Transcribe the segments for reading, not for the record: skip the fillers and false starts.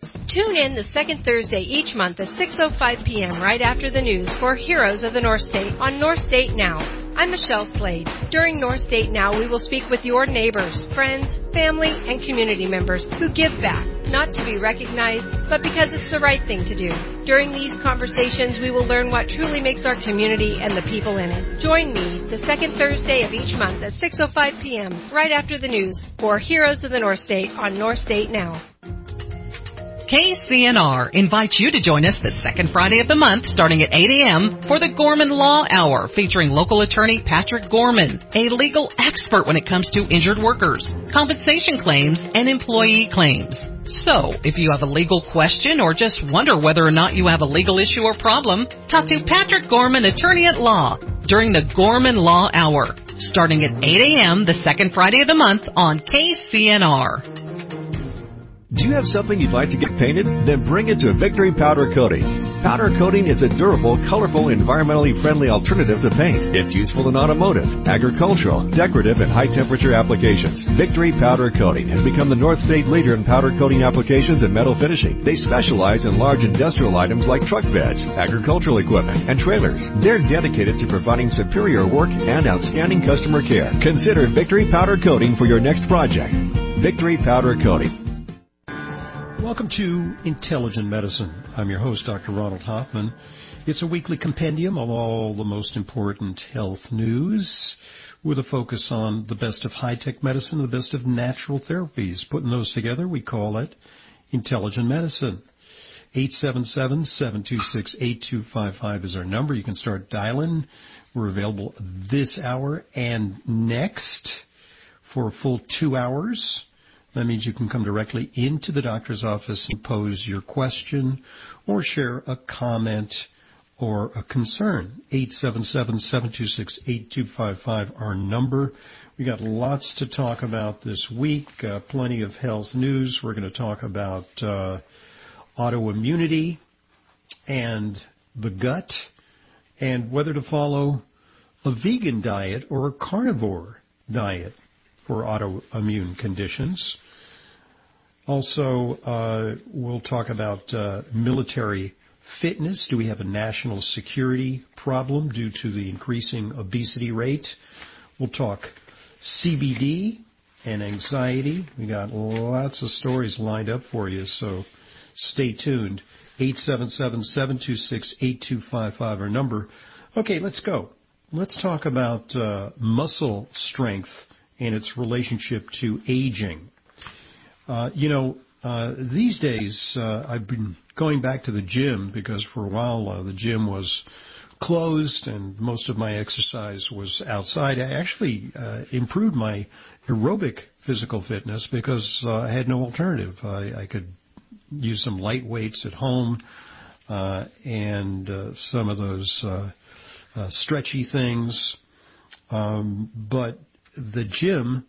Tune in the second Thursday each month at 6:05 p.m. right after the news for Heroes of the North State on North State Now. I'm Michelle Slade. During North State Now, we will speak with your neighbors, friends, family, and community members who give back, not to be recognized, but because it's the right thing to do. During these conversations, we will learn what truly makes our community and the people in it. Join me the second Thursday of each month at 6:05 p.m. right after the news for Heroes of the North State on North State Now. KCNR invites you to join us the second Friday of the month starting at 8 a.m. for the Gorman Law Hour featuring local attorney Patrick Gorman, a legal expert when it comes to injured workers, compensation claims, and employee claims. So, if you have a legal question or just wonder whether or not you have a legal issue or problem, talk to Patrick Gorman, attorney at law, during the Gorman Law Hour starting at 8 a.m. the second Friday of the month on KCNR. Do you have something you'd like to get painted? Then bring it to Victory Powder Coating. Powder coating is a durable, colorful, environmentally friendly alternative to paint. It's useful in automotive, agricultural, decorative, and high-temperature applications. Victory Powder Coating has become the North State leader in powder coating applications and metal finishing. They specialize in large industrial items like truck beds, agricultural equipment, and trailers. They're dedicated to providing superior work and outstanding customer care. Consider Victory Powder Coating for your next project. Victory Powder Coating. Welcome to Intelligent Medicine. I'm your host, Dr. Ronald Hoffman. It's a weekly compendium of all the most important health news with a focus on the best of high-tech medicine, the best of natural therapies. Putting those together, we call it Intelligent Medicine. 877-726-8255 is our number. You can start dialing. We're available this hour and next for a full 2 hours. That means you can come directly into the doctor's office and pose your question or share a comment or a concern. 877-726-8255, our number. We got lots to talk about this week, plenty of health news. We're going to talk about autoimmunity and the gut and whether to follow a vegan diet or a carnivore diet for autoimmune conditions. Also, we'll talk about military fitness. Do we have a national security problem due to the increasing obesity rate? We'll talk CBD and anxiety. We got lots of stories lined up for you, so stay tuned. 877-726-8255, our number. Okay, let's go. Let's talk about muscle strength and its relationship to aging. These days I've been going back to the gym because for a while the gym was closed and most of my exercise was outside. I actually improved my aerobic physical fitness because I had no alternative. I could use some light weights at home and some of those stretchy things. But the gym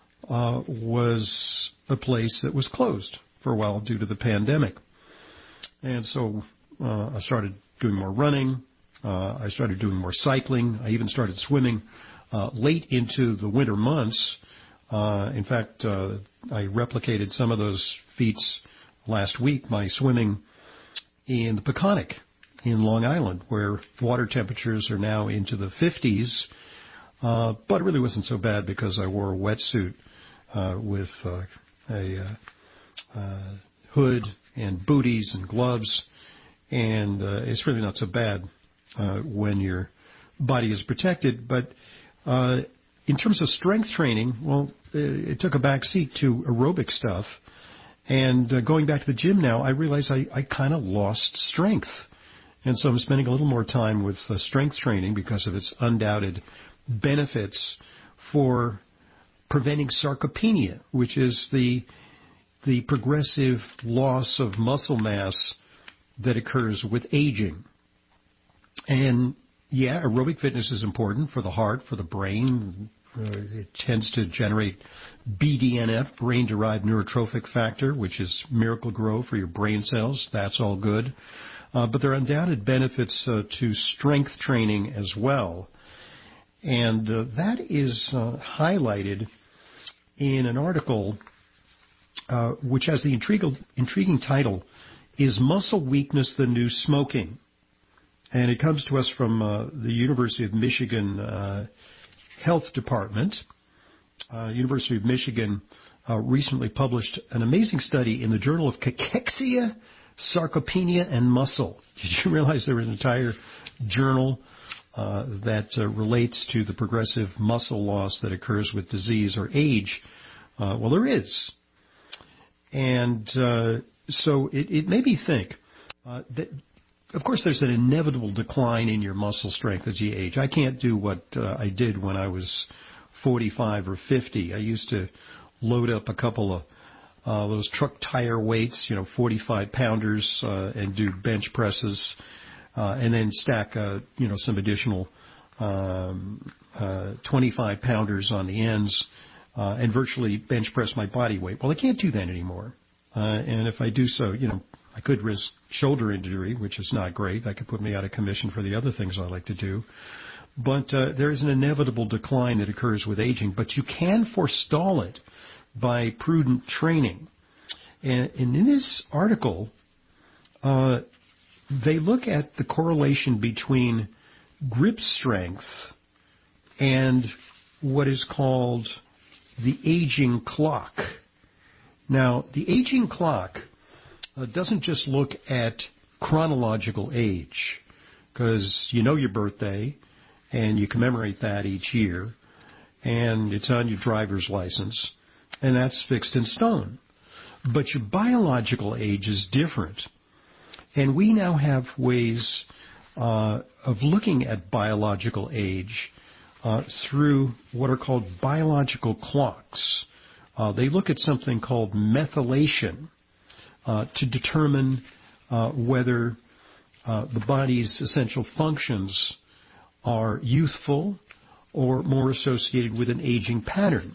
was a place that was closed for a while due to the pandemic. And so I started doing more running. I started doing more cycling. I even started swimming late into the winter months. In fact, I replicated some of those feats last week by swimming in the Peconic in Long Island, where water temperatures are now into the 50s. But it really wasn't so bad because I wore a wetsuit with a hood and booties and gloves, and it's really not so bad when your body is protected. But in terms of strength training, well, it took a back seat to aerobic stuff. And going back to the gym now, I realize I kind of lost strength. And so I'm spending a little more time with strength training because of its undoubted benefits for preventing sarcopenia, which is the progressive loss of muscle mass that occurs with aging. And yeah, aerobic fitness is important for the heart, for the brain. It tends to generate BDNF, brain-derived neurotrophic factor, which is Miracle-Gro for your brain cells. That's all good. But there are undoubted benefits to strength training as well. And that is highlighted in an article which has the intriguing title, Is Muscle Weakness the New Smoking? And it comes to us from the University of Michigan Health Department. University of Michigan recently published an amazing study in the Journal of Cachexia, Sarcopenia, and Muscle. Did you realize there was an entire journal that relates to the progressive muscle loss that occurs with disease or age? Well, there is. And so it made me think that, of course, there's an inevitable decline in your muscle strength as you age. I can't do what I did when I was 45 or 50. I used to load up a couple of those truck tire weights, 45 pounders, and do bench presses, and then stack, some additional 25 pounders on the ends, and virtually bench press my body weight. Well, I can't do that anymore. And if I do so, I could risk shoulder injury, which is not great. That could put me out of commission for the other things I like to do. But there is an inevitable decline that occurs with aging, but you can forestall it by prudent training. And in this article, they look at the correlation between grip strength and what is called the aging clock. Now, the aging clock doesn't just look at chronological age, because you know your birthday and you commemorate that each year, and it's on your driver's license, and that's fixed in stone. But your biological age is different. And we now have ways of looking at biological age through what are called biological clocks. They look at something called methylation to determine whether the body's essential functions are youthful or more associated with an aging pattern.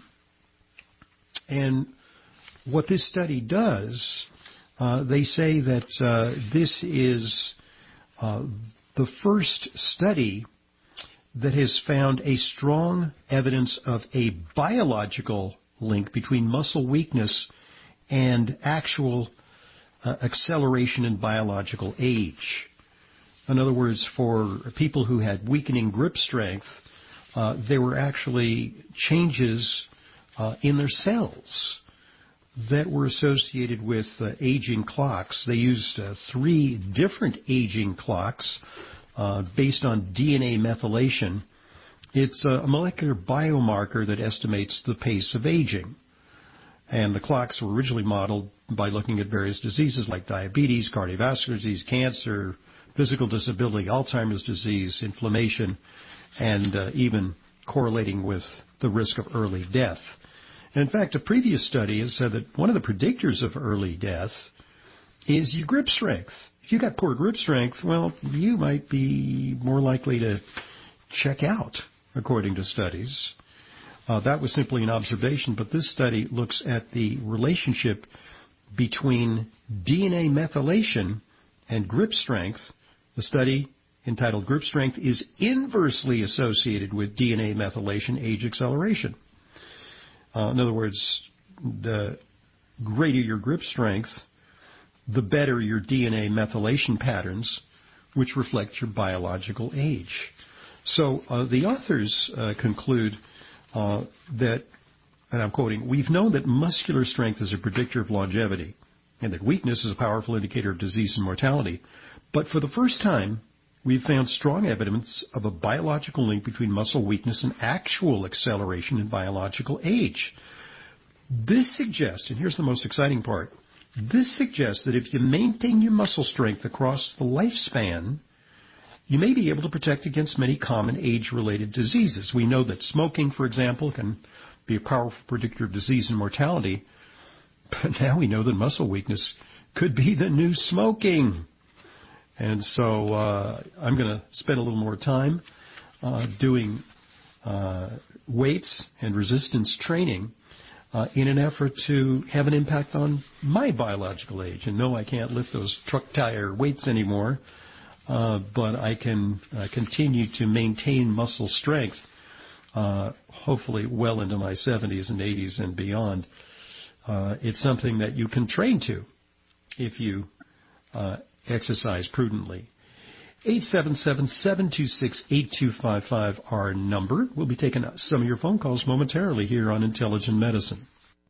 And what this study does, they say that this is the first study that has found a strong evidence of a biological link between muscle weakness and actual acceleration in biological age. In other words, for people who had weakening grip strength, there were actually changes in their cells that were associated with aging clocks. They used 3 different aging clocks based on DNA methylation. It's a molecular biomarker that estimates the pace of aging. And the clocks were originally modeled by looking at various diseases like diabetes, cardiovascular disease, cancer, physical disability, Alzheimer's disease, inflammation, and even correlating with the risk of early death. And in fact, a previous study has said that one of the predictors of early death is your grip strength. If you got poor grip strength, well, you might be more likely to check out, according to studies. That was simply an observation, but this study looks at the relationship between DNA methylation and grip strength. The study, entitled Grip Strength, is inversely associated with DNA methylation age acceleration. In other words, the greater your grip strength, the better your DNA methylation patterns, which reflect your biological age. So the authors conclude that, and I'm quoting, "We've known that muscular strength is a predictor of longevity and that weakness is a powerful indicator of disease and mortality. But for the first time, we've found strong evidence of a biological link between muscle weakness and actual acceleration in biological age. This suggests," and here's the most exciting part, "this suggests that if you maintain your muscle strength across the lifespan, you may be able to protect against many common age-related diseases. We know that smoking, for example, can be a powerful predictor of disease and mortality, but now we know that muscle weakness could be the new smoking." And so I'm going to spend a little more time doing weights and resistance training in an effort to have an impact on my biological age. And no, I can't lift those truck tire weights anymore, but I can continue to maintain muscle strength, hopefully well into my 70s and 80s and beyond. It's something that you can train to if you exercise prudently. 877-726-8255, our number. We'll be taking some of your phone calls momentarily here on Intelligent Medicine.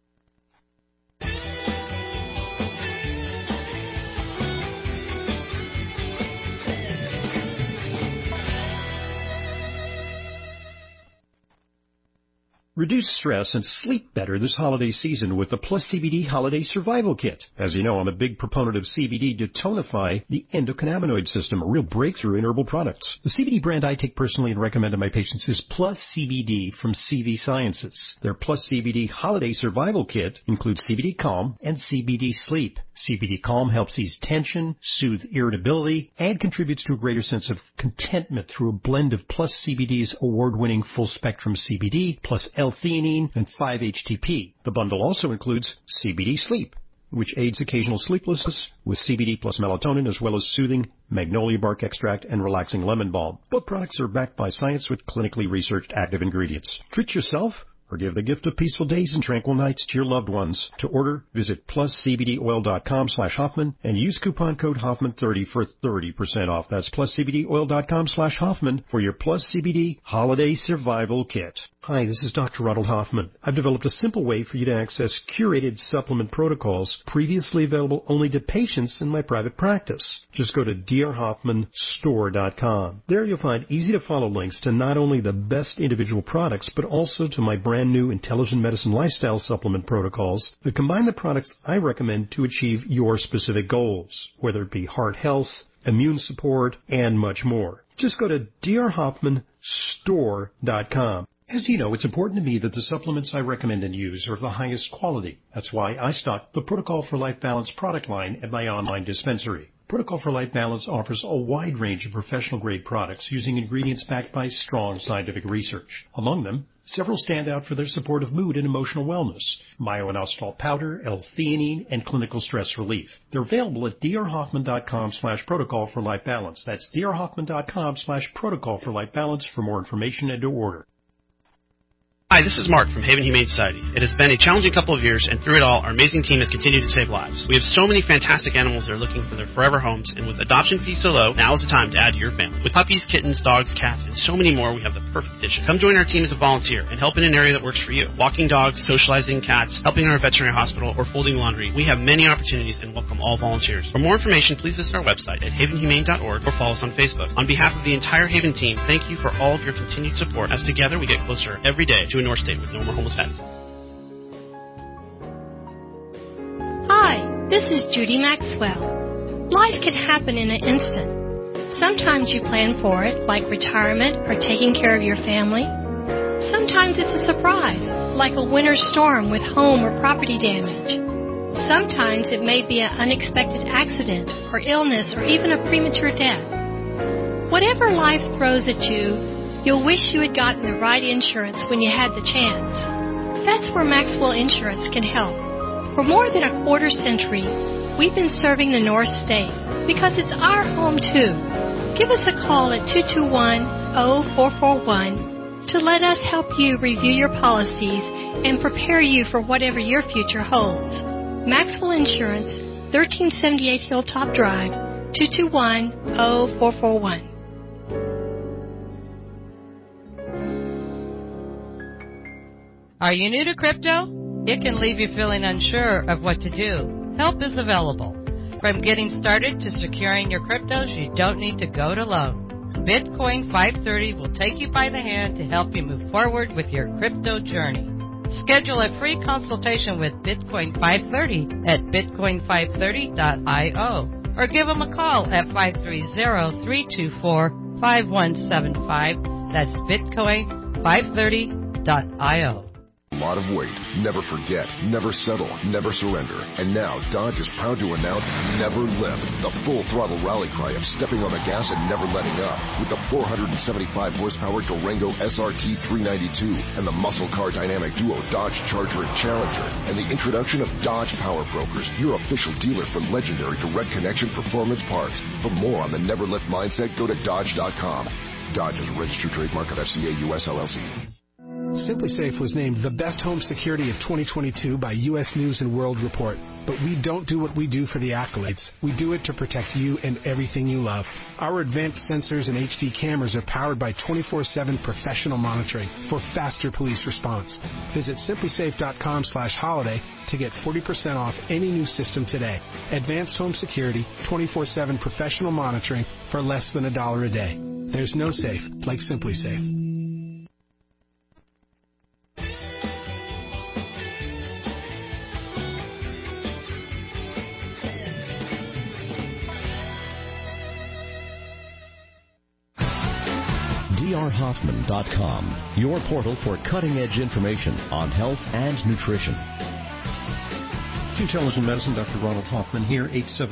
Reduce stress and sleep better this holiday season with the Plus CBD Holiday Survival Kit. As you know, I'm a big proponent of CBD to tonify the endocannabinoid system, a real breakthrough in herbal products. The CBD brand I take personally and recommend to my patients is Plus CBD from CV Sciences. Their Plus CBD Holiday Survival Kit includes CBD Calm and CBD Sleep. CBD Calm helps ease tension, soothe irritability, and contributes to a greater sense of contentment through a blend of Plus CBD's award-winning full-spectrum CBD plus L-theanine and 5-HTP. The bundle also includes CBD Sleep, which aids occasional sleeplessness with CBD plus melatonin, as well as soothing magnolia bark extract and relaxing lemon balm. Both products are backed by science with clinically researched active ingredients. Treat yourself or give the gift of peaceful days and tranquil nights to your loved ones. To order, visit pluscbdoil.com/Hoffman and use coupon code Hoffman30 for 30% off. That's pluscbdoil.com/Hoffman for your Plus CBD Holiday Survival Kit. Hi, this is Dr. Ronald Hoffman. I've developed a simple way for you to access curated supplement protocols previously available only to patients in my private practice. Just go to drhoffmanstore.com. There you'll find easy-to-follow links to not only the best individual products, but also to my brand new Intelligent Medicine Lifestyle Supplement protocols that combine the products I recommend to achieve your specific goals, whether it be heart health, immune support, and much more. Just go to drhoffmanstore.com. As you know, it's important to me that the supplements I recommend and use are of the highest quality. That's why I stock the Protocol for Life Balance product line at my online dispensary. Protocol for Life Balance offers a wide range of professional-grade products using ingredients backed by strong scientific research. Among them, several stand out for their support of mood and emotional wellness: myo-inositol powder, L-theanine, and clinical stress relief. They're available at drhoffman.com/protocol for life balance. That's drhoffman.com/protocol for life balance for more information and to order. Hi, this is Mark from Haven Humane Society. It has been a challenging couple of years, and through it all, our amazing team has continued to save lives. We have so many fantastic animals that are looking for their forever homes, and with adoption fees so low, now is the time to add to your family. With puppies, kittens, dogs, cats, and so many more, we have the perfect addition. Come join our team as a volunteer and help in an area that works for you. Walking dogs, socializing cats, helping in our veterinary hospital, or folding laundry. We have many opportunities and welcome all volunteers. For more information, please visit our website at havenhumane.org or follow us on Facebook. On behalf of the entire Haven team, thank you for all of your continued support, as together we get closer every day to a North State with no more homeless pets. Hi, this is Judy Maxwell. Life can happen in an instant. Sometimes you plan for it, like retirement or taking care of your family. Sometimes it's a surprise, like a winter storm with home or property damage. Sometimes it may be an unexpected accident or illness or even a premature death. Whatever life throws at you, you'll wish you had gotten the right insurance when you had the chance. That's where Maxwell Insurance can help. For more than a quarter century, we've been serving the North State because it's our home too. Give us a call at 221-0441 to let us help you review your policies and prepare you for whatever your future holds. Maxwell Insurance, 1378 Hilltop Drive, 221-0441. Are you new to crypto? It can leave you feeling unsure of what to do. Help is available. From getting started to securing your cryptos, you don't need to go it alone. Bitcoin 530 will take you by the hand to help you move forward with your crypto journey. Schedule a free consultation with Bitcoin 530 at bitcoin530.io or give them a call at 530-324-5175. That's bitcoin530.io. Lot of weight. Never forget, never settle, never surrender. And now Dodge is proud to announce Never Lift, the full throttle rally cry of stepping on the gas and never letting up. With the 475 horsepower Durango SRT 392 and the muscle car dynamic duo Dodge Charger and Challenger, and the introduction of Dodge Power Brokers, your official dealer for legendary direct connection performance parts. For more on the Never Lift mindset, go to Dodge.com. Dodge is a registered trademark of FCA US LLC. SimpliSafe was named the best home security of 2022 by U.S. News & World Report. But we don't do what we do for the accolades. We do it to protect you and everything you love. Our advanced sensors and HD cameras are powered by 24/7 professional monitoring for faster police response. Visit simplysafe.com/holiday to get 40% off any new system today. Advanced home security, 24/7 professional monitoring for less than $1 a day. There's no safe like SimpliSafe. drhoffman.com, your portal for cutting-edge information on health and nutrition. Intelligent Medicine, Dr. Ronald Hoffman here,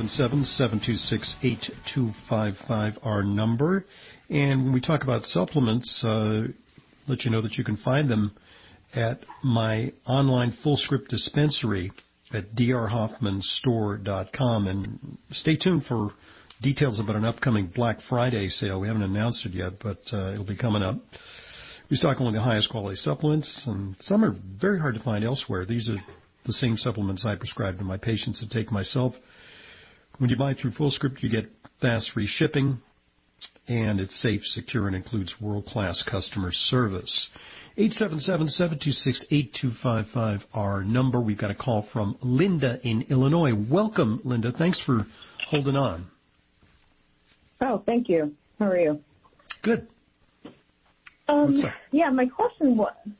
877-726-8255, our number. And when we talk about supplements, let you know that you can find them at my online full script dispensary at drhoffmanstore.com. And stay tuned for details about an upcoming Black Friday sale. We haven't announced it yet, but it'll be coming up. We stock only the highest quality supplements, and some are very hard to find elsewhere. These are the same supplements I prescribe to my patients and take myself. When you buy through FullScript, you get fast free shipping, and it's safe, secure, and includes world-class customer service. 877-726-8255, our number. We've got a call from Linda in Illinois. Welcome, Linda. Thanks for holding on. Oh, thank you. How are you? Good. What's up? My question,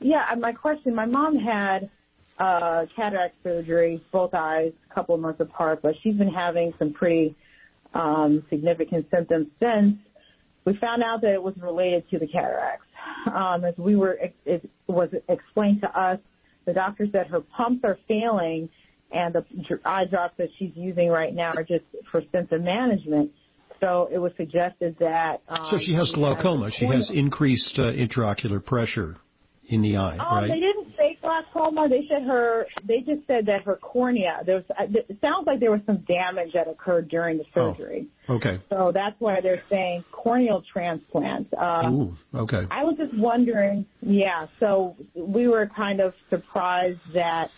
my mom had cataract surgery, both eyes, a couple of months apart, but she's been having some pretty significant symptoms since. We found out that it was related to the cataracts. As it was explained to us, the doctor said her pumps are failing, and the eye drops that she's using right now are just for symptom management. So it was suggested that... so she has glaucoma. She has increased intraocular pressure in the eye, right? They didn't say glaucoma. They just said that her cornea, it sounds like there was some damage that occurred during the surgery. Oh, okay. So that's why they're saying corneal transplant. Ooh, okay. I was just wondering, so we were kind of surprised that...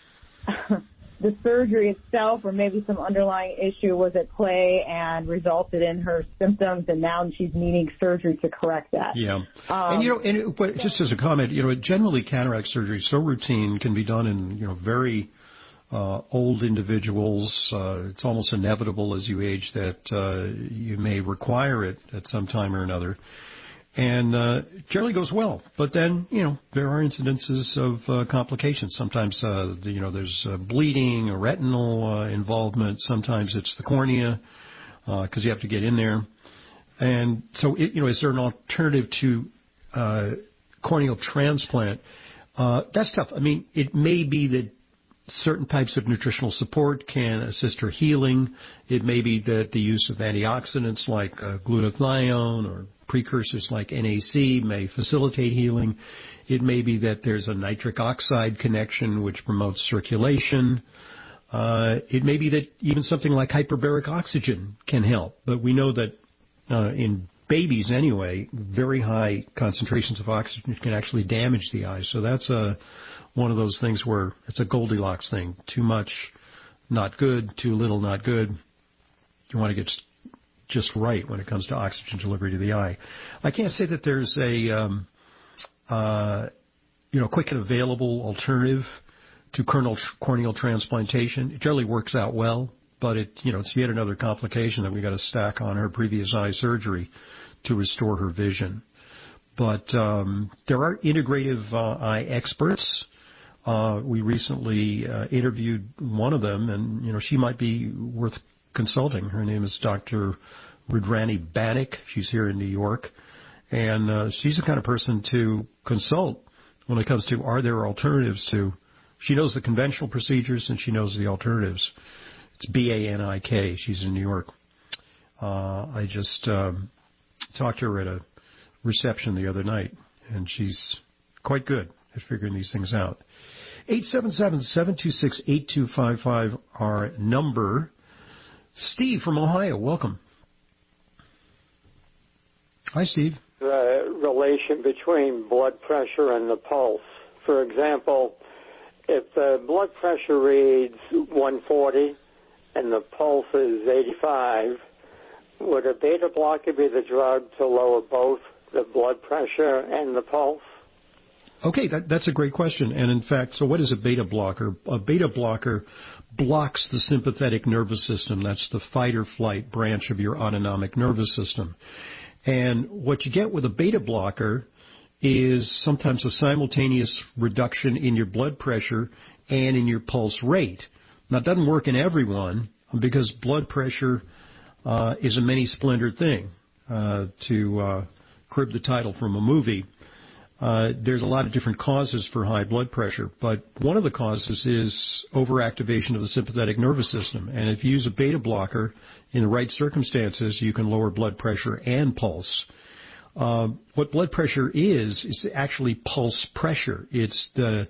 the surgery itself or maybe some underlying issue was at play and resulted in her symptoms, and now she's needing surgery to correct that. Yeah. But just as a comment, generally cataract surgery is so routine, can be done in, very old individuals. It's almost inevitable as you age that you may require it at some time or another. And generally goes well. But then, there are incidences of complications. Sometimes, there's bleeding or retinal involvement. Sometimes it's the cornea because you have to get in there. And so, is there an alternative to corneal transplant? That's tough. I mean, it may be that certain types of nutritional support can assist her healing. It may be that the use of antioxidants like glutathione or precursors like NAC may facilitate healing. It may be that there's a nitric oxide connection which promotes circulation. It may be that even something like hyperbaric oxygen can help. But we know that in babies anyway, very high concentrations of oxygen can actually damage the eye. So that's one of those things where it's a Goldilocks thing. Too much, not good. Too little, not good. You want to get just right when it comes to oxygen delivery to the eye. I can't say that there's a quick and available alternative to corneal transplantation. It generally works out well, but it's yet another complication that we got to stack on her previous eye surgery to restore her vision. But there are integrative eye experts. We recently interviewed one of them, and she might be worth consulting. Her name is Dr. Rudrani Banik. She's here in New York, and she's the kind of person to consult when it comes to are there alternatives to. She knows the conventional procedures and she knows the alternatives. It's Banik. She's in New York. I just talked to her at a reception the other night, and she's quite good at figuring these things out. 877-726-8255, our number. Steve from Ohio, welcome. Hi, Steve. The relation between blood pressure and the pulse. for example, if the blood pressure reads 140 and the pulse is 85, would a beta blocker be the drug to lower both the blood pressure and the pulse? Okay, that's a great question. And in fact, so what is a beta blocker? A beta blocker blocks the sympathetic nervous system. That's the fight or flight branch of your autonomic nervous system. And what you get with a beta blocker is sometimes a simultaneous reduction in your blood pressure and in your pulse rate. Now, it doesn't work in everyone because blood pressure is a many-splendored thing. To crib the title from a movie, there's a lot of different causes for high blood pressure, but one of the causes is overactivation of the sympathetic nervous system. And if you use a beta blocker in the right circumstances, you can lower blood pressure and pulse. What blood pressure is actually pulse pressure. It's the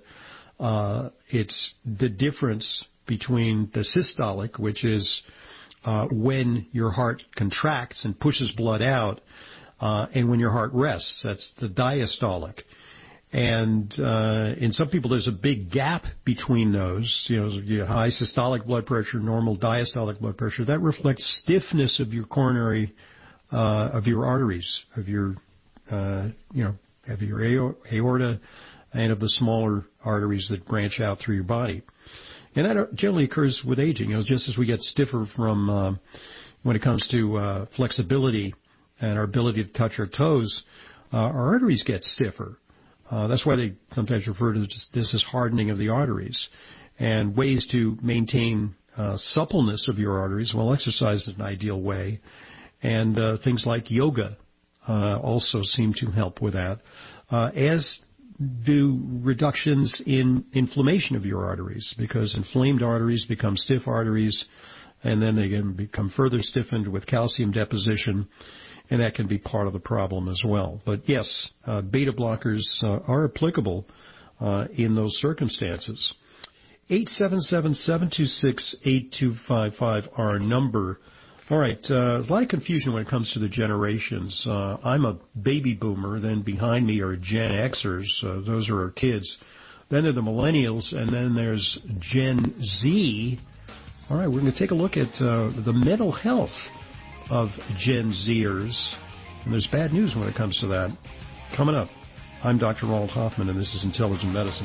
difference between the systolic, which is when your heart contracts and pushes blood out, and when your heart rests. That's the diastolic. And in some people, there's a big gap between those. You have high systolic blood pressure, normal diastolic blood pressure. That reflects stiffness of your coronary, of your arteries, of your, of your aorta, and of the smaller arteries that branch out through your body. And that generally occurs with aging. Just as we get stiffer from when it comes to flexibility and our ability to touch our toes, our arteries get stiffer. That's why they sometimes refer to this as hardening of the arteries. And ways to maintain suppleness of your arteries, well, exercise is an ideal way. And things like yoga also seem to help with that, as do reductions in inflammation of your arteries, because inflamed arteries become stiff arteries, and then they can become further stiffened with calcium deposition, and that can be part of the problem as well. But yes, beta blockers are applicable in those circumstances. 877-726-8255, our number. All right, there's a lot of confusion when it comes to the generations. I'm a baby boomer, then behind me are Gen Xers. Those are our kids. Then there are the millennials, and then there's Gen Z. All right, we're going to take a look at the mental health of Gen Zers. And there's bad news when it comes to that. Coming up, I'm Dr. Ronald Hoffman, and this is Intelligent Medicine.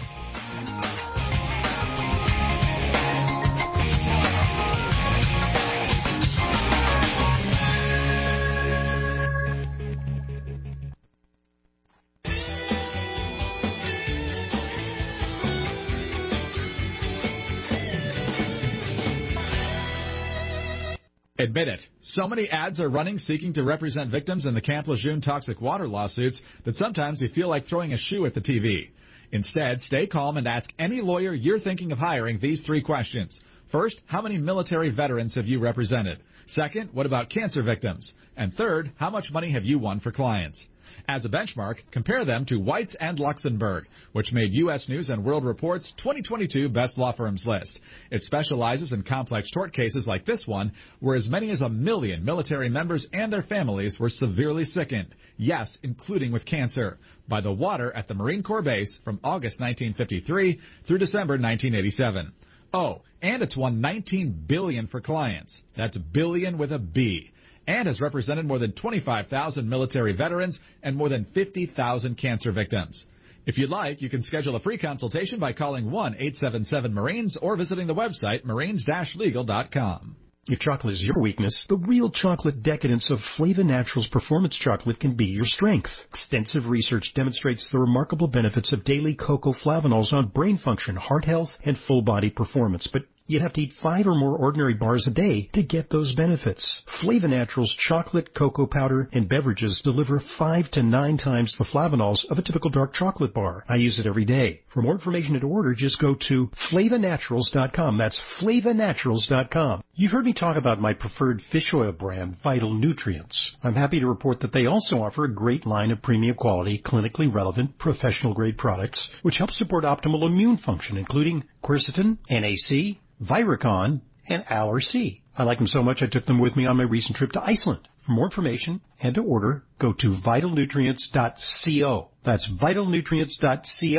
Admit it. So many ads are running seeking to represent victims in the Camp Lejeune toxic water lawsuits that sometimes you feel like throwing a shoe at the TV. Instead, stay calm and ask any lawyer you're thinking of hiring these 3 questions. First, how many military veterans have you represented? Second, what about cancer victims? And third, how much money have you won for clients? As a benchmark, compare them to White and Luxembourg, which made U.S. News and World Report's 2022 Best Law Firms list. It specializes in complex tort cases like this one, where as many as 1 million military members and their families were severely sickened, yes, including with cancer, by the water at the Marine Corps base from August 1953 through December 1987. Oh, and it's won $19 billion for clients. That's billion with a B. And has represented more than 25,000 military veterans and more than 50,000 cancer victims. If you'd like, you can schedule a free consultation by calling 1-877-MARINES or visiting the website marines-legal.com. If chocolate is your weakness, the real chocolate decadence of Flava Naturals Performance Chocolate can be your strength. Extensive research demonstrates the remarkable benefits of daily cocoa flavanols on brain function, heart health, and full body performance. But you'd have to eat 5 or more ordinary bars a day to get those benefits. Flava Naturals chocolate, cocoa powder, and beverages deliver 5 to 9 times the flavanols of a typical dark chocolate bar. I use it every day. For more information and to order, just go to FlavaNaturals.com. That's FlavaNaturals.com. You've heard me talk about my preferred fish oil brand, Vital Nutrients. I'm happy to report that they also offer a great line of premium quality, clinically relevant, professional-grade products, which help support optimal immune function, including quercetin, NAC, Viricon, and Aller-C. I like them so much I took them with me on my recent trip to Iceland. For more information and to order, go to vitalnutrients.co. That's vitalnutrients.co.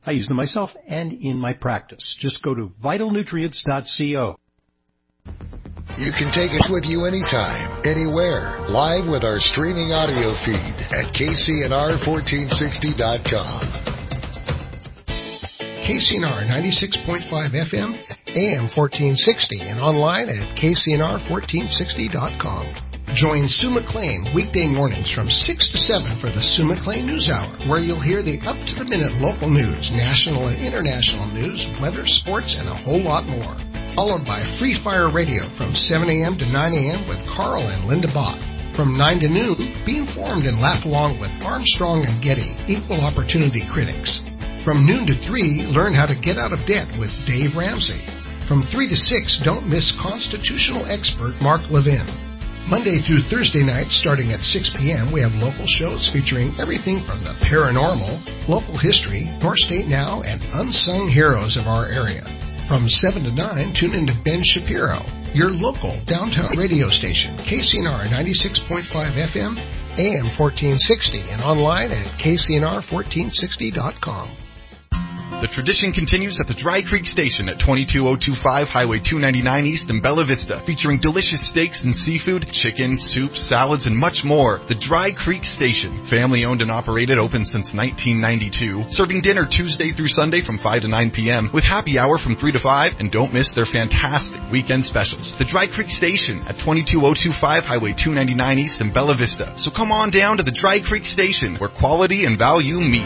I use them myself and in my practice. Just go to vitalnutrients.co. You can take us with you anytime, anywhere, live with our streaming audio feed at KCNR1460.com. KCNR 96.5 FM, AM 1460, and online at KCNR1460.com. Join Sue McLean weekday mornings from 6 to 7 for the Sue McLean News Hour, where you'll hear the up-to-the-minute local news, national and international news, weather, sports, and a whole lot more. Followed by Free Fire Radio from 7 a.m. to 9 a.m. with Carl and Linda Bott. From 9 to noon, be informed and laugh along with Armstrong and Getty, equal opportunity critics. From noon to 3, learn how to get out of debt with Dave Ramsey. From 3 to 6, don't miss constitutional expert Mark Levin. Monday through Thursday nights, starting at 6 p.m., we have local shows featuring everything from the paranormal, local history, North State Now, and unsung heroes of our area. From 7 to 9, tune in to Ben Shapiro, your local downtown radio station, KCNR 96.5 FM, AM 1460, and online at KCNR1460.com. The tradition continues at the Dry Creek Station at 22025 Highway 299 East in Bella Vista, featuring delicious steaks and seafood, chicken, soups, salads, and much more. The Dry Creek Station, family-owned and operated, open since 1992, serving dinner Tuesday through Sunday from 5 to 9 p.m., with happy hour from 3 to 5, and don't miss their fantastic weekend specials. The Dry Creek Station at 22025 Highway 299 East in Bella Vista. So come on down to the Dry Creek Station, where quality and value meet.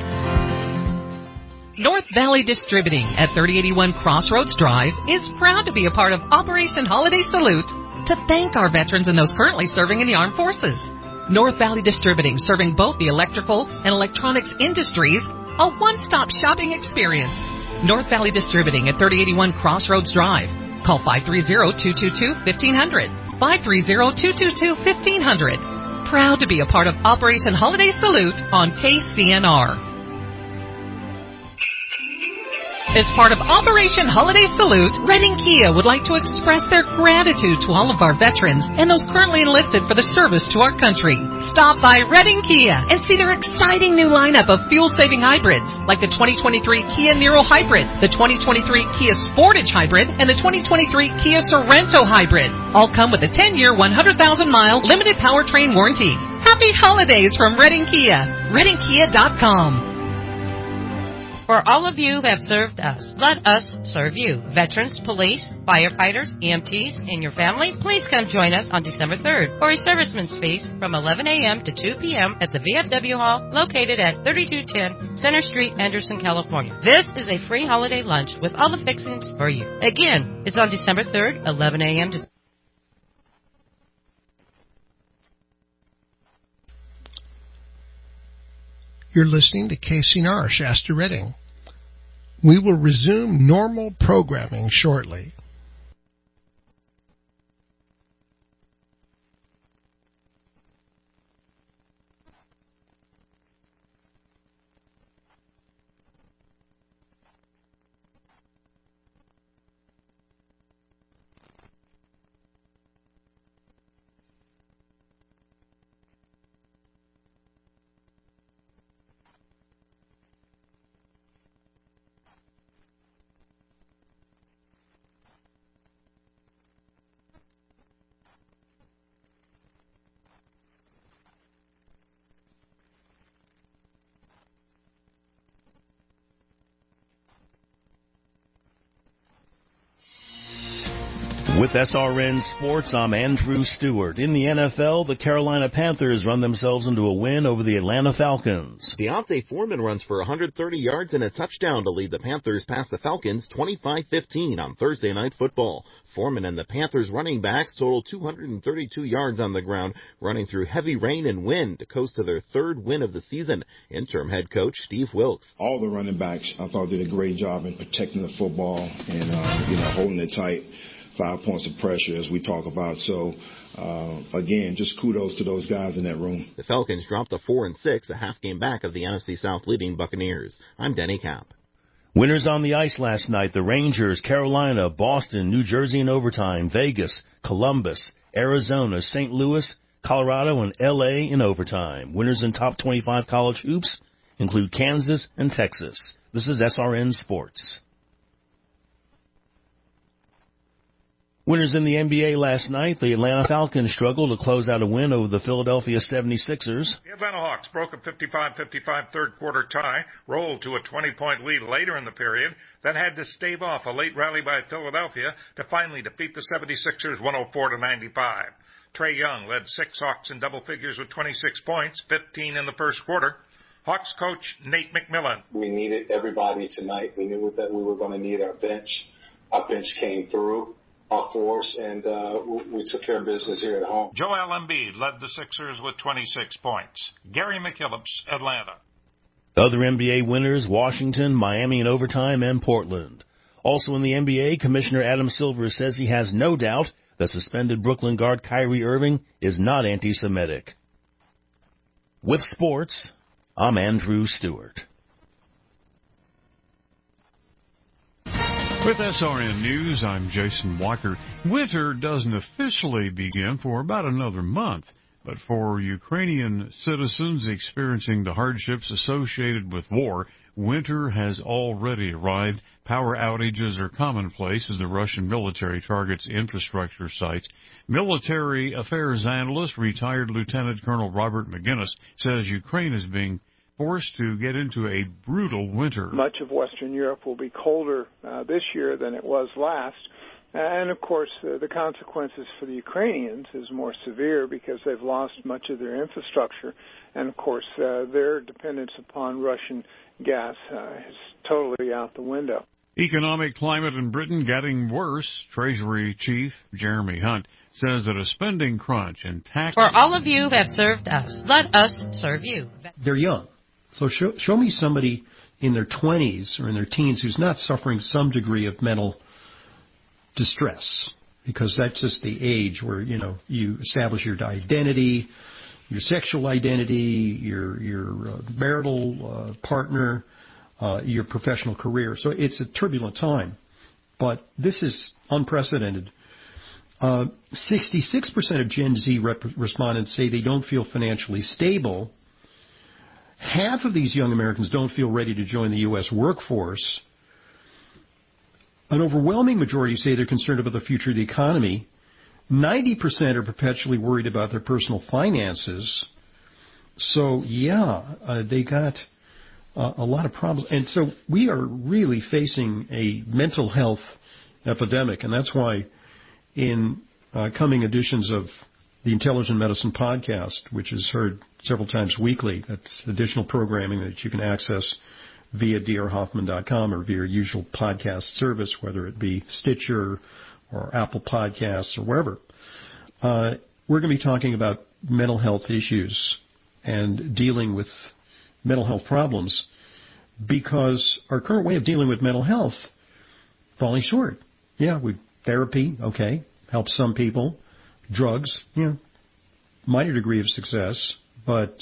North Valley Distributing at 3081 Crossroads Drive is proud to be a part of Operation Holiday Salute to thank our veterans and those currently serving in the armed forces. North Valley Distributing, serving both the electrical and electronics industries, a one-stop shopping experience. North Valley Distributing at 3081 Crossroads Drive. Call 530-222-1500. 530-222-1500. Proud to be a part of Operation Holiday Salute on KCNR. As part of Operation Holiday Salute, Redding Kia would like to express their gratitude to all of our veterans and those currently enlisted for the service to our country. Stop by Redding Kia and see their exciting new lineup of fuel-saving hybrids, like the 2023 Kia Niro Hybrid, the 2023 Kia Sportage Hybrid, and the 2023 Kia Sorento Hybrid. All come with a 10-year, 100,000-mile limited powertrain warranty. Happy holidays from Redding Kia. ReddingKia.com. For all of you who have served us, let us serve you. Veterans, police, firefighters, EMTs, and your family, please come join us on December 3rd for a serviceman's feast from 11 a.m. to 2 p.m. at the VFW Hall located at 3210 Center Street, Anderson, California. This is a free holiday lunch with all the fixings for you. Again, it's on December 3rd, 11 a.m. to You're listening to KCNR Shasta Redding. We will resume normal programming shortly. With SRN Sports, I'm Andrew Stewart. In the NFL, the Carolina Panthers run themselves into a win over the Atlanta Falcons. Deontay Foreman runs for 130 yards and a touchdown to lead the Panthers past the Falcons 25-15 on Thursday Night Football. Foreman and the Panthers running backs totaled 232 yards on the ground, running through heavy rain and wind to coast to their third win of the season. Interim head coach Steve Wilkes. All the running backs, I thought, did a great job in protecting the football and holding it tight. 5 points of pressure, as we talk about. So, again, just kudos to those guys in that room. The Falcons dropped to 4-6, a half game back of the NFC South leading Buccaneers. I'm Denny Cap. Winners on the ice last night: the Rangers, Carolina, Boston, New Jersey in overtime, Vegas, Columbus, Arizona, St. Louis, Colorado, and L.A. in overtime. Winners in top 25 college hoops include Kansas and Texas. This is SRN Sports. Winners in the NBA last night, the Atlanta Falcons struggled to close out a win over the Philadelphia 76ers. The Atlanta Hawks broke a 55-55 third-quarter tie, rolled to a 20-point lead later in the period, then had to stave off a late rally by Philadelphia to finally defeat the 76ers 104-95. Trae Young led 6 Hawks in double figures with 26 points, 15 in the first quarter. Hawks coach Nate McMillan. We needed everybody tonight. We knew that we were going to need our bench. Our bench came through our force, and we took care of business here at home. Joel Embiid led the Sixers with 26 points. Gary McKillips, Atlanta. Other NBA winners, Washington, Miami in overtime, and Portland. Also in the NBA, Commissioner Adam Silver says he has no doubt that suspended Brooklyn guard Kyrie Irving is not anti-Semitic. With sports, I'm Andrew Stewart. With SRN News, I'm Jason Walker. Winter doesn't officially begin for about another month, but for Ukrainian citizens experiencing the hardships associated with war, winter has already arrived. Power outages are commonplace as the Russian military targets infrastructure sites. Military affairs analyst, retired Lieutenant Colonel Robert McGinnis, says Ukraine is being forced to get into a brutal winter. Much of Western Europe will be colder this year than it was last. And, of course, the consequences for the Ukrainians is more severe because they've lost much of their infrastructure. And, of course, their dependence upon Russian gas is totally out the window. Economic climate in Britain getting worse. Treasury Chief Jeremy Hunt says that a spending crunch and tax... For all of you who have served us, let us serve you. They're young. So show me somebody in their 20s or in their teens who's not suffering some degree of mental distress, because that's just the age where, you establish your identity, your sexual identity, your marital partner, your professional career. So it's a turbulent time. But this is unprecedented. 66% of Gen Z respondents say they don't feel financially stable. Half of these young Americans don't feel ready to join the U.S. workforce. An overwhelming majority say they're concerned about the future of the economy. 90% are perpetually worried about their personal finances. So, they got a lot of problems. And so we are really facing a mental health epidemic, and that's why in coming editions of the Intelligent Medicine Podcast, which is heard several times weekly, that's additional programming that you can access via drhoffman.com or via your usual podcast service, whether it be Stitcher or Apple Podcasts or wherever. We're going to be talking about mental health issues and dealing with mental health problems, because our current way of dealing with mental health falling short. Therapy, okay, helps some people. Drugs, minor degree of success, but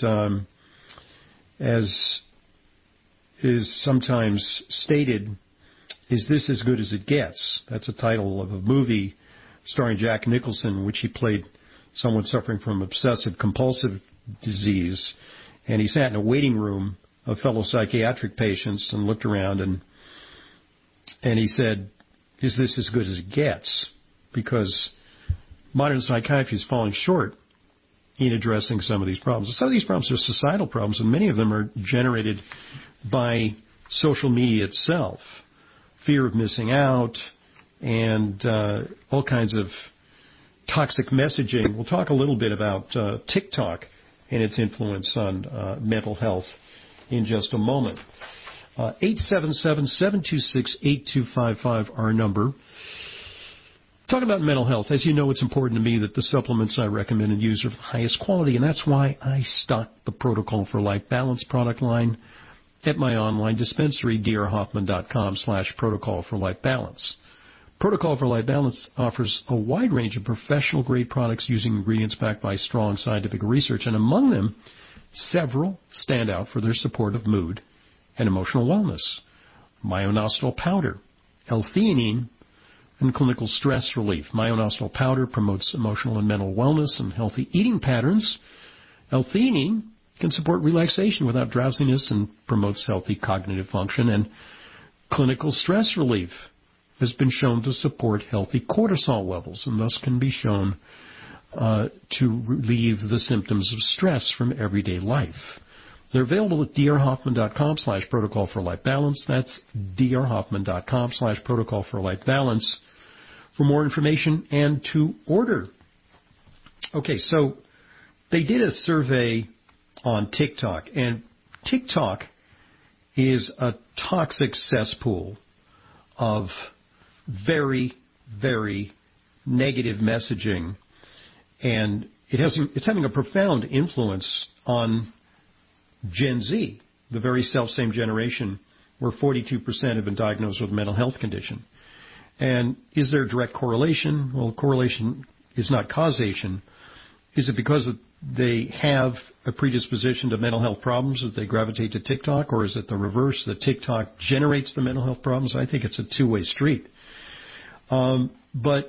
as is sometimes stated, is this as good as it gets? That's a title of a movie starring Jack Nicholson, in which he played someone suffering from obsessive-compulsive disease, and he sat in a waiting room of fellow psychiatric patients and looked around, and he said, is this as good as it gets? Because modern psychiatry is falling short in addressing some of these problems. Some of these problems are societal problems, and many of them are generated by social media itself. Fear of missing out and all kinds of toxic messaging. We'll talk a little bit about TikTok and its influence on mental health in just a moment. 877-726-8255, our number. Talking about mental health, as you know, it's important to me that the supplements I recommend and use are of the highest quality, and that's why I stock the Protocol for Life Balance product line at my online dispensary, drhoffman.com/Protocol for Life Balance. Protocol for Life Balance offers a wide range of professional-grade products using ingredients backed by strong scientific research, and among them, several stand out for their support of mood and emotional wellness. Myonostal powder, L-theanine, and clinical stress relief. Myonostal powder promotes emotional and mental wellness and healthy eating patterns. L-theanine can support relaxation without drowsiness and promotes healthy cognitive function. And clinical stress relief has been shown to support healthy cortisol levels and thus can be shown to relieve the symptoms of stress from everyday life. They're available at drhoffman.com/protocol for life balance. That's drhoffman.com/protocol for life balance for more information and to order. Okay, so they did a survey on TikTok, and TikTok is a toxic cesspool of very, very negative messaging, and it's having a profound influence on Gen Z, the very self-same generation where 42% have been diagnosed with a mental health condition. And is there a direct correlation? Well, correlation is not causation. Is it because they have a predisposition to mental health problems that they gravitate to TikTok, or is it the reverse, that TikTok generates the mental health problems? I think it's a two-way street. But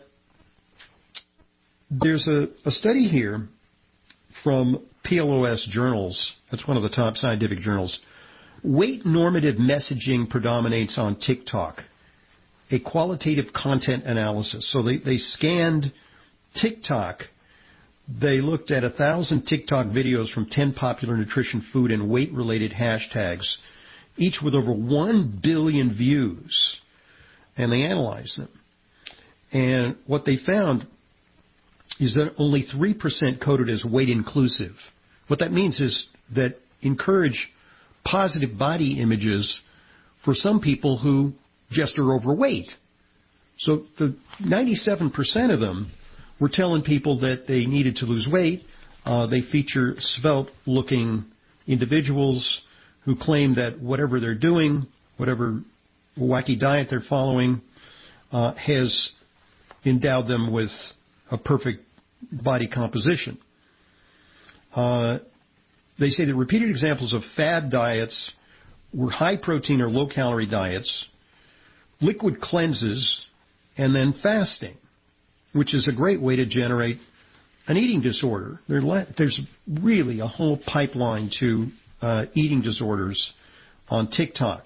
there's a study here from PLOS Journals. That's one of the top scientific journals. Weight normative messaging predominates on TikTok. A qualitative content analysis. So they scanned TikTok. They looked at 1,000 TikTok videos from 10 popular nutrition, food, and weight-related hashtags, each with over 1 billion views. And they analyzed them. And what they found is that only 3% coded as weight inclusive. What that means is that encourage positive body images for some people who just are overweight. So the 97% of them were telling people that they needed to lose weight. They feature svelte-looking individuals who claim that whatever they're doing, whatever wacky diet they're following, has endowed them with a perfect body composition. They say that repeated examples of fad diets were high-protein or low-calorie diets, liquid cleanses, and then fasting, which is a great way to generate an eating disorder. There's really a whole pipeline to eating disorders on TikTok.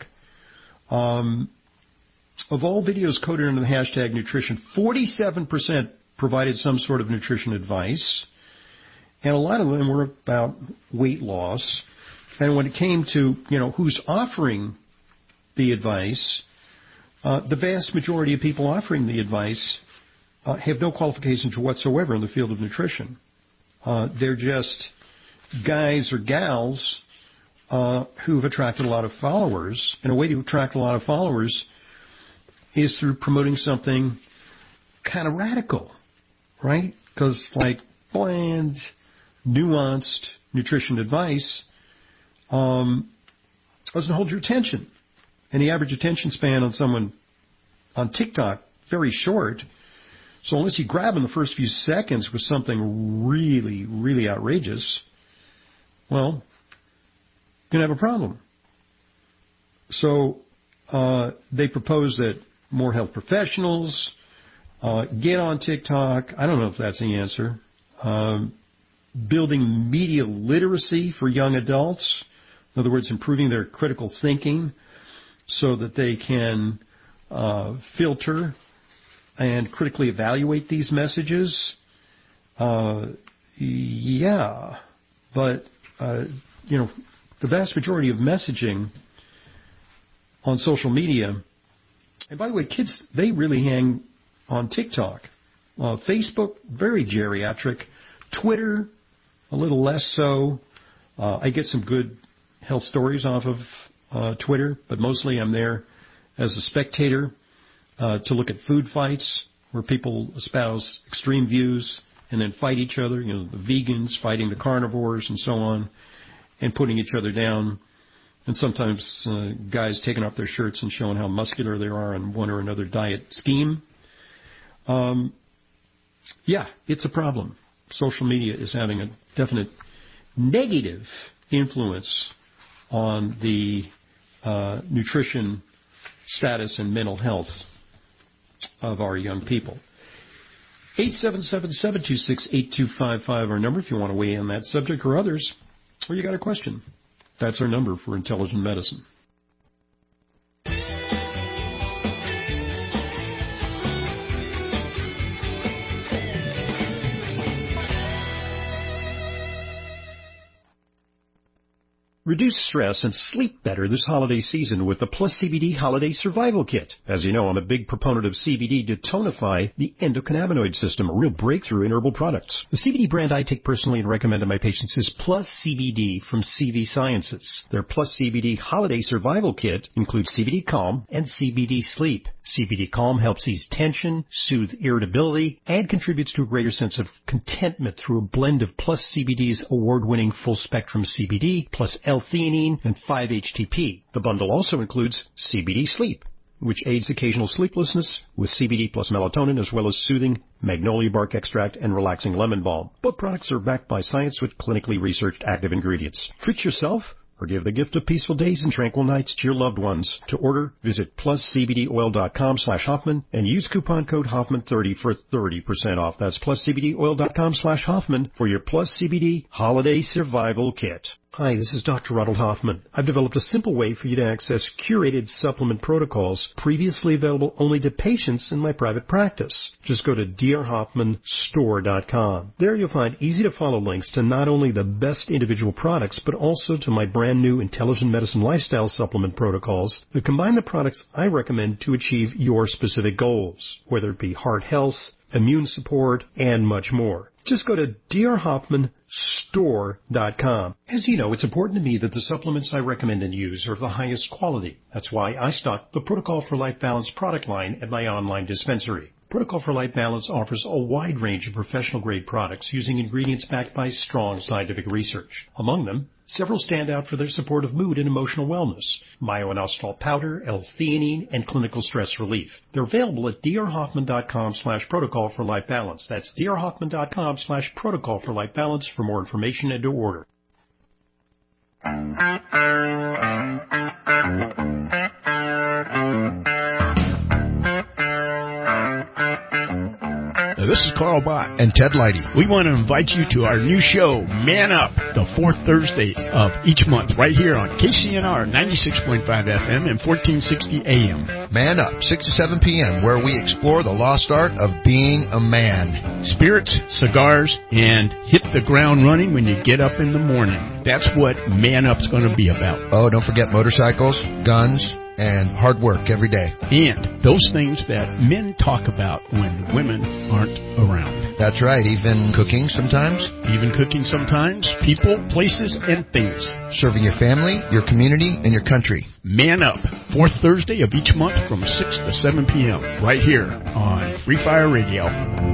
Of all videos coded under the hashtag nutrition, 47% provided some sort of nutrition advice, and a lot of them were about weight loss. And when it came to, who's offering the advice, the vast majority of people offering the advice have no qualifications whatsoever in the field of nutrition. They're just guys or gals who've attracted a lot of followers. And a way to attract a lot of followers is through promoting something kind of radical, right? Because like bland, nuanced nutrition advice doesn't hold your attention. And the average attention span on someone on TikTok, very short. So unless you grab in the first few seconds with something really, really outrageous, well, you're going to have a problem. So they propose that more health professionals get on TikTok. I don't know if that's the answer. Building media literacy for young adults. In other words, improving their critical thinking so that they can filter and critically evaluate these messages. Yeah, but, the vast majority of messaging on social media, and by the way, kids, they really hang on TikTok. Facebook, very geriatric. Twitter, a little less so. I get some good health stories off of Twitter, but mostly I'm there as a spectator to look at food fights where people espouse extreme views and then fight each other, the vegans fighting the carnivores and so on, and putting each other down. And sometimes guys taking off their shirts and showing how muscular they are on one or another diet scheme. Yeah, it's a problem. Social media is having a definite negative influence on the nutrition status and mental health of our young people. 877-726-8255, our number, if you want to weigh in on that subject or others. or you got a question. That's our number for Intelligent Medicine. Reduce stress and sleep better this holiday season with the Plus CBD Holiday Survival Kit. As you know, I'm a big proponent of CBD to tonify the endocannabinoid system, a real breakthrough in herbal products. The CBD brand I take personally and recommend to my patients is Plus CBD from CV Sciences. Their Plus CBD Holiday Survival Kit includes CBD Calm and CBD Sleep. CBD Calm helps ease tension, soothe irritability, and contributes to a greater sense of contentment through a blend of Plus CBD's award-winning full-spectrum CBD, plus L-theanine, and 5-HTP. The bundle also includes CBD Sleep, which aids occasional sleeplessness with CBD plus melatonin, as well as soothing magnolia bark extract and relaxing lemon balm. Both products are backed by science with clinically researched active ingredients. Treat yourself or give the gift of peaceful days and tranquil nights to your loved ones. To order, visit pluscbdoil.com/Hoffman and use coupon code Hoffman30 for 30% off. That's pluscbdoil.com/Hoffman for your Plus CBD Holiday Survival Kit. Hi, this is Dr. Ronald Hoffman. I've developed a simple way for you to access curated supplement protocols previously available only to patients in my private practice. Just go to drhoffmanstore.com. There you'll find easy-to-follow links to not only the best individual products, but also to my brand new Intelligent Medicine Lifestyle Supplement protocols that combine the products I recommend to achieve your specific goals, whether it be heart health, immune support, and much more. Just go to drhoffmanstore.com. As you know, it's important to me that the supplements I recommend and use are of the highest quality. That's why I stock the Protocol for Life Balance product line at my online dispensary. Protocol for Life Balance offers a wide range of professional-grade products using ingredients backed by strong scientific research. Among them, several stand out for their support of mood and emotional wellness: myo-inositol powder, L-theanine, and clinical stress relief. They're available at drhoffman.com/protocol for life balance. That's drhoffman.com/protocol for life balance for more information and to order. This is Carl Bott and Ted Leidy. We want to invite you to our new show, Man Up, the fourth Thursday of each month, right here on KCNR 96.5 FM and 1460 AM. Man Up, 6 to 7 p.m., where we explore the lost art of being a man. Spirits, cigars, and hit the ground running when you get up in the morning. That's what Man Up's going to be about. Oh, don't forget motorcycles, guns, and hard work every day. And those things that men talk about when women aren't around. That's right, even cooking sometimes. Even cooking sometimes. People, places, and things. Serving your family, your community, and your country. Man Up, fourth Thursday of each month from 6 to 7 p.m. right here on Free Fire Radio.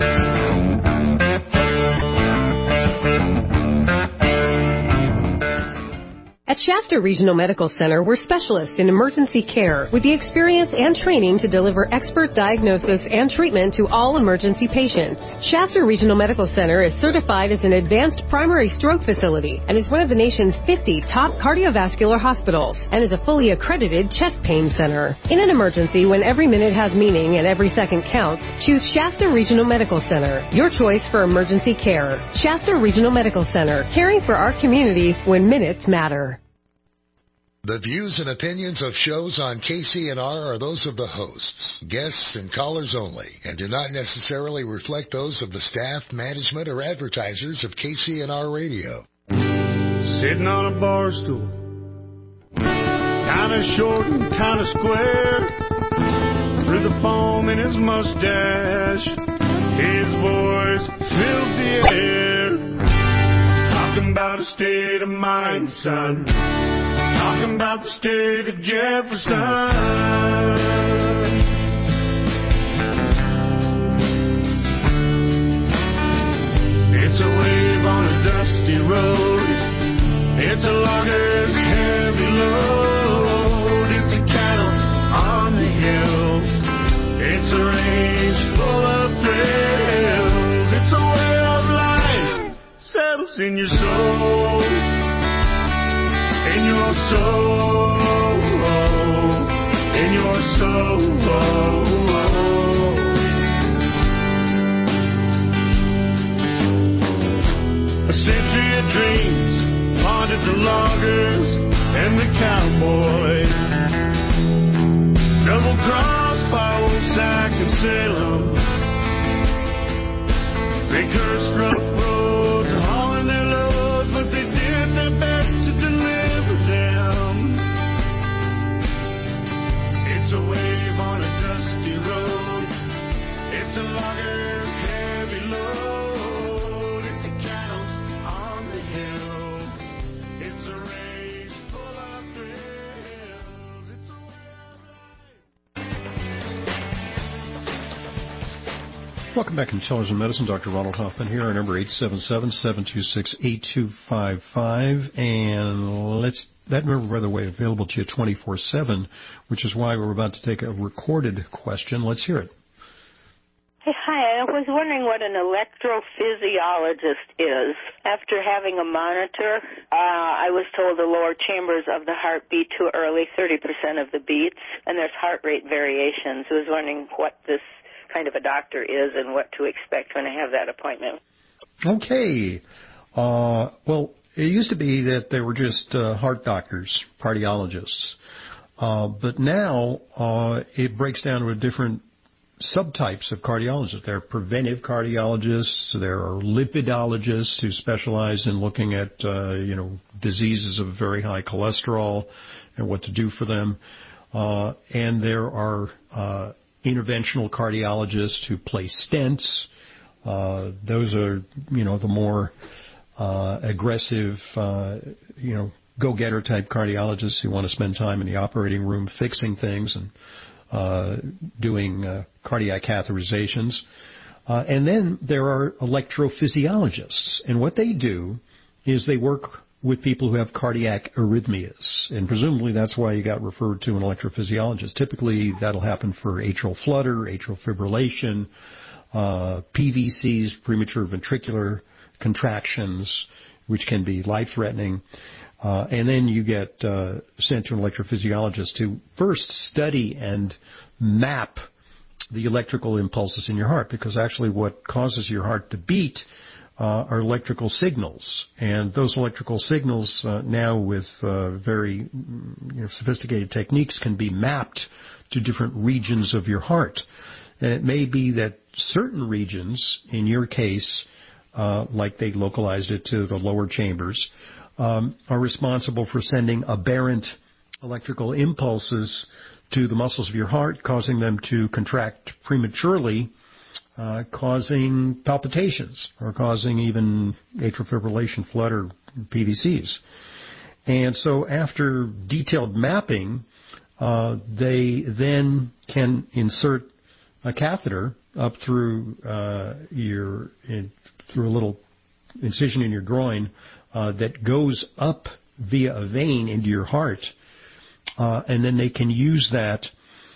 At Shasta Regional Medical Center, we're specialists in emergency care with the experience and training to deliver expert diagnosis and treatment to all emergency patients. Shasta Regional Medical Center is certified as an advanced primary stroke facility and is one of the nation's 50 top cardiovascular hospitals and is a fully accredited chest pain center. In an emergency, when every minute has meaning and every second counts, choose Shasta Regional Medical Center, your choice for emergency care. Shasta Regional Medical Center, caring for our community when minutes matter. The views and opinions of shows on KCNR are those of the hosts, guests, and callers only, and do not necessarily reflect those of the staff, management, or advertisers of KCNR Radio. Sitting on a bar stool, kinda short and kinda square, through the foam in his mustache, his voice fills the air, talking about a state of mind, son. Talking about the state of Jefferson. It's a wave on a dusty road. It's a logger's heavy load. It's a cattle on the hill. It's a range full of thrills. It's a way of life settles in your soul. In your soul, in your soul. A century of dreams Haunted the loggers and the cowboys. Double crossed by old Sack and Salem. They cursed rough roads, hauling their loads, but they did their best to deliver them. It's a wave on a dusty road. It's a logger's heavy load. It's a cattle on the hill. It's a race full of thrills. It's a way of life. Welcome back to Intelligent Medicine. Dr. Ronald Hoffman here. Our number 877-726-8255. And that number, by the way, available to you 24/7, which is why we're about to take a recorded question. Let's hear it. Hey, hi. I was wondering what an electrophysiologist is. After having a monitor, I was told the lower chambers of the heart beat too early, 30% of the beats, and there's heart rate variations. I was wondering what this kind of a doctor is and what to expect when I have that appointment. Okay. Well, it used to be that they were just heart doctors, cardiologists. But now it breaks down to a different subtypes of cardiologists. There are preventive cardiologists. There are lipidologists who specialize in looking at, diseases of very high cholesterol and what to do for them. And there are interventional cardiologists who place stents. Those are, the more aggressive, go-getter type cardiologists who want to spend time in the operating room fixing things and doing cardiac catheterizations. And then there are electrophysiologists. And what they do is they work with people who have cardiac arrhythmias. And presumably that's why you got referred to an electrophysiologist. Typically that'll happen for atrial flutter, atrial fibrillation, PVCs, premature ventricular contractions, which can be life-threatening. And then you get sent to an electrophysiologist to first study and map the electrical impulses in your heart, because actually what causes your heart to beat are electrical signals. And those electrical signals now with very sophisticated techniques can be mapped to different regions of your heart. And it may be that certain regions, in your case, like they localized it to the lower chambers, are responsible for sending aberrant electrical impulses to the muscles of your heart, causing them to contract prematurely, causing palpitations or causing even atrial fibrillation, flutter, PVCs. And so after detailed mapping, they then can insert a catheter up through through a little incision in your groin that goes up via a vein into your heart, and then they can use that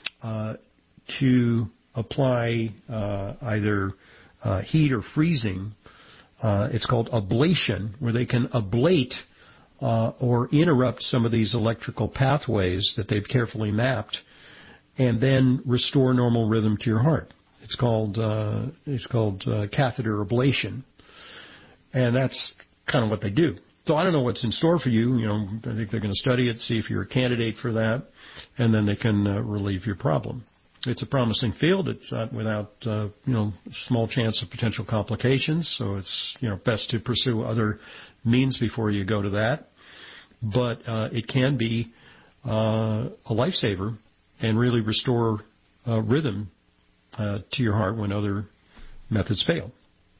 to apply either heat or freezing. It's called ablation, where they can ablate or interrupt some of these electrical pathways that they've carefully mapped, and then restore normal rhythm to your heart. It's called catheter ablation, and that's kind of what they do. So I don't know what's in store for you. I think they're going to study it, see if you're a candidate for that, and then they can relieve your problem. It's a promising field. It's not without small chance of potential complications. So it's best to pursue other means before you go to that. But it can be a lifesaver and really restore rhythm to your heart when other methods fail.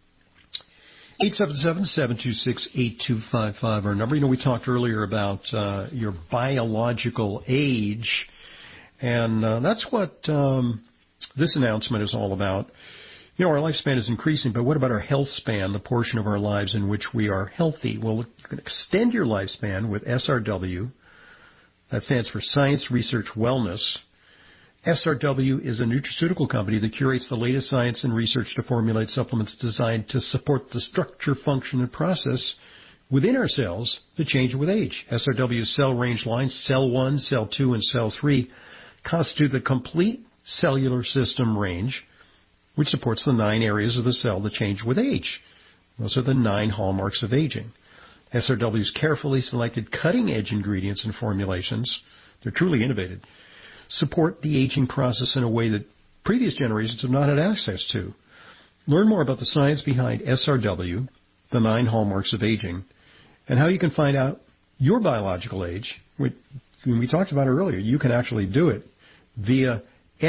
877-726-8255, our number. We talked earlier about your biological age, and that's what this announcement is all about. Our lifespan is increasing, but what about our health span, the portion of our lives in which we are healthy? Well, you can extend your lifespan with SRW. That stands for Science Research Wellness. SRW is a nutraceutical company that curates the latest science and research to formulate supplements designed to support the structure, function, and process within our cells that change with age. SRW's cell range lines, Cell 1, Cell 2, and Cell 3, constitute the complete cellular system range, which supports the 9 areas of the cell that change with age. Those are the 9 hallmarks of aging. SRW's carefully selected cutting-edge ingredients and formulations, they're truly innovative, support the aging process in a way that previous generations have not had access to. Learn more about the science behind SRW, the 9 hallmarks of aging, and how you can find out your biological age. When we talked about it earlier, you can actually do it via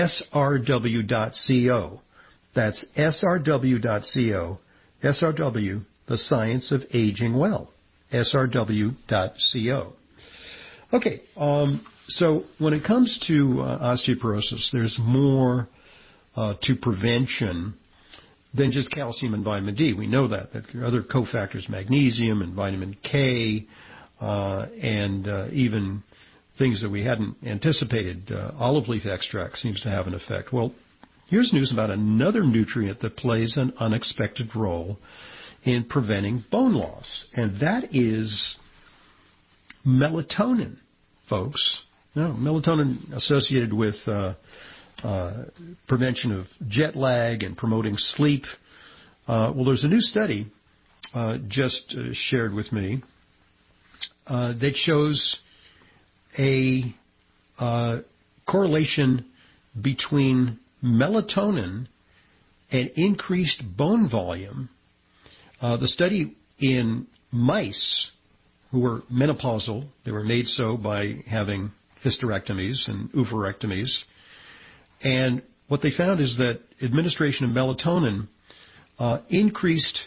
srw.co. That's srw.co. SRW, the science of aging well. srw.co. Okay, so when it comes to osteoporosis, there's more to prevention than just calcium and vitamin D. We know that there are other cofactors, magnesium and vitamin K, and even things that we hadn't anticipated. Olive leaf extract seems to have an effect. Well, here's news about another nutrient that plays an unexpected role in preventing bone loss, and that is melatonin, folks. No, melatonin associated with prevention of jet lag and promoting sleep. Well, there's a new study just shared with me that shows a correlation between melatonin and increased bone volume. The study in mice who were menopausal, they were made so by having hysterectomies and oophorectomies. And what they found is that administration of melatonin increased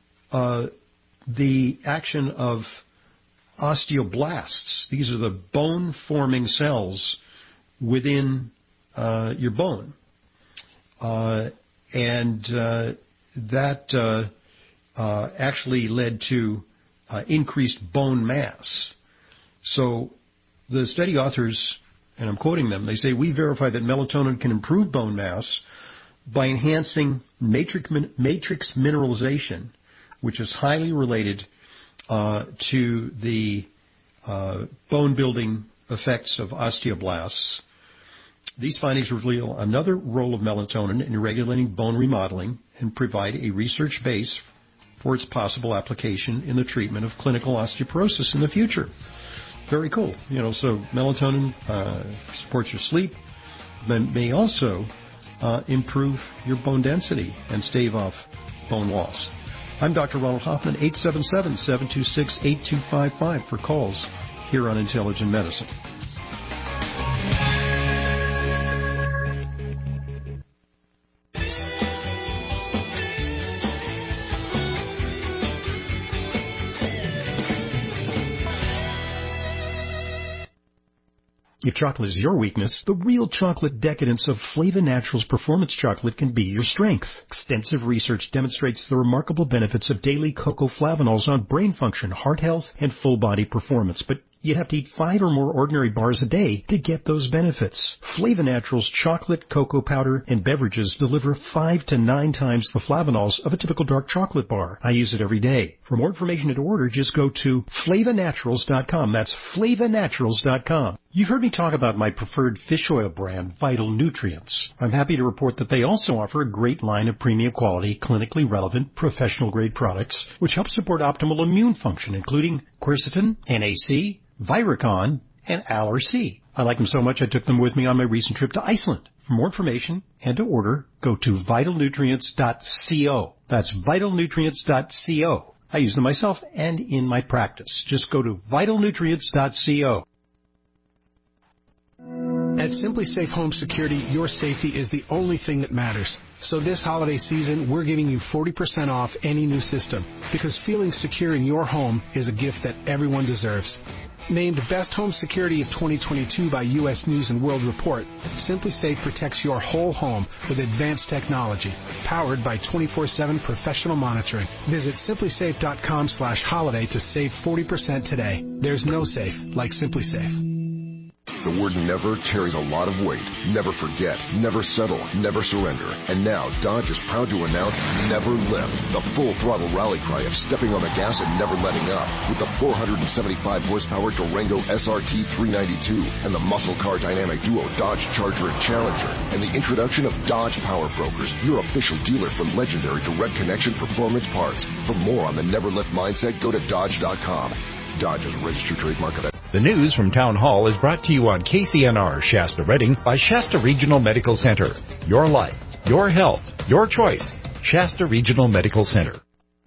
the action of osteoblasts. These are the bone-forming cells within your bone. That actually led to increased bone mass. So the study authors, and I'm quoting them, they say, we verify that melatonin can improve bone mass by enhancing matrix mineralization, which is highly related to the bone-building effects of osteoblasts. These findings reveal another role of melatonin in regulating bone remodeling and provide a research base for its possible application in the treatment of clinical osteoporosis in the future. Very cool. So melatonin supports your sleep, but may also improve your bone density and stave off bone loss. I'm Dr. Ronald Hoffman, 877-726-8255 for calls here on Intelligent Medicine. If chocolate is your weakness, the real chocolate decadence of Flava Naturals Performance Chocolate can be your strength. Extensive research demonstrates the remarkable benefits of daily cocoa flavanols on brain function, heart health, and full body performance. But you'd have to eat 5 or more ordinary bars a day to get those benefits. Flava Naturals chocolate, cocoa powder, and beverages deliver 5 to 9 times the flavanols of a typical dark chocolate bar. I use it every day. For more information and to order, just go to FlavaNaturals.com. That's FlavaNaturals.com. You've heard me talk about my preferred fish oil brand, Vital Nutrients. I'm happy to report that they also offer a great line of premium quality, clinically relevant, professional-grade products, which help support optimal immune function, including quercetin, NAC, Viricon, and Aller-C. I like them so much I took them with me on my recent trip to Iceland. For more information and to order, go to vitalnutrients.co. That's vitalnutrients.co. I use them myself and in my practice. Just go to vitalnutrients.co. At Simply Safe Home Security, your safety is the only thing that matters. So this holiday season, we're giving you 40% off any new system, because feeling secure in your home is a gift that everyone deserves. Named Best Home Security of 2022 by U.S. News & World Report, Simply Safe protects your whole home with advanced technology, powered by 24/7 professional monitoring. Visit simplysafe.com/holiday to save 40% today. There's no safe like Simply Safe. The word never carries a lot of weight. Never forget, never settle, never surrender. And now, Dodge is proud to announce Never Lift, the full-throttle rally cry of stepping on the gas and never letting up. With the 475-horsepower Durango SRT 392 and the muscle car dynamic duo Dodge Charger and Challenger. And the introduction of Dodge Power Brokers, your official dealer for legendary direct connection performance parts. For more on the Never Lift mindset, go to Dodge.com. Dodge is a registered trademark of it. The news from Town Hall is brought to you on KCNR Shasta Redding by Shasta Regional Medical Center. Your life, your health, your choice. Shasta Regional Medical Center.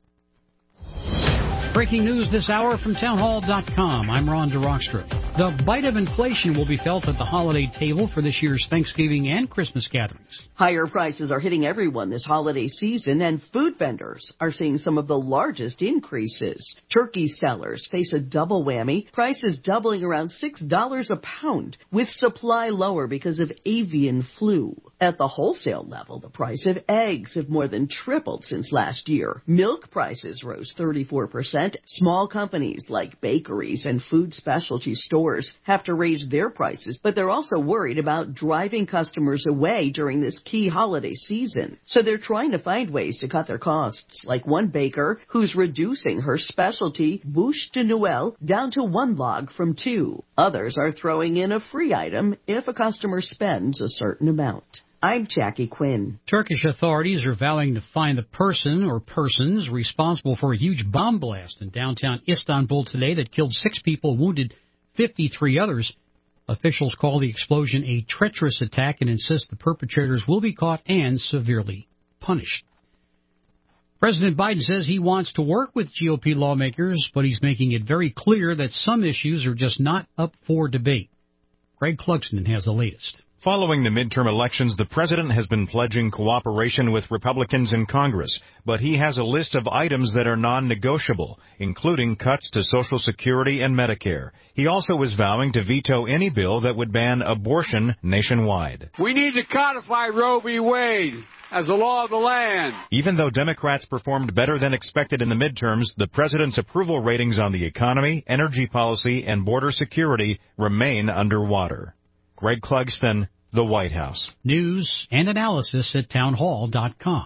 Breaking news this hour from townhall.com. I'm Ron DeRockstra. The bite of inflation will be felt at the holiday table for this year's Thanksgiving and Christmas gatherings. Higher prices are hitting everyone this holiday season, and food vendors are seeing some of the largest increases. Turkey sellers face a double whammy, prices doubling around $6 a pound, with supply lower because of avian flu. At the wholesale level, the price of eggs have more than tripled since last year. Milk prices rose 34%. Small companies like bakeries and food specialty stores have to raise their prices, but they're also worried about driving customers away during this key holiday season. So they're trying to find ways to cut their costs, like one baker who's reducing her specialty bûche de Noël down to 1 log from 2. Others are throwing in a free item if a customer spends a certain amount. I'm Jackie Quinn. Turkish authorities are vowing to find the person or persons responsible for a huge bomb blast in downtown Istanbul today that killed 6 people, wounded 53 others. Officials call the explosion a treacherous attack and insist the perpetrators will be caught and severely punished. President Biden says he wants to work with GOP lawmakers, but he's making it very clear that some issues are just not up for debate. Greg Clugston has the latest. Following the midterm elections, the president has been pledging cooperation with Republicans in Congress, but he has a list of items that are non-negotiable, including cuts to Social Security and Medicare. He also is vowing to veto any bill that would ban abortion nationwide. We need to codify Roe v. Wade as the law of the land. Even though Democrats performed better than expected in the midterms, the president's approval ratings on the economy, energy policy, and border security remain underwater. Greg Clugston, The White House. News and analysis at townhall.com.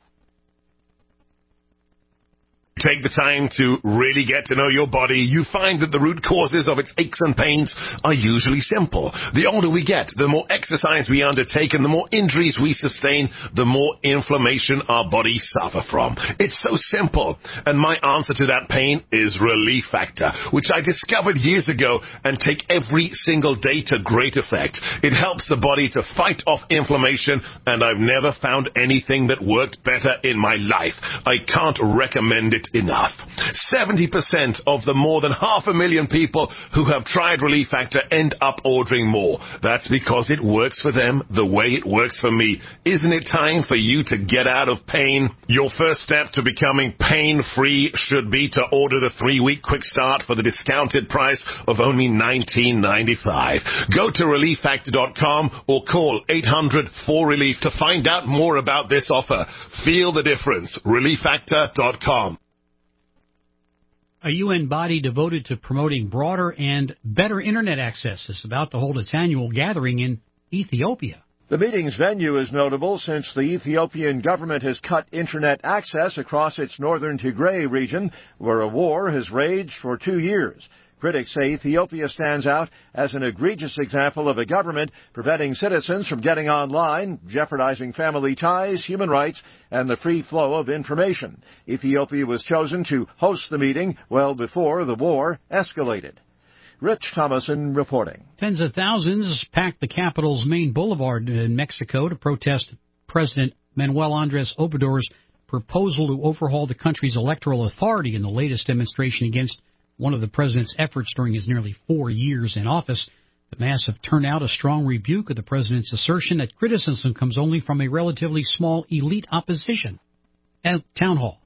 Take the time to really get to know your body, you find that the root causes of its aches and pains are usually simple. The older we get, the more exercise we undertake, and the more injuries we sustain, the more inflammation our bodies suffer from. It's so simple. And my answer to that pain is Relief Factor, which I discovered years ago and take every single day to great effect. It helps the body to fight off inflammation, and I've never found anything that worked better in my life. I can't recommend it enough. 70% of the more than 500,000 people who have tried Relief Factor end up ordering more. That's because it works for them the way it works for me. Isn't it time for you to get out of pain? Your first step to becoming pain-free should be to order the 3-week quick start for the discounted price of only $19.95. Go to ReliefFactor.com or call 800-4RELIEF to find out more about this offer. Feel the difference. ReliefFactor.com. A UN body devoted to promoting broader and better Internet access is about to hold its annual gathering in Ethiopia. The meeting's venue is notable since the Ethiopian government has cut Internet access across its northern Tigray region, where a war has raged for 2 years. Critics say Ethiopia stands out as an egregious example of a government preventing citizens from getting online, jeopardizing family ties, human rights, and the free flow of information. Ethiopia was chosen to host the meeting well before the war escalated. Rich Thomason reporting. Tens of thousands packed the capital's main boulevard in Mexico to protest President Manuel Andrés Obrador's proposal to overhaul the country's electoral authority in the latest demonstration against one of the president's efforts during his nearly 4 years in office. The massive turnout a strong rebuke of the president's assertion that criticism comes only from a relatively small elite opposition. At Town Hall.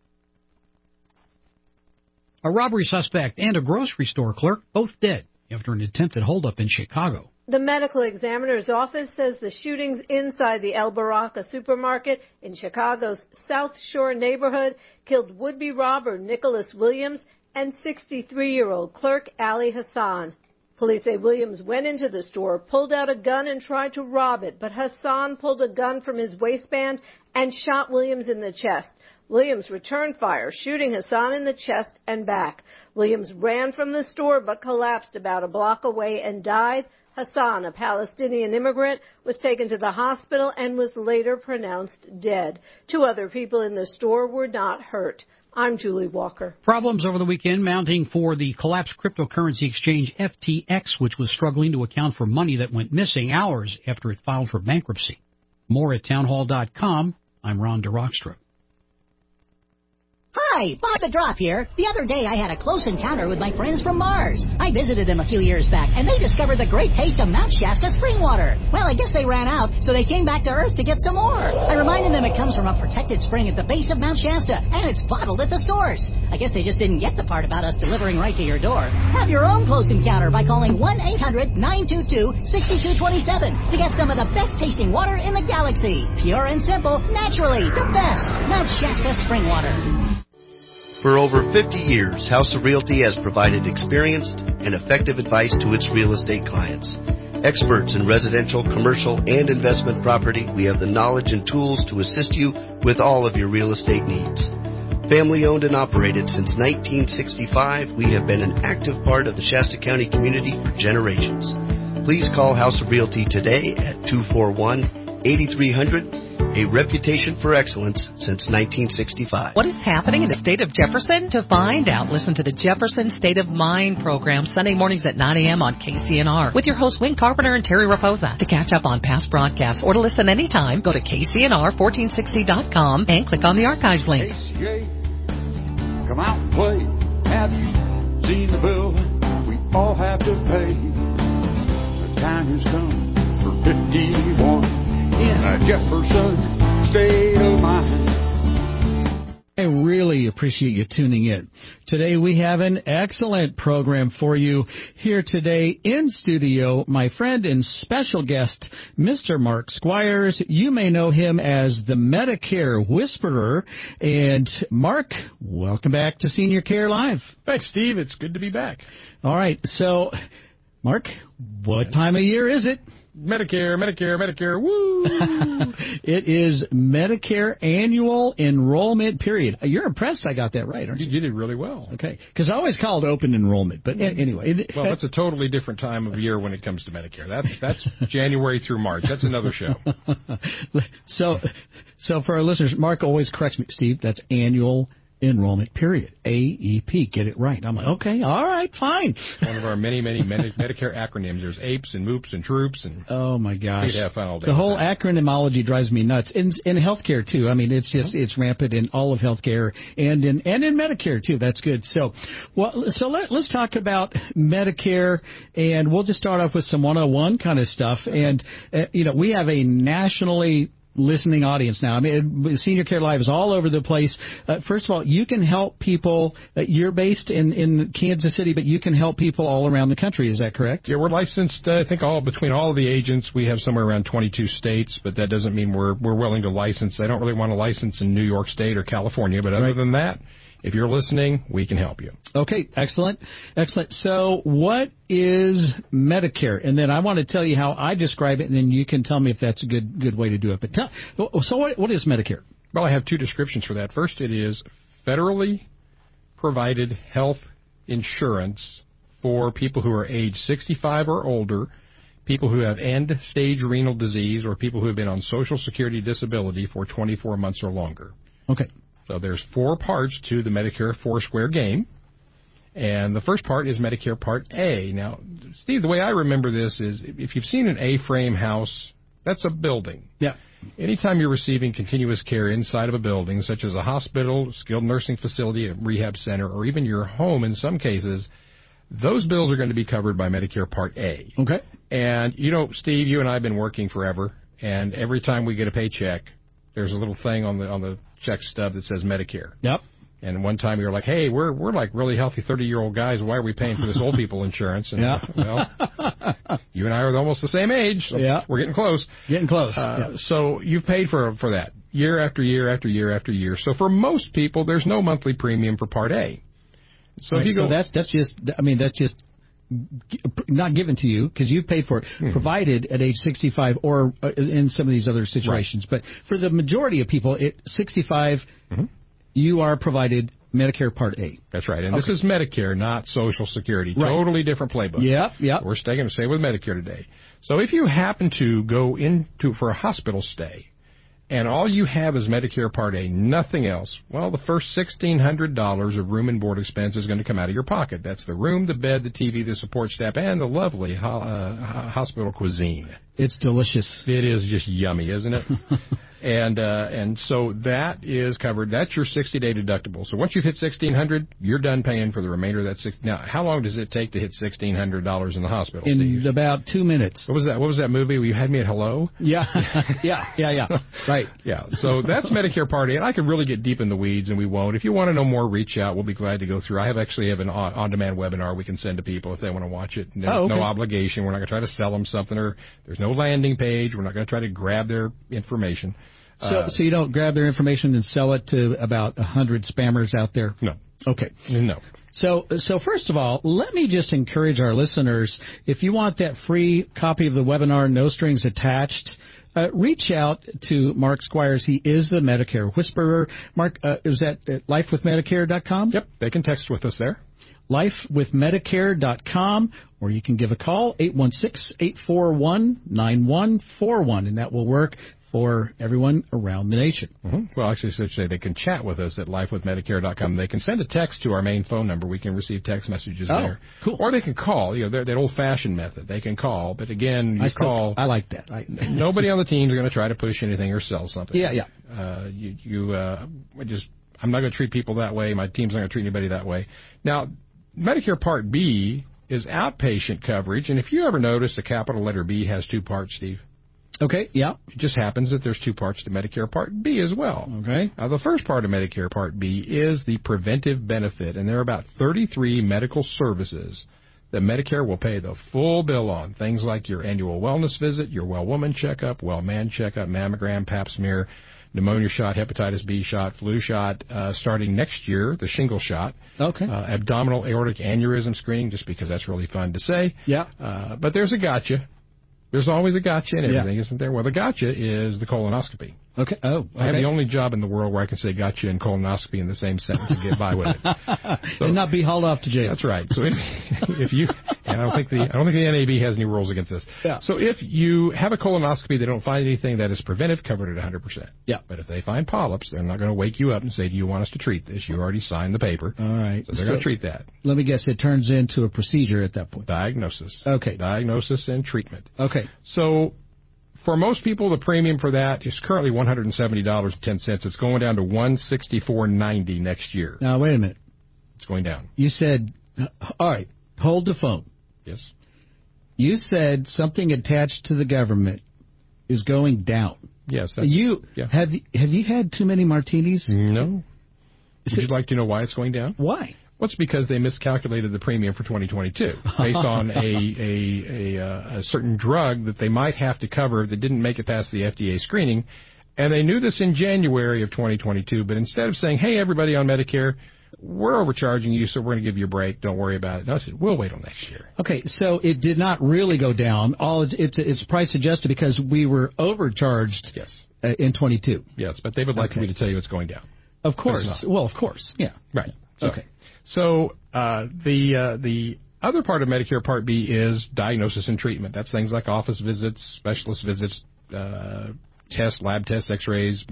A robbery suspect and a grocery store clerk both dead after an attempted holdup in Chicago. The medical examiner's office says the shootings inside the El Baraka supermarket in Chicago's South Shore neighborhood killed would-be robber Nicholas Williams and 63-year-old clerk Ali Hassan. Police say Williams went into the store, pulled out a gun, and tried to rob it, but Hassan pulled a gun from his waistband and shot Williams in the chest. Williams returned fire, shooting Hassan in the chest and back. Williams ran from the store but collapsed about a block away and died. Hassan, a Palestinian immigrant, was taken to the hospital and was later pronounced dead. 2 other people in the store were not hurt. I'm Julie Walker. Problems over the weekend mounting for the collapsed cryptocurrency exchange FTX, which was struggling to account for money that went missing hours after it filed for bankruptcy. More at townhall.com. I'm Ron DeRockstra. Hi, Bob the Drop here. The other day I had a close encounter with my friends from Mars. I visited them a few years back, and they discovered the great taste of Mount Shasta spring water. Well, I guess they ran out, so they came back to Earth to get some more. I reminded them it comes from a protected spring at the base of Mount Shasta, and it's bottled at the source. I guess they just didn't get the part about us delivering right to your door. Have your own close encounter by calling 1-800-922-6227 to get some of the best tasting water in the galaxy. Pure and simple, naturally, the best. Mount Shasta spring water. For over 50 years, House of Realty has provided experienced and effective advice to its real estate clients. Experts in residential, commercial, and investment property, we have the knowledge and tools to assist you with all of your real estate needs. Family owned and operated since 1965, we have been an active part of the Shasta County community for generations. Please call House of Realty today at 241-8300. A reputation for excellence since 1965. What is happening in the state of Jefferson? To find out, listen to the Jefferson State of Mind program Sunday mornings at 9 a.m. on KCNR with your hosts Wayne Carpenter and Terry Raposa. To catch up on past broadcasts or to listen anytime, go to KCNR1460.com and click on the archives link. KCA, come out and play. Have you seen the bill we all have to pay? The time has come for 51. In a Jefferson state of mind. I really appreciate you tuning in. Today we have an excellent program for you. Here today in studio, my friend and special guest, Mr. Mark Squires. You may know him as the Medicare Whisperer. And Mark, welcome back to Senior Care Live. Thanks, Steve. It's good to be back. All right. So, Mark, what time of year is it? Medicare, woo! It is Medicare annual enrollment period. You're impressed I got that right, aren't you? You did really well. Okay, because I always call it open enrollment, but anyway. Well, it's a totally different time of year when it comes to Medicare. That's January through March. That's another show. So for our listeners, Mark always corrects me, Steve, that's annual enrollment period. AEP. Get it right. I'm like, okay, all right, fine. One of our many Medicare acronyms. There's APES and MOOPS and TROOPS and oh my gosh, you'd have fun all day. The whole acronymology drives me nuts. In healthcare too. I mean, it's just it's rampant in all of healthcare and in Medicare too. That's good. So let's talk about Medicare, and we'll just start off with some 101 kind of stuff. And we have a nationally listening audience now. I mean, Senior Care Live is all over the place. First of all, you can help people. You're based in Kansas City, but you can help people all around the country. Is that correct? Yeah, we're licensed. I think between all of the agents, we have somewhere around 22 states, but that doesn't mean we're willing to license. I don't really want to license in New York State or California, but other than that, if you're listening, we can help you. Okay, excellent. So what is Medicare? And then I want to tell you how I describe it, and then you can tell me if that's a good way to do it. But what is Medicare? Well, I have two descriptions for that. First, it is federally provided health insurance for people who are age 65 or older, people who have end-stage renal disease, or people who have been on Social Security disability for 24 months or longer. Okay. So there's 4 parts to the Medicare Foursquare game, and the first part is Medicare Part A. Now, Steve, the way I remember this is if you've seen an A-frame house, that's a building. Yeah. Anytime you're receiving continuous care inside of a building, such as a hospital, skilled nursing facility, a rehab center, or even your home in some cases, those bills are going to be covered by Medicare Part A. Okay. And, Steve, you and I have been working forever, and every time we get a paycheck, there's a little thing on the check stub that says Medicare. Yep. And one time you're like, hey, we're like really healthy 30-year-old guys. Why are we paying for this old people insurance? And, well, you and I are almost the same age, so we're getting close. So you've paid for that year after year after year after year. So for most people, there's no monthly premium for Part A. So if you go, that's just not given to you because you've paid for it, provided at age 65 or in some of these other situations. Right. But for the majority of people, at 65, you are provided Medicare Part A. That's right. And this is Medicare, not Social Security. Right. Totally different playbook. Yep. We're staying with Medicare today. So if you happen to go for a hospital stay, and all you have is Medicare Part A, nothing else, well, the first $1,600 of room and board expense is going to come out of your pocket. That's the room, the bed, the TV, the support staff, and the lovely hospital cuisine. It's delicious. It is just yummy, isn't it? And so that is covered. That's your 60-day deductible. So once you've hit $1,600, you're done paying for the remainder of that. Now, how long does it take to hit $1,600 in the hospital, Steve? In about 2 minutes. What was that movie where you had me at hello? Yeah. Right. Yeah. So that's Medicare Part A, and I could really get deep in the weeds, and we won't. If you want to know more, reach out. We'll be glad to go through. I have an on-demand webinar we can send to people if they want to watch it. No obligation. We're not going to try to sell them something, or there's no landing page. We're not going to try to grab their information. So you don't grab their information and sell it to about 100 spammers out there? No. Okay. No. So first of all, let me just encourage our listeners, if you want that free copy of the webinar, no strings attached, reach out to Mark Squires. He is the Medicare Whisperer. Mark, is that at lifewithmedicare.com? Yep. They can text with us there. lifewithmedicare.com, or you can give a call, 816-841-9141, and that will work for everyone around the nation. Well, actually, I should say they can chat with us at lifewithmedicare.com. They can send a text to our main phone number. We can receive text messages there. Cool. Or they can call. That old-fashioned method. They can call, but again, call. I like that. Nobody on the team is going to try to push anything or sell something. Yeah. I'm not going to treat people that way. My team's not going to treat anybody that way. Now, Medicare Part B is outpatient coverage, and if you ever notice, the capital letter B has two parts, Steve. Okay, yeah. It just happens that there's two parts to Medicare Part B as well. Okay. Now, the first part of Medicare Part B is the preventive benefit, and there are about 33 medical services that Medicare will pay the full bill on. Things like your annual wellness visit, your well woman checkup, well man checkup, mammogram, pap smear, pneumonia shot, hepatitis B shot, flu shot, starting next year, the shingle shot. Okay. Abdominal aortic aneurysm screening, just because that's really fun to say. Yeah. But there's a gotcha. There's always a gotcha in everything, isn't there? Well, the gotcha is the colonoscopy. Okay. Oh, I have the only job in the world where I can say gotcha and colonoscopy in the same sentence and get by with it. So, and not be hauled off to jail. That's right. So if you, and I don't think the NAB has any rules against this. Yeah. So if you have a colonoscopy, they don't find anything that is preventive, covered at 100%. Yeah. But if they find polyps, they're not going to wake you up and say, do you want us to treat this? You already signed the paper. All right. So they're going to treat that. Let me guess, it turns into a procedure at that point. Diagnosis. Okay. Diagnosis and treatment. Okay. So for most people, the premium for that is currently $170.10. It's going down to $164.90 next year. Now, wait a minute. It's going down. You said, all right, hold the phone. Yes. You said something attached to the government is going down. Yes. Have you had too many martinis? No. Would you like to know why it's going down? Why? Well, it's because they miscalculated the premium for 2022 based on a certain drug that they might have to cover that didn't make it past the FDA screening. And they knew this in January of 2022, but instead of saying, hey, everybody on Medicare, we're overcharging you, so we're going to give you a break. Don't worry about it. I said, we'll wait till next year. Okay, so it did not really go down. It's price adjusted because we were overcharged in 22. Yes, but they would like me to tell you it's going down. Of course. Well, of course. Yeah. Right. Okay. So the other part of Medicare Part B is diagnosis and treatment. That's things like office visits, specialist visits, tests, lab tests, X-rays,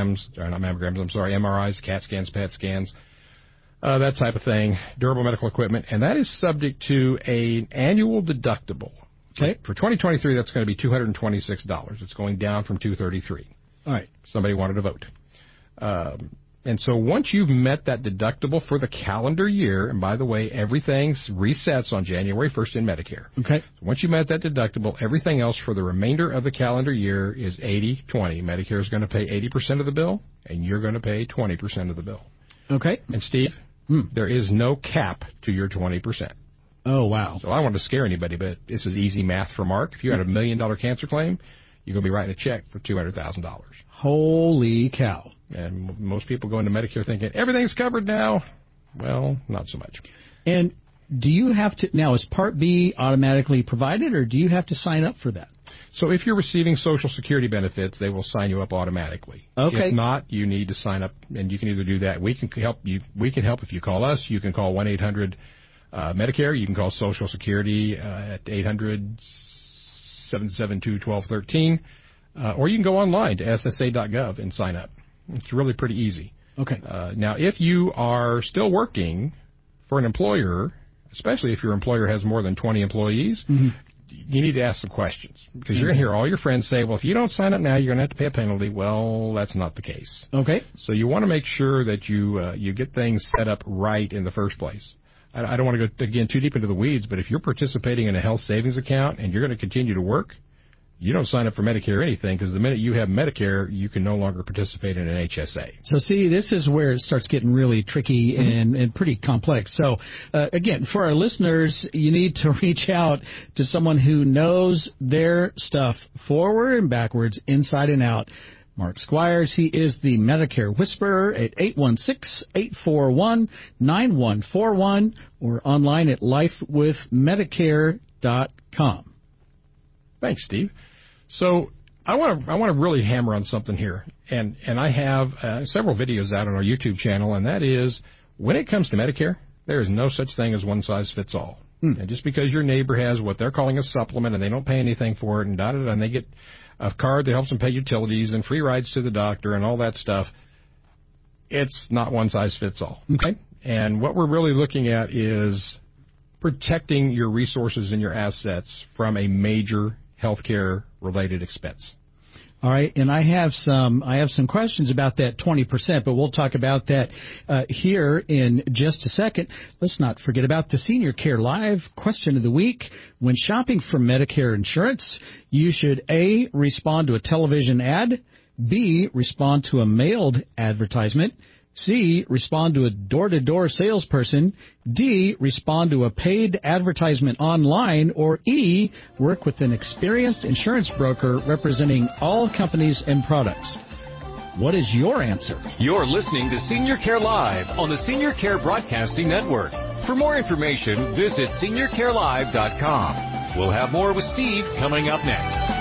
MRIs, CAT scans, PET scans, that type of thing, durable medical equipment, and that is subject to an annual deductible. Okay. For 2023, that's going to be $226. It's going down from $233. All right. Somebody wanted to vote. And so once you've met that deductible for the calendar year, and by the way, everything resets on January 1st in Medicare. Okay. So once you've met that deductible, everything else for the remainder of the calendar year is 80-20. Medicare is going to pay 80% of the bill, and you're going to pay 20% of the bill. Okay. And Steve, there is no cap to your 20%. Oh, wow. So I don't want to scare anybody, but this is easy math for Mark. If you had $1 million cancer claim, you're going to be writing a check for $200,000. Holy cow. And most people go into Medicare thinking, everything's covered now. Well, not so much. And do you have to, now is Part B automatically provided, or do you have to sign up for that? So if you're receiving Social Security benefits, they will sign you up automatically. Okay. If not, you need to sign up, and you can either do that. We can help you. We can help if you call us. You can call 1-800-MEDICARE. You can call Social Security at 800-772-1213. Or you can go online to ssa.gov and sign up. It's really pretty easy. Okay. Now, if you are still working for an employer, especially if your employer has more than 20 employees, you need to ask some questions, because you're going to hear all your friends say, well, if you don't sign up now, you're going to have to pay a penalty. Well, that's not the case. Okay. So you want to make sure that you get things set up right in the first place. I don't want to go, again, too deep into the weeds, but if you're participating in a health savings account and you're going to continue to work, you don't sign up for Medicare or anything, because the minute you have Medicare, you can no longer participate in an HSA. So, see, this is where it starts getting really tricky and pretty complex. So, again, for our listeners, you need to reach out to someone who knows their stuff forward and backwards, inside and out. Mark Squires, he is the Medicare Whisperer at 816-841-9141 or online at lifewithmedicare.com. Thanks, Steve. So I want to really hammer on something here, and I have several videos out on our YouTube channel, and that is, when it comes to Medicare, there is no such thing as one size fits all. And just because your neighbor has what they're calling a supplement and they don't pay anything for it, and and they get a card that helps them pay utilities and free rides to the doctor and all that stuff, it's not one size fits all. Okay. And what we're really looking at is protecting your resources and your assets from a major healthcare related expense. All right, and I have some questions about that 20%, but we'll talk about that here in just a second. Let's not forget about the Senior Care Live question of the week. When shopping for Medicare insurance, you should A, respond to a television ad, B, respond to a mailed advertisement, C, respond to a door-to-door salesperson, D, respond to a paid advertisement online, or E, work with an experienced insurance broker representing all companies and products. What is your answer? You're listening to Senior Care Live on the Senior Care Broadcasting Network. For more information, visit seniorcarelive.com. We'll have more with Steve coming up next.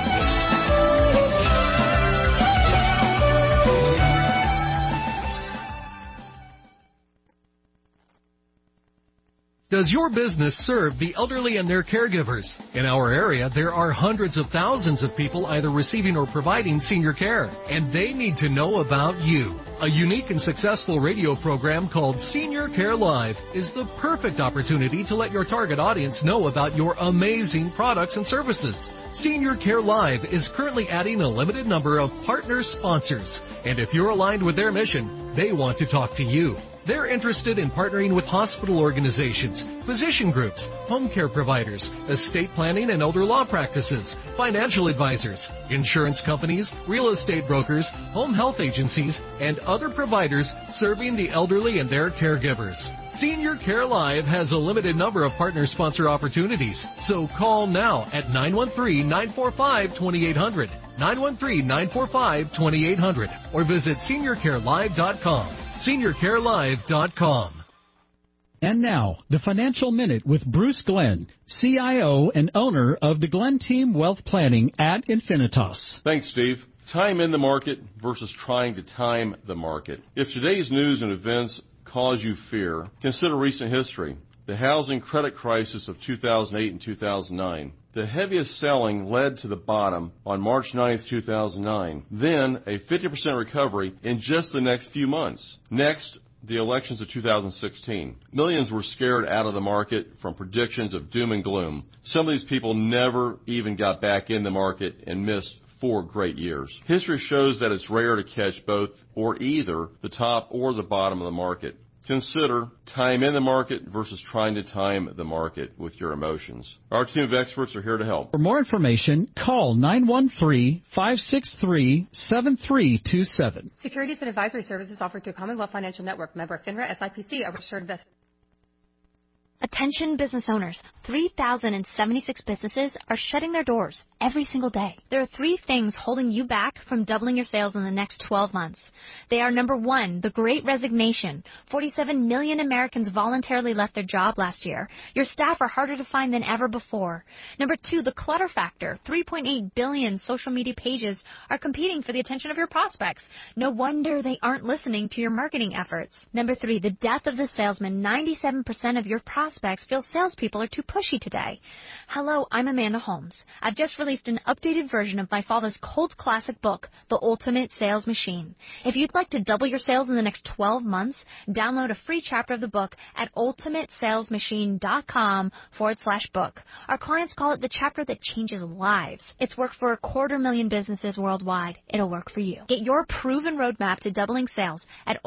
Does your business serve the elderly and their caregivers? In our area, there are hundreds of thousands of people either receiving or providing senior care, and they need to know about you. A unique and successful radio program called Senior Care Live is the perfect opportunity to let your target audience know about your amazing products and services. Senior Care Live is currently adding a limited number of partner sponsors, and if you're aligned with their mission, they want to talk to you. They're interested in partnering with hospital organizations, physician groups, home care providers, estate planning and elder law practices, financial advisors, insurance companies, real estate brokers, home health agencies, and other providers serving the elderly and their caregivers. Senior Care Live has a limited number of partner sponsor opportunities, so call now at 913-945-2800, 913-945-2800, or visit seniorcarelive.com. seniorcarelive.com. And now, the Financial Minute with Bruce Glenn, CIO and owner of the Glenn Team Wealth Planning at Infinitas. Thanks, Steve. Time in the market versus trying to time the market. If today's news and events cause you fear, consider recent history. The housing credit crisis of 2008 and 2009. The heaviest selling led to the bottom on March 9, 2009. Then a 50% recovery in just the next few months. Next, the elections of 2016. Millions were scared out of the market from predictions of doom and gloom. Some of these people never even got back in the market and missed 4 great years. History shows that it's rare to catch both or either the top or the bottom of the market. Consider time in the market versus trying to time the market with your emotions. Our team of experts are here to help. For more information, call 913-563-7327. Securities and advisory services offered through Commonwealth Financial Network, member FINRA, SIPC, a registered investment. Attention business owners, 3,076 businesses are shutting their doors every single day. There are 3 things holding you back from doubling your sales in the next 12 months. They are number 1, the Great Resignation. 47 million Americans voluntarily left their job last year. Your staff are harder to find than ever before. Number 2, the clutter factor. 3.8 billion social media pages are competing for the attention of your prospects. No wonder they aren't listening to your marketing efforts. Number 3, the death of the salesman. 97% of your prospects feel salespeople are too pushy today. Hello, I'm Amanda Holmes. I've just released an updated version of my father's cult classic book, The Ultimate Sales Machine. If you'd like to double your sales in the next 12 months, download a free chapter of the book at ultimatesalesmachine.com/book. Our clients call it the chapter that changes lives. It's worked for 250,000 businesses worldwide. It'll work for you. Get your proven roadmap to doubling sales at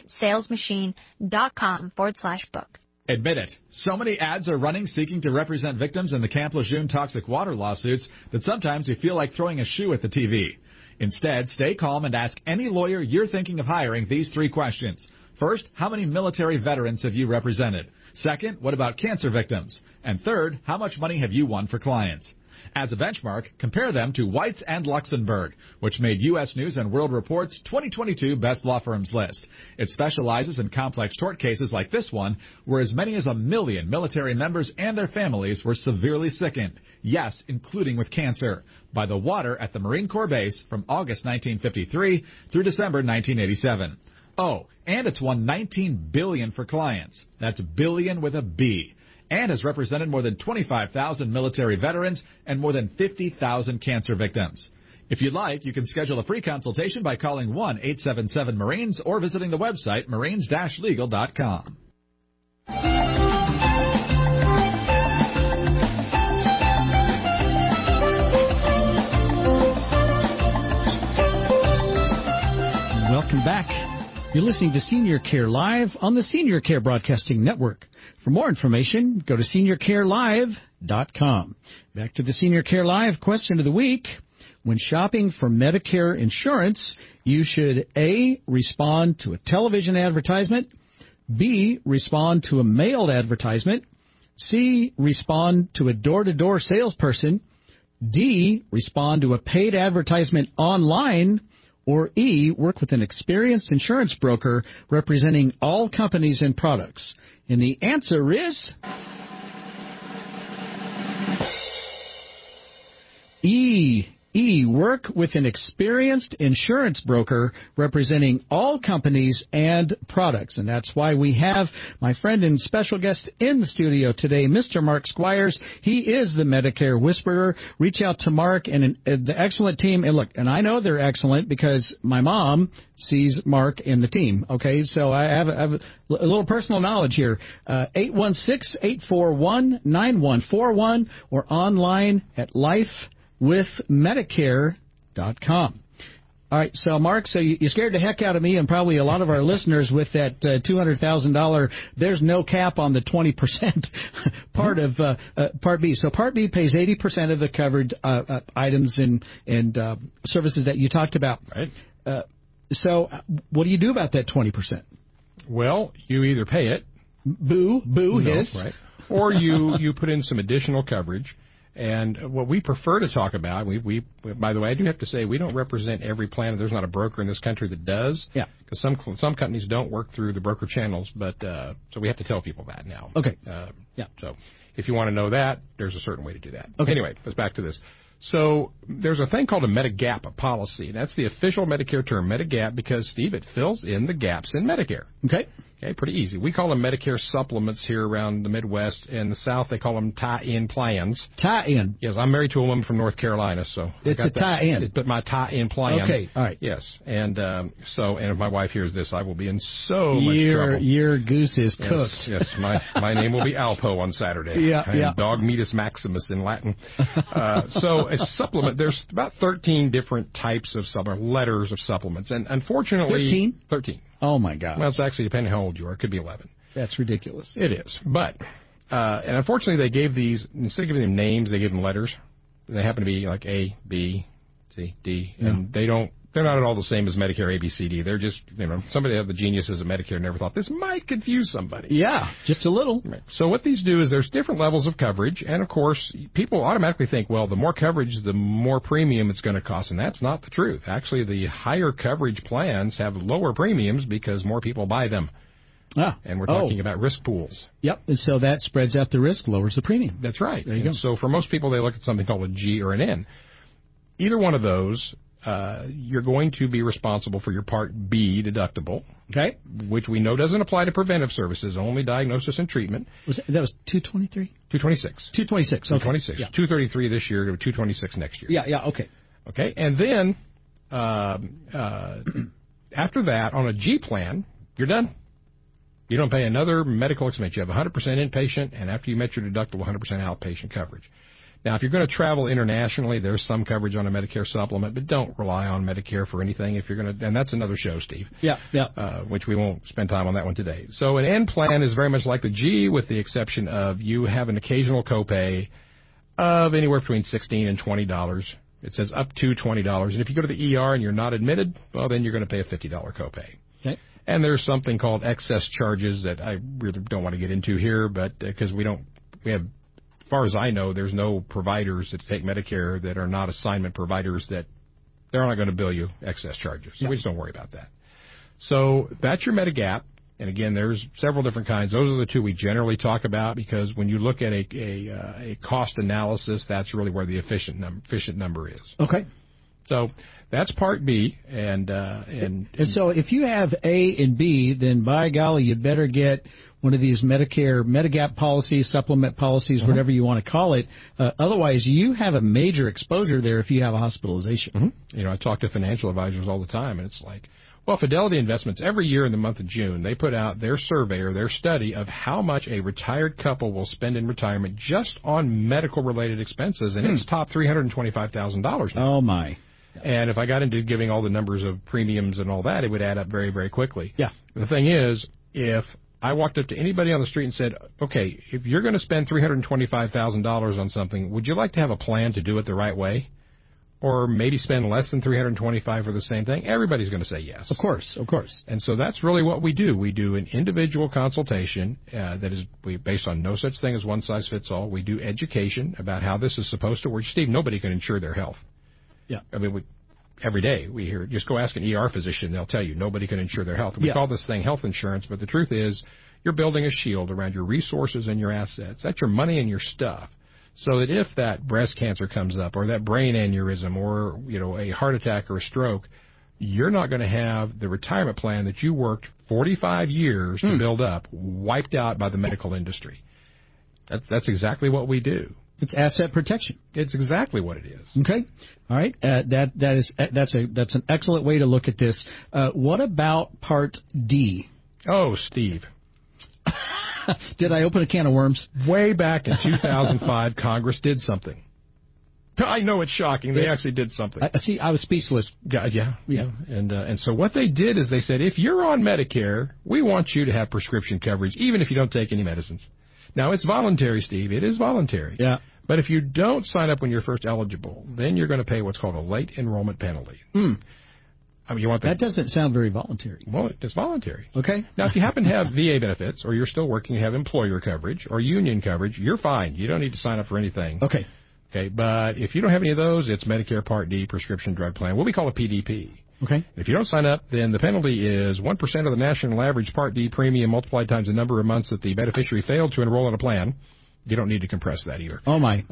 ultimatesalesmachine.com/book. Admit it. So many ads are running seeking to represent victims in the Camp Lejeune toxic water lawsuits that sometimes you feel like throwing a shoe at the TV. Instead, stay calm and ask any lawyer you're thinking of hiring these 3 questions. First, how many military veterans have you represented? Second, what about cancer victims? And third, how much money have you won for clients? As a benchmark, compare them to Whites and Luxembourg, which made U.S. News and World Report's 2022 Best Law Firms list. It specializes in complex tort cases like this one, where as many as 1 million military members and their families were severely sickened, yes, including with cancer, by the water at the Marine Corps base from August 1953 through December 1987. Oh, and it's won $19 billion for clients. That's billion with a B. And has represented more than 25,000 military veterans and more than 50,000 cancer victims. If you'd like, you can schedule a free consultation by calling 1-877-MARINES or visiting the website marines-legal.com. Welcome back. You're listening to Senior Care Live on the Senior Care Broadcasting Network. For more information, go to seniorcarelive.com. Back to the Senior Care Live question of the week. When shopping for Medicare insurance, you should A, respond to a television advertisement, B, respond to a mailed advertisement, C, respond to a door-to-door salesperson, D, respond to a paid advertisement online, or E, work with an experienced insurance broker representing all companies and products. And the answer is E. E, work with an experienced insurance broker representing all companies and products. And that's why we have my friend and special guest in the studio today, Mr. Mark Squires. He is the Medicare Whisperer. Reach out to Mark and the excellent team. And look, and I know they're excellent because my mom sees Mark in the team. Okay, so I have a little personal knowledge here. 816-841-9141 or online at lifewithmedicare.com. All right, so Mark, so you scared the heck out of me and probably a lot of our listeners with that $200,000. There's no cap on the 20% part of Part B. So Part B pays 80% of the covered items and services that you talked about. Right. So what do you do about that 20%? Well, you either pay it. Boo, hiss. Right. Or you put in some additional coverage. And what we prefer to talk about, we by the way, I do have to say we don't represent every plan. There's not a broker in this country that does. Yeah. Because some companies don't work through the broker channels, but so we have to tell people that now. Okay. Yeah. So if you want to know that, there's a certain way to do that. Okay. Anyway, let's back to this. So there's a thing called a Medigap policy. That's the official Medicare term, Medigap, because, Steve, it fills in the gaps in Medicare. Okay. Okay, pretty easy. We call them Medicare supplements here around the Midwest. In the South, they call them tie-in plans. Tie-in? Yes, I'm married to a woman from North Carolina, so it's a tie-in. But my tie-in plan. Okay, all right. Yes, and so if my wife hears this, I will be in so much trouble. Your goose is cooked. Yes, my name will be Alpo on Saturday. Yeah. Dogmeatus maximus in Latin. So a supplement, there's about 13 different types of letters of supplements, and unfortunately... 13? Oh, my God. Well, it's actually depending on how old you are. It could be 11. That's ridiculous. It is. But, and unfortunately, they gave these, instead of giving them names, they give them letters. They happen to be like A, B, C, D, and they don't They're not at all the same as Medicare ABCD. They're just, somebody had the geniuses of Medicare never thought this might confuse somebody. Yeah, just a little. So what these do is there's different levels of coverage, and of course, people automatically think, well, the more coverage, the more premium it's going to cost, and that's not the truth. Actually, the higher coverage plans have lower premiums because more people buy them. And we're talking about risk pools. Yep, and so that spreads out the risk, lowers the premium. That's right. There you go. So for most people, they look at something called a G or an N. Either one of those, you're going to be responsible for your Part B deductible, okay, which we know doesn't apply to preventive services, only diagnosis and treatment. That was 223? 226. 226, okay. 226. Yeah. 233 this year to 226 next year. Yeah, okay. Okay, and then after that, on a G plan, you're done. You don't pay another medical expense. You have 100% inpatient, and after you met your deductible, 100% outpatient coverage. Now, if you're going to travel internationally, there's some coverage on a Medicare supplement, but don't rely on Medicare for anything if you're going to, and that's another show, Steve. Yeah. Which we won't spend time on that one today. So an N plan is very much like the G, with the exception of you have an occasional copay of anywhere between $16 and $20. It says up to $20. And if you go to the ER and you're not admitted, well, then you're going to pay a $50 copay. Okay. And there's something called excess charges that I really don't want to get into here, but because we have, as far as I know, there's no providers that take Medicare that are not assignment providers that they're not going to bill you excess charges. So we just don't worry about that. So that's your Medigap. And again, there's several different kinds. Those are the two we generally talk about because when you look at a cost analysis, that's really where the efficient number is. Okay. So that's Part B, and so if you have A and B, then by golly, you better get one of these Medicare Medigap policies, supplement policies, whatever you want to call it. Otherwise, you have a major exposure there if you have a hospitalization. I talk to financial advisors all the time, and it's like, well, Fidelity Investments, every year in the month of June, they put out their survey or their study of how much a retired couple will spend in retirement just on medical-related expenses, and it's top $325,000 now. Oh, my. And if I got into giving all the numbers of premiums and all that, it would add up very, very quickly. Yeah. The thing is, if I walked up to anybody on the street and said, okay, if you're going to spend $325,000 on something, would you like to have a plan to do it the right way? Or maybe spend less than $325 for the same thing? Everybody's going to say yes. Of course. And so that's really what we do. We do an individual consultation that is based on no such thing as one size fits all. We do education about how this is supposed to work. Steve, nobody can insure their health. Yeah. I mean, every day we hear, just go ask an ER physician, they'll tell you nobody can insure their health. We call this thing health insurance, but the truth is you're building a shield around your resources and your assets. That's your money and your stuff. So that if that breast cancer comes up or that brain aneurysm or, a heart attack or a stroke, you're not going to have the retirement plan that you worked 45 years to build up wiped out by the medical industry. That's exactly what we do. It's asset protection. It's exactly what it is. Okay. All right. That's an excellent way to look at this. What about Part D? Oh, Steve. Did I open a can of worms? Way back in 2005, Congress did something. I know it's shocking. They actually did something. I was speechless. Yeah. And so what they did is they said, if you're on Medicare, we want you to have prescription coverage, even if you don't take any medicines. Now, it's voluntary, Steve. It is voluntary. Yeah. But if you don't sign up when you're first eligible, then you're going to pay what's called a late enrollment penalty. I mean, that doesn't sound very voluntary. Well, it's voluntary. Okay. Now, if you happen to have VA benefits or you're still working, you have employer coverage or union coverage, you're fine. You don't need to sign up for anything. Okay. But if you don't have any of those, it's Medicare Part D prescription drug plan, what we call a PDP. Okay. If you don't sign up, then the penalty is 1% of the national average Part D premium multiplied times the number of months that the beneficiary failed to enroll in a plan. You don't need to compress that either. Oh, my.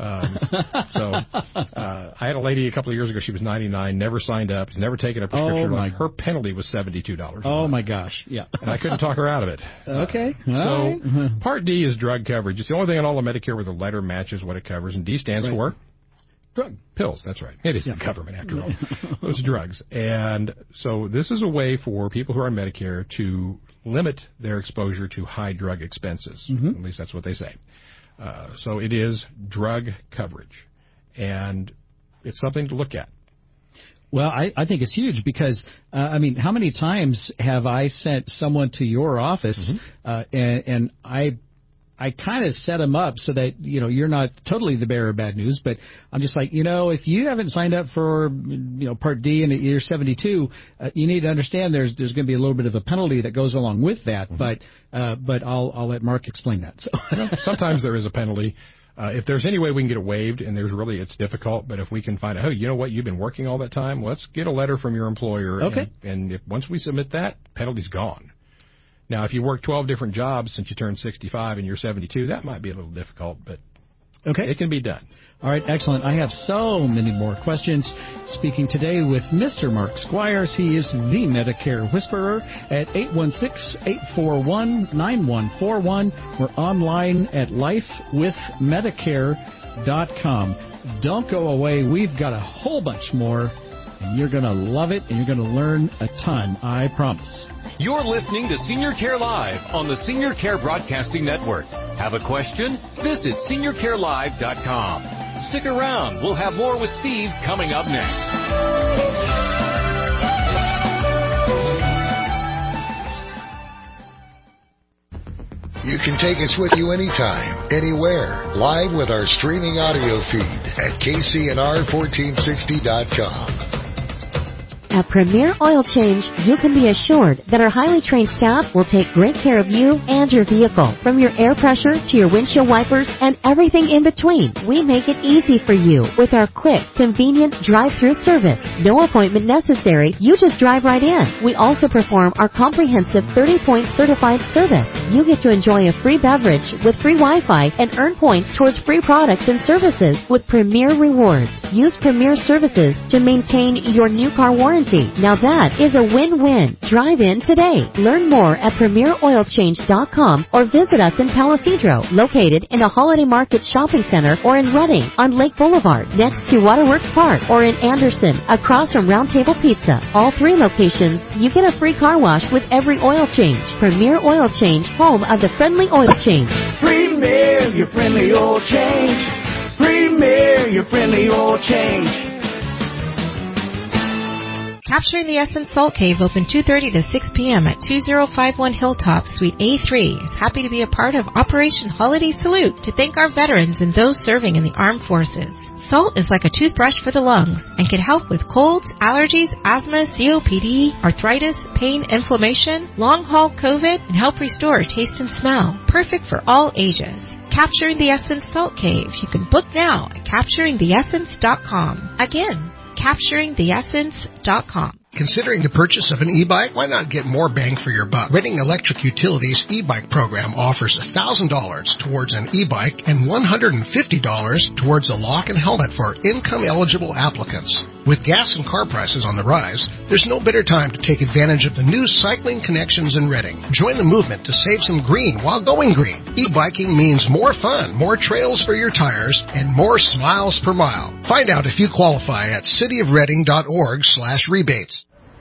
I had a lady a couple of years ago. She was 99, never signed up, has never taken a prescription. Oh, my. Her penalty was $72. Oh, my gosh. Yeah. And I couldn't talk her out of it. Okay. Part D is drug coverage. It's the only thing in all of Medicare where the letter matches what it covers, and D stands for? Drug. Pills, that's right. It is the government, after all. Those drugs. And so this is a way for people who are on Medicare to limit their exposure to high drug expenses. At least that's what they say. So it is drug coverage, and it's something to look at. Well, I think it's huge because, how many times have I sent someone to your office and I I kind of set them up so that, you're not totally the bearer of bad news, but I'm just like, if you haven't signed up for, Part D and you're 72, you need to understand there's going to be a little bit of a penalty that goes along with that, but I'll let Mark explain that. So sometimes there is a penalty. If there's any way we can get it waived, and it's difficult, but if we can find out, hey, you know what, you've been working all that time, let's get a letter from your employer. Okay. And once we submit that, penalty's gone. Now, if you work 12 different jobs since you turned 65 and you're 72, that might be a little difficult, but it can be done. All right, excellent. I have so many more questions. Speaking today with Mr. Mark Squires. He is the Medicare Whisperer at 816-841-9141. We're online at lifewithmedicare.com. Don't go away. We've got a whole bunch more, and you're going to love it, and you're going to learn a ton, I promise. You're listening to Senior Care Live on the Senior Care Broadcasting Network. Have a question? Visit SeniorCareLive.com. Stick around. We'll have more with Steve coming up next. You can take us with you anytime, anywhere, live with our streaming audio feed at KCNR1460.com. At Premier Oil Change, you can be assured that our highly trained staff will take great care of you and your vehicle. From your air pressure to your windshield wipers and everything in between, we make it easy for you with our quick, convenient drive-through service. No appointment necessary. You just drive right in. We also perform our comprehensive 30-point certified service. You get to enjoy a free beverage with free Wi-Fi and earn points towards free products and services with Premier Rewards. Use Premier Services to maintain your new car warranty. Now that is a win-win. Drive in today. Learn more at PremierOilChange.com or visit us in Palisadro, located in a Holiday Market Shopping Center, or in Redding on Lake Boulevard, next to Waterworks Park, or in Anderson, across from Round Table Pizza. All three locations, you get a free car wash with every oil change. Premier Oil Change, home of the friendly oil change. Premier, your friendly oil change. Premier, your friendly oil change. Capturing the Essence Salt Cave opened 2:30 to 6 p.m. at 2051 Hilltop, Suite A3. Is happy to be a part of Operation Holiday Salute to thank our veterans and those serving in the armed forces. Salt is like a toothbrush for the lungs and can help with colds, allergies, asthma, COPD, arthritis, pain, inflammation, long-haul COVID, and help restore taste and smell. Perfect for all ages. Capturing the Essence Salt Cave. You can book now at CapturingTheEssence.com. Again, CapturingTheEssence.com. Considering the purchase of an e-bike, why not get more bang for your buck? Redding Electric Utilities e-bike program offers $1,000 towards an e-bike and $150 towards a lock and helmet for income-eligible applicants. With gas and car prices on the rise, there's no better time to take advantage of the new cycling connections in Redding. Join the movement to save some green while going green. E-biking means more fun, more trails for your tires, and more smiles per mile. Find out if you qualify at cityofredding.org/rebates.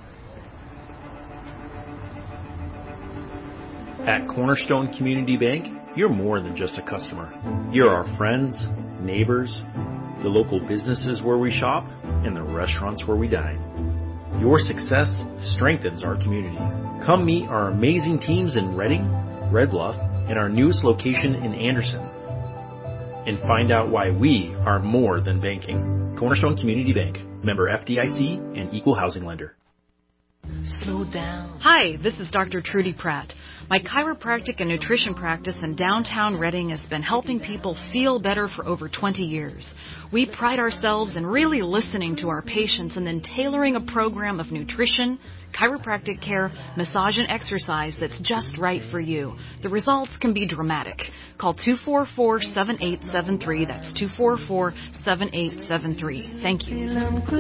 At Cornerstone Community Bank, you're more than just a customer. You're our friends, neighbors, the local businesses where we shop, and the restaurants where we dine. Your success strengthens our community. Come meet our amazing teams in Redding, Red Bluff, and our newest location in Anderson. And find out why we are more than banking. Cornerstone Community Bank, member FDIC and equal housing lender. Slow down. Hi, this is Dr. Trudy Pratt. My chiropractic and nutrition practice in downtown Redding has been helping people feel better for over 20 years. We pride ourselves in really listening to our patients and then tailoring a program of nutrition, chiropractic care, massage, and exercise that's just right for you. The results can be dramatic. Call 244-7873. That's 244-7873. Thank you.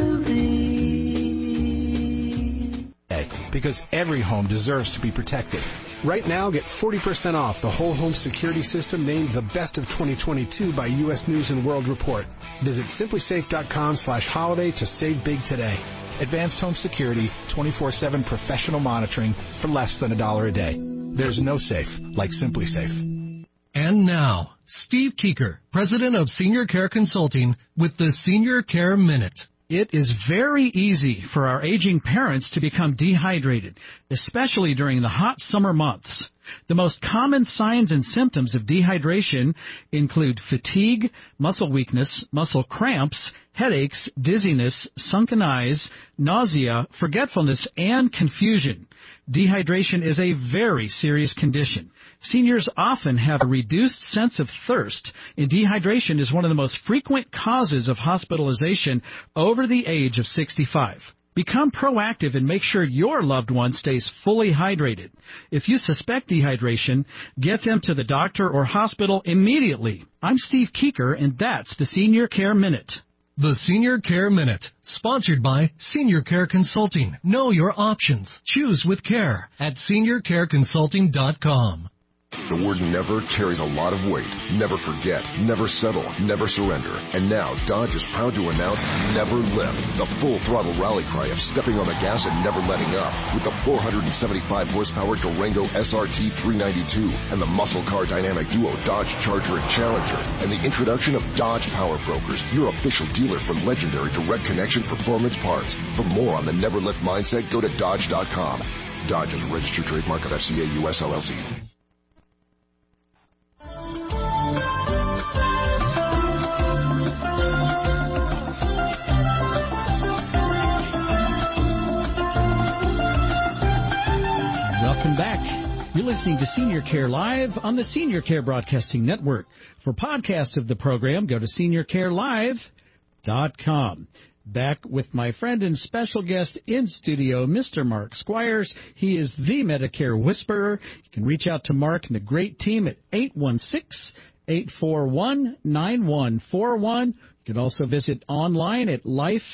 Because every home deserves to be protected. Right now, get 40% off the whole home security system named the best of 2022 by U.S. News & World Report. Visit simplysafe.com/holiday to save big today. Advanced home security, 24/7 professional monitoring for less than $1 a day. There's no safe like Simply Safe. And now, Steve Keeker, President of Senior Care Consulting, with the Senior Care Minute. It is very easy for our aging parents to become dehydrated, especially during the hot summer months. The most common signs and symptoms of dehydration include fatigue, muscle weakness, muscle cramps, headaches, dizziness, sunken eyes, nausea, forgetfulness, and confusion. Dehydration is a very serious condition. Seniors often have a reduced sense of thirst, and dehydration is one of the most frequent causes of hospitalization over the age of 65. Become proactive and make sure your loved one stays fully hydrated. If you suspect dehydration, get them to the doctor or hospital immediately. I'm Steve Keeker, and that's the Senior Care Minute. The Senior Care Minute, sponsored by Senior Care Consulting. Know your options. Choose with care at seniorcareconsulting.com. The word never carries a lot of weight. Never forget, never settle, never surrender. And now Dodge is proud to announce Never Lift, the full throttle rally cry of stepping on the gas and never letting up. With the 475 horsepower Durango SRT 392 and the muscle car dynamic duo Dodge Charger and Challenger, and the introduction of Dodge Power Brokers, your official dealer for legendary direct connection performance parts. For more on the Never Lift mindset, go to Dodge.com. Dodge is a registered trademark of FCA US LLC. Welcome back. You're listening to Senior Care Live on the Senior Care Broadcasting Network. For podcasts of the program, go to seniorcarelive.com. Back with my friend and special guest in studio, Mr. Mark Squires. He is the Medicare Whisperer. You can reach out to Mark and the great team at 816-841-9141. You can also visit online at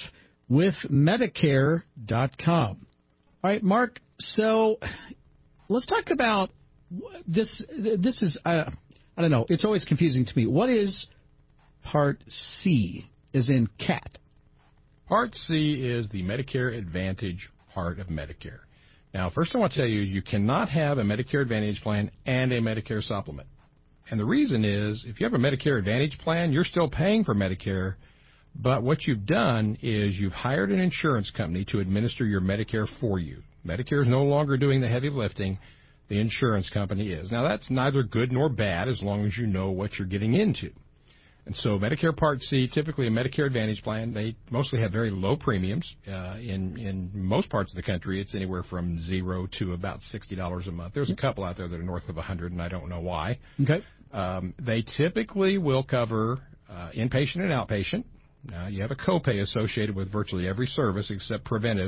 lifewithmedicare.com. All right, Mark, so let's talk about this. This is, I don't know, it's always confusing to me. What is Part C, as in cat? Part C is the Medicare Advantage part of Medicare. Now, first I want to tell you, you cannot have a Medicare Advantage plan and a Medicare supplement. And the reason is, if you have a Medicare Advantage plan, you're still paying for Medicare, but what you've done is you've hired an insurance company to administer your Medicare for you. Medicare is no longer doing the heavy lifting. The insurance company is. Now, that's neither good nor bad as long as you know what you're getting into. And so Medicare Part C, typically a Medicare Advantage plan, they mostly have very low premiums. In most parts of the country, it's anywhere from $0 to about $60 a month. There's a couple out there that are north of $100, and I don't know why. Okay. They typically will cover inpatient and outpatient. Now, you have a copay associated with virtually every service except preventive.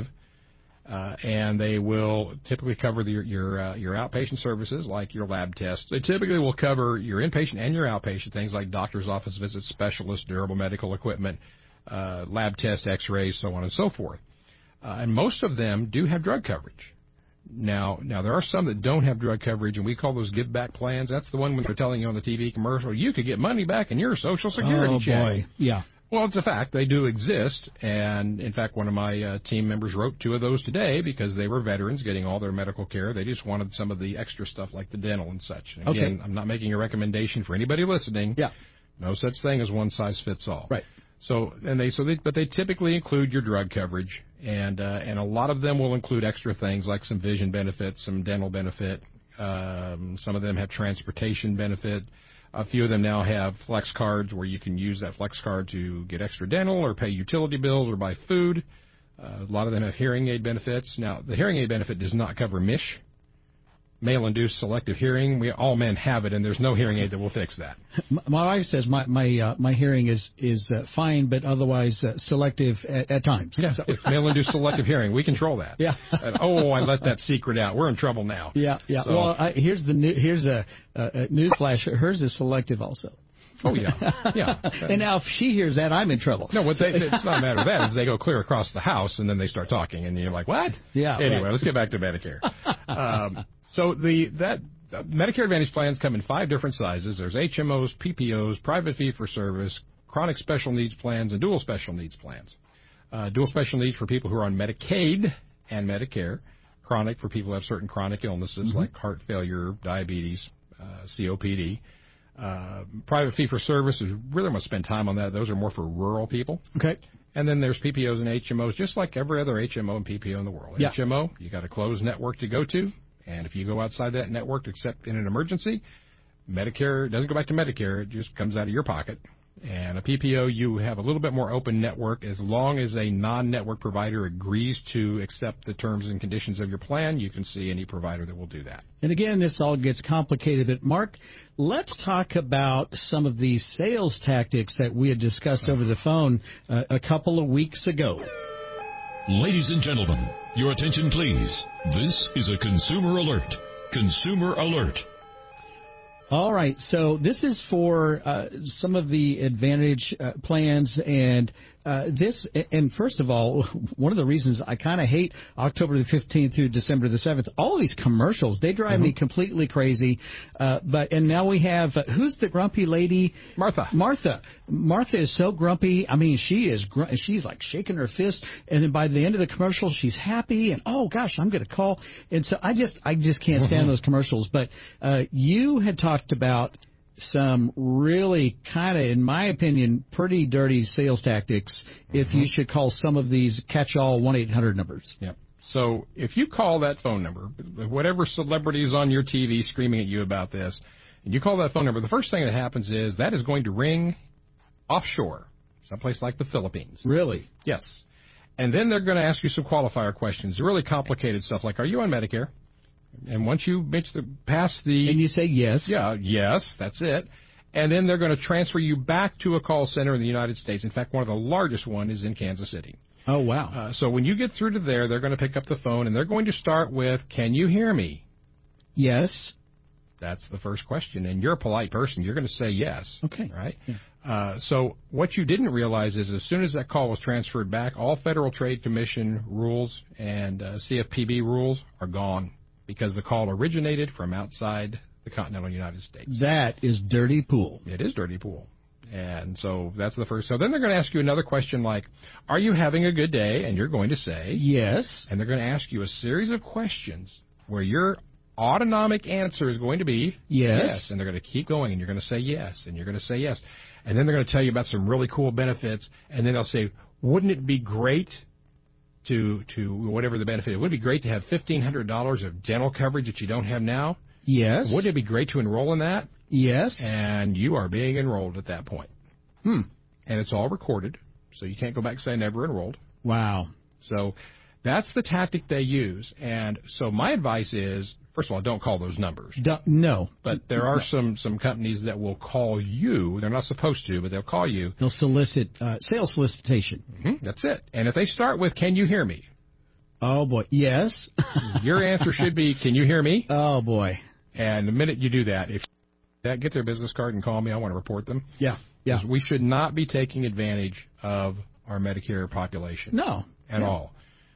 And they will typically cover your outpatient services like your lab tests. They typically will cover your inpatient and your outpatient things like doctor's office visits, specialists, durable medical equipment, lab tests, x-rays, so on and so forth. And most of them do have drug coverage. Now there are some that don't have drug coverage, and we call those give back plans. That's the one when they're telling you on the TV commercial, you could get money back in your Social Security check. Oh, boy. Yeah. Well, it's a fact. They do exist. And, in fact, one of my team members wrote 2 of those today because they were veterans getting all their medical care. They just wanted some of the extra stuff like the dental and such. And again, okay. I'm not making a recommendation for anybody listening. Yeah. No such thing as one size fits all. Right. But they typically include your drug coverage, and a lot of them will include extra things like some vision benefit, some dental benefit. Some of them have transportation benefit. A few of them now have flex cards where you can use that flex card to get extra dental or pay utility bills or buy food. A lot of them have hearing aid benefits. Now, the hearing aid benefit does not cover MISH, male-induced selective hearing. All men have it, and there's no hearing aid that will fix that. My wife says my hearing is fine, but otherwise selective at times. Yeah, so. It's male-induced selective hearing. We control that. Yeah. I let that secret out. We're in trouble now. Yeah, yeah. So, well, here's a newsflash. Hers is selective also. Oh, yeah. Yeah. And now if she hears that, I'm in trouble. No, it's not a matter of that. Is they go clear across the house, and then they start talking, and you're like, what? Yeah. Anyway, right. Let's get back to Medicare. So Medicare Advantage plans come in 5 different sizes. There's HMOs, PPOs, private fee-for-service, chronic special needs plans, and dual special needs plans. Dual special needs for people who are on Medicaid and Medicare. Chronic for people who have certain chronic illnesses like heart failure, diabetes, COPD. Private fee-for-service is really going to spend time on that. Those are more for rural people. Okay. And then there's PPOs and HMOs, just like every other HMO and PPO in the world. Yeah. HMO, you got a closed network to go to, And if you go outside that network, except in an emergency, Medicare doesn't go back to Medicare. It just comes out of your pocket. And a PPO, you have a little bit more open network. As long as a non-network provider agrees to accept the terms and conditions of your plan, you can see any provider that will do that. And again, this all gets complicated. But, Mark, let's talk about some of these sales tactics that we had discussed over the phone a couple of weeks ago. Ladies and gentlemen, your attention, please. This is a consumer alert. Consumer alert. All right, so this is for some of the Advantage plans, and first of all, one of the reasons I kind of hate October the 15th through December the 7th, all of these commercials, they drive me completely crazy. And now we have, who's the grumpy lady? Martha. Martha is so grumpy. I mean, she's like shaking her fist, and then by the end of the commercial, she's happy, and oh gosh, I'm going to call. And so I just can't stand those commercials. But you had talked about some really kind of, in my opinion, pretty dirty sales tactics if you should call some of these catch-all 1-800 numbers. Yep. So if you call that phone number, whatever celebrity is on your TV screaming at you about this, and you call that phone number, the first thing that happens is that is going to ring offshore, someplace like the Philippines. Really? Yes. And then they're going to ask you some qualifier questions, really complicated stuff like, are you on Medicare? And once you pass the... And you say yes. Yeah, yes, that's it. And then they're going to transfer you back to a call center in the United States. In fact, one of the largest one is in Kansas City. Oh, wow. So when you get through to there, they're going to pick up the phone, and they're going to start with, can you hear me? Yes. That's the first question. And you're a polite person. You're going to say yes. Okay. Right? Yeah. So what you didn't realize is as soon as that call was transferred back, all Federal Trade Commission rules and CFPB rules are gone, because the call originated from outside the continental United States. That is dirty pool. It is dirty pool. And so that's the first. So then they're going to ask you another question like, are you having a good day? And you're going to say yes. And they're going to ask you a series of questions where your autonomic answer is going to be yes. And they're going to keep going, and you're going to say yes, and you're going to say yes. And then they're going to tell you about some really cool benefits, and then they'll say, wouldn't it be great to whatever the benefit is. Would it be great to have $1,500 of dental coverage that you don't have now? Yes. Wouldn't it be great to enroll in that? Yes. And you are being enrolled at that point. And it's all recorded, so you can't go back and say I never enrolled. Wow. So that's the tactic they use. And so my advice is, first of all, don't call those numbers. No. But there are some companies that will call you. They're not supposed to, but they'll call you. They'll solicit, sales solicitation. That's it. And if they start with, can you hear me? Oh, boy. Yes. Your answer should be, can you hear me? Oh, boy. And the minute you do that, if that, get their business card and call me, I want to report them. Yeah. We should not be taking advantage of our Medicare population. No. At all.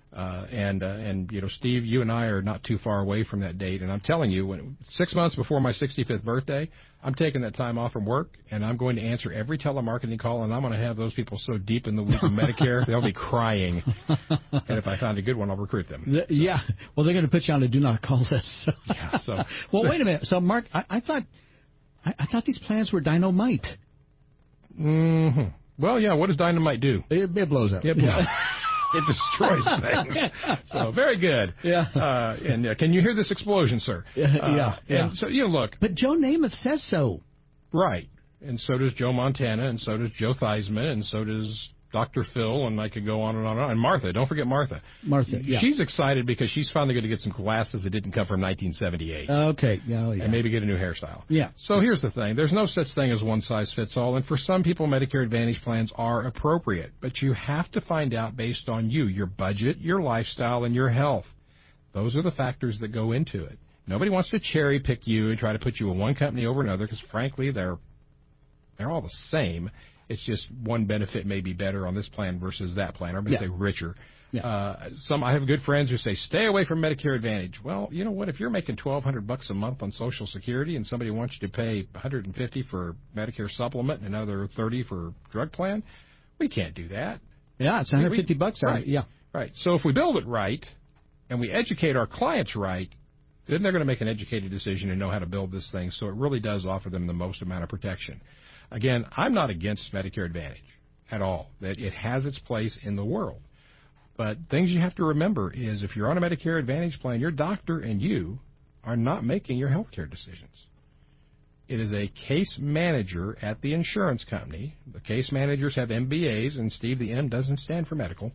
And you know, Steve, you and I are not too far away from that date, and I'm telling you, 6 months before my 65th birthday, I'm taking that time off from work, and I'm going to answer every telemarketing call, and I'm going to have those people so deep in the weeds of Medicare, they'll be crying. And if I find a good one, I'll recruit them. Yeah. Well, they're going to put you on a do not call list. Well, wait a minute. So, Mark, I thought these plans were dynamite. Well, yeah. What does dynamite do? It blows up. It destroys things. So, very good. Yeah. And can you hear this explosion, sir? Yeah. And so, you know, look. But Joe Namath says so. Right. And so does Joe Montana, and so does Joe Theismann, and so does Dr. Phil, and I could go on and on and on. And Martha, don't forget Martha. Yeah. She's excited because she's finally going to get some glasses that didn't come from 1978. Okay. Oh, yeah. And maybe get a new hairstyle. Yeah. So here's the thing. There's no such thing as one size fits all, and for some people, Medicare Advantage plans are appropriate. But you have to find out based on you, your budget, your lifestyle, and your health. Those are the factors that go into it. Nobody wants to cherry pick you and try to put you in one company over another because, frankly, they're all the same. It's just one benefit may be better on this plan versus that plan, or I'm going to say richer. Yeah. I have good friends who say, stay away from Medicare Advantage. Well, you know what? If you're making $1,200 a month on Social Security and somebody wants you to pay $150 for Medicare supplement and another $30 for drug plan, we can't do that. Yeah, it's $150. Right. Yeah. Right. So if we build it right and we educate our clients right, then they're going to make an educated decision and know how to build this thing. So it really does offer them the most amount of protection. Again, I'm not against Medicare Advantage at all, that it has its place in the world. But things you have to remember is if you're on a Medicare Advantage plan, your doctor and you are not making your health care decisions. It is a case manager at the insurance company. The case managers have MBAs, and Steve, the M doesn't stand for medical.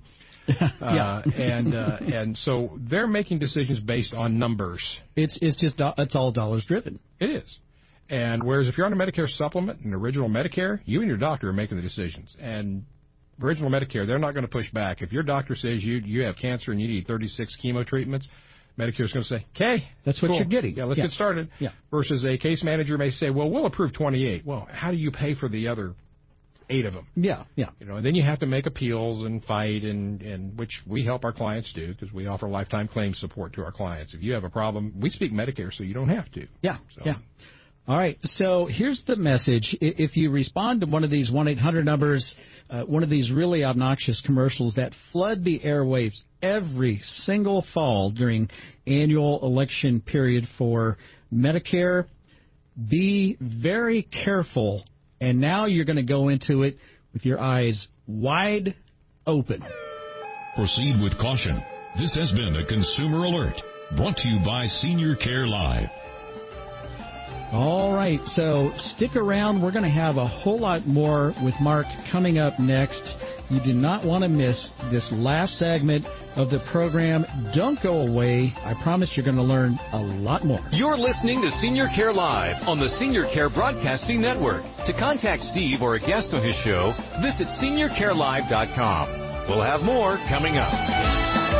And so they're making decisions based on numbers. It's all dollars driven. It is. And whereas if you're on a Medicare supplement and original Medicare, you and your doctor are making the decisions. And original Medicare, they're not going to push back. If your doctor says you have cancer and you need 36 chemo treatments, Medicare's going to say, okay, that's what cool. you're getting. Yeah, let's get started. Yeah. Versus a case manager may say, well, we'll approve 28. Well, how do you pay for the other 8 of them? Yeah. And then you have to make appeals and fight, and which we help our clients do because we offer lifetime claim support to our clients. If you have a problem, we speak Medicare, so you don't have to. Yeah. All right, so here's the message. If you respond to one of these 1-800 numbers, one of these really obnoxious commercials that flood the airwaves every single fall during annual election period for Medicare, be very careful. And now you're going to go into it with your eyes wide open. Proceed with caution. This has been a Consumer Alert, brought to you by Senior Care Live. All right, so stick around. We're going to have a whole lot more with Mark coming up next. You do not want to miss this last segment of the program. Don't go away. I promise you're going to learn a lot more. You're listening to Senior Care Live on the Senior Care Broadcasting Network. To contact Steve or a guest on his show, visit seniorcarelive.com. We'll have more coming up.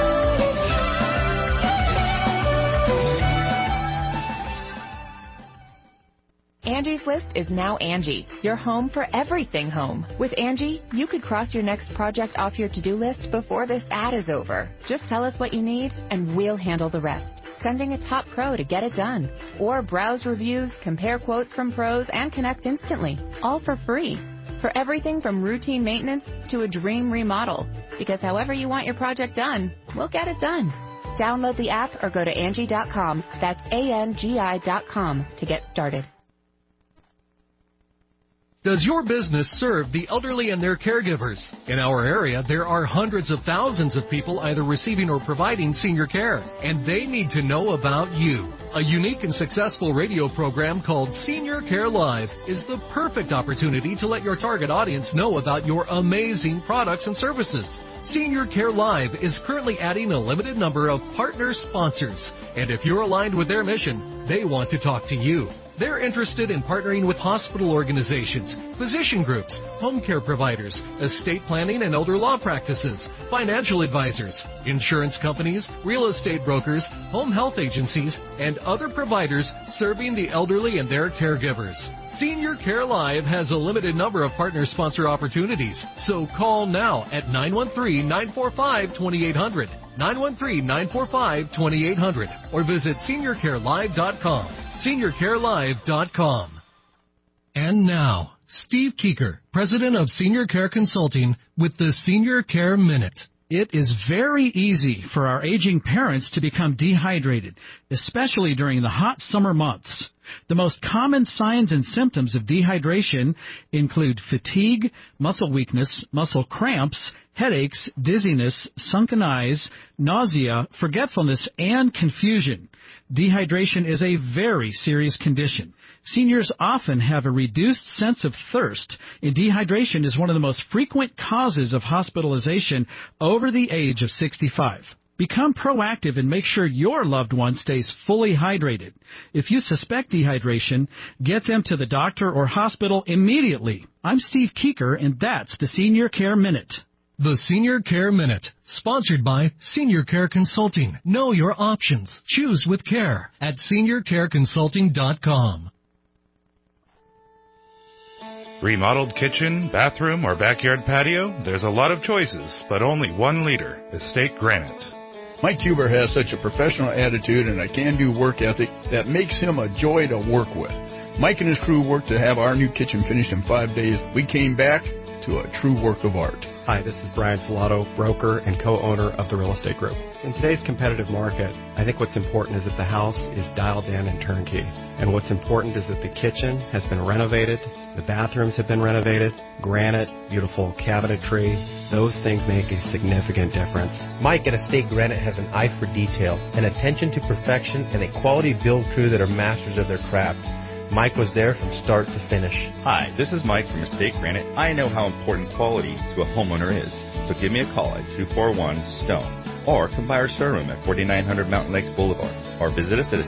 Angie's List is now Angie, your home for everything home. With Angie, you could cross your next project off your to-do list before this ad is over. Just tell us what you need, and we'll handle the rest. Sending a top pro to get it done. Or browse reviews, compare quotes from pros, and connect instantly. All for free. For everything from routine maintenance to a dream remodel. Because however you want your project done, we'll get it done. Download the app or go to Angie.com. That's ANGI.com to get started. Does your business serve the elderly and their caregivers? In our area, there are hundreds of thousands of people either receiving or providing senior care, and they need to know about you. A unique and successful radio program called Senior Care Live is the perfect opportunity to let your target audience know about your amazing products and services. Senior Care Live is currently adding a limited number of partner sponsors, and if you're aligned with their mission, they want to talk to you. They're interested in partnering with hospital organizations, physician groups, home care providers, estate planning and elder law practices, financial advisors, insurance companies, real estate brokers, home health agencies, and other providers serving the elderly and their caregivers. Senior Care Live has a limited number of partner sponsor opportunities, so call now at 913-945-2800, 913-945-2800, or visit seniorcarelive.com. seniorcarelive.com. And now, Steve Keeker, President of Senior Care Consulting, with the Senior Care Minute. It is very easy for our aging parents to become dehydrated, especially during the hot summer months. The most common signs and symptoms of dehydration include fatigue, muscle weakness, muscle cramps, headaches, dizziness, sunken eyes, nausea, forgetfulness, and confusion. Dehydration is a very serious condition. Seniors often have a reduced sense of thirst, and dehydration is one of the most frequent causes of hospitalization over the age of 65. Become proactive and make sure your loved one stays fully hydrated. If you suspect dehydration, get them to the doctor or hospital immediately. I'm Steve Keeker, and that's the Senior Care Minute. The Senior Care Minute, sponsored by Senior Care Consulting. Know your options. Choose with care at seniorcareconsulting.com. Remodeled kitchen, bathroom, or backyard patio? There's a lot of choices, but only one leader, Estate Granite. Mike Huber has such a professional attitude and a can-do work ethic that makes him a joy to work with. Mike and his crew worked to have our new kitchen finished in 5 days. We came back to a true work of art. Hi, this is Brian Filato, broker and co-owner of the Real Estate Group. In today's competitive market, I think what's important is that the house is dialed in and turnkey. And what's important is that the kitchen has been renovated, the bathrooms have been renovated, granite, beautiful cabinetry, Those things make a significant difference. Mike at Estate Granite has an eye for detail, an attention to perfection, and a quality build crew that are masters of their craft. Mike was there from start to finish. Hi, this is Mike from Estate Granite. I know how important quality to a homeowner is. So give me a call at 241-STONE or come by our showroom at 4900 Mountain Lakes Boulevard or visit us at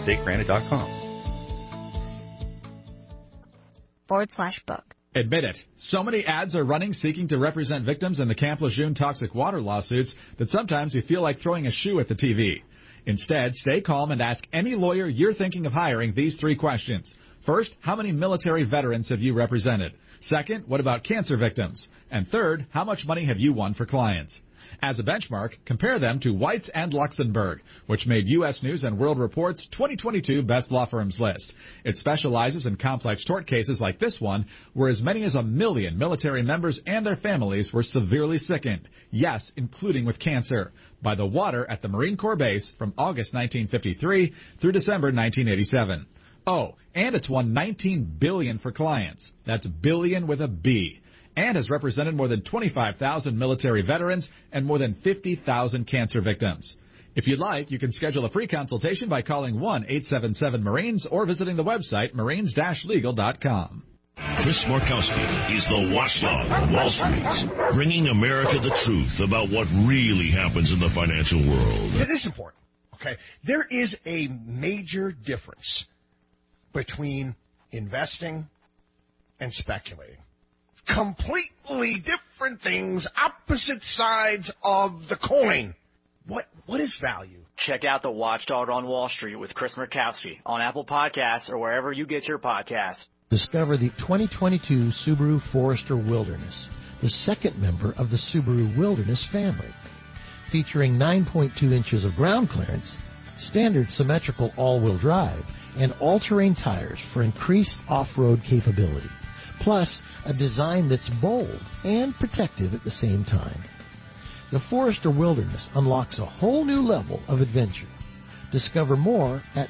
estategranite.com/book. Admit it. So many ads are running seeking to represent victims in the Camp Lejeune toxic water lawsuits that sometimes you feel like throwing a shoe at the TV. Instead, stay calm and ask any lawyer you're thinking of hiring these 3 questions. First, how many military veterans have you represented? Second, what about cancer victims? And third, how much money have you won for clients? As a benchmark, compare them to Whites and Luxembourg, which made U.S. News and World Report's 2022 Best Law Firms list. It specializes in complex tort cases like this one, where as many as 1 million military members and their families were severely sickened, yes, including with cancer, by the water at the Marine Corps base from August 1953 through December 1987. Oh, and it's won $19 billion for clients. That's billion with a B. And has represented more than 25,000 military veterans and more than 50,000 cancer victims. If you'd like, you can schedule a free consultation by calling 1-877-MARINES or visiting the website marines-legal.com. Chris Markowski is the watchdog on Wall Street, bringing America the truth about what really happens in the financial world. This is important, okay? There is a major difference between investing and speculating. Completely different things, opposite sides of the coin. What is value? Check out The Watchdog on Wall Street with Chris Markowski on Apple Podcasts or wherever you get your podcasts. Discover the 2022 Subaru Forester Wilderness, the second member of the Subaru Wilderness family. Featuring 9.2 inches of ground clearance, standard symmetrical all-wheel drive, and all-terrain tires for increased off-road capability. Plus, a design that's bold and protective at the same time. The Forester Wilderness unlocks a whole new level of adventure. Discover more at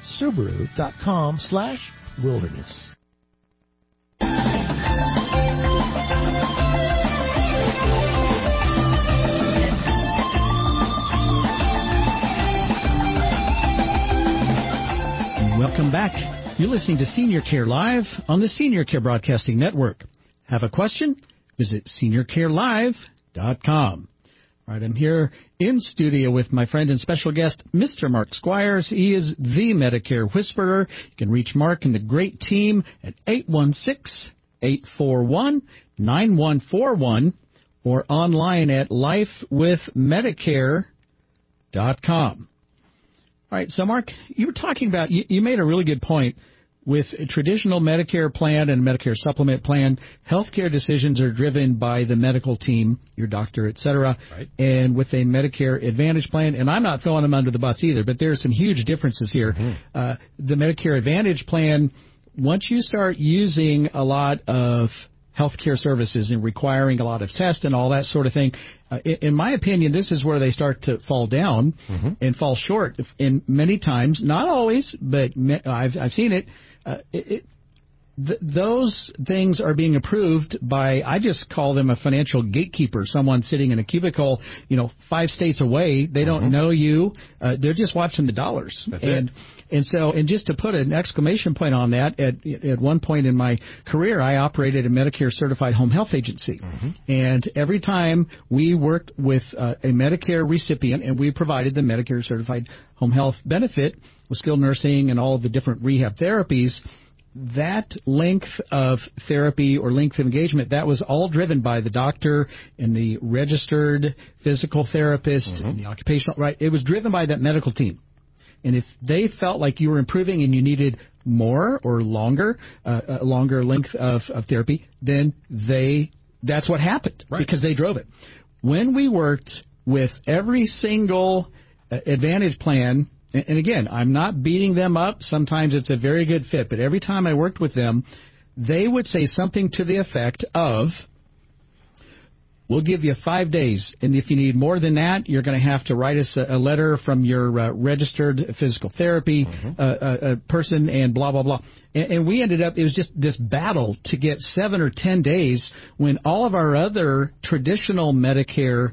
Subaru.com/wilderness. Welcome back. You're listening to Senior Care Live on the Senior Care Broadcasting Network. Have a question? Visit seniorcarelive.com. All right, I'm here in studio with my friend and special guest, Mr. Mark Squires. He is the Medicare Whisperer. You can reach Mark and the great team at 816-841-9141 or online at lifewithmedicare.com. All right, so Mark, you were talking about, you made a really good point. With a traditional Medicare plan and Medicare supplement plan, healthcare decisions are driven by the medical team, your doctor, et cetera. Right. And with a Medicare Advantage plan, and I'm not throwing them under the bus either, but there are some huge differences here. Mm-hmm. The Medicare Advantage plan, once you start using a lot of healthcare services and requiring a lot of tests and all that sort of thing, in my opinion, this is where they start to fall down and fall short. And many times, not always, but I've seen it. Those things are being approved by, I just call them a financial gatekeeper, someone sitting in a cubicle, 5 states away. They don't know you. They're just watching the dollars. And just to put an exclamation point on that, at one point in my career, I operated a Medicare certified home health agency. And every time we worked with a Medicare recipient and we provided the Medicare certified home health benefit with skilled nursing and all of the different rehab therapies, that length of therapy or length of engagement, that was all driven by the doctor and the registered physical therapist and the occupational, right? It was driven by that medical team. And if they felt like you were improving and you needed more or longer, a longer length of therapy, then that's what happened, right? Because they drove it. When we worked with every single Advantage plan, and again, I'm not beating them up. Sometimes it's a very good fit. But every time I worked with them, they would say something to the effect of, we'll give you 5 days, and if you need more than that, you're going to have to write us a letter from your registered physical therapy person and blah, blah, blah. And we ended up, it was just this battle to get 7 or 10 days when all of our other traditional Medicare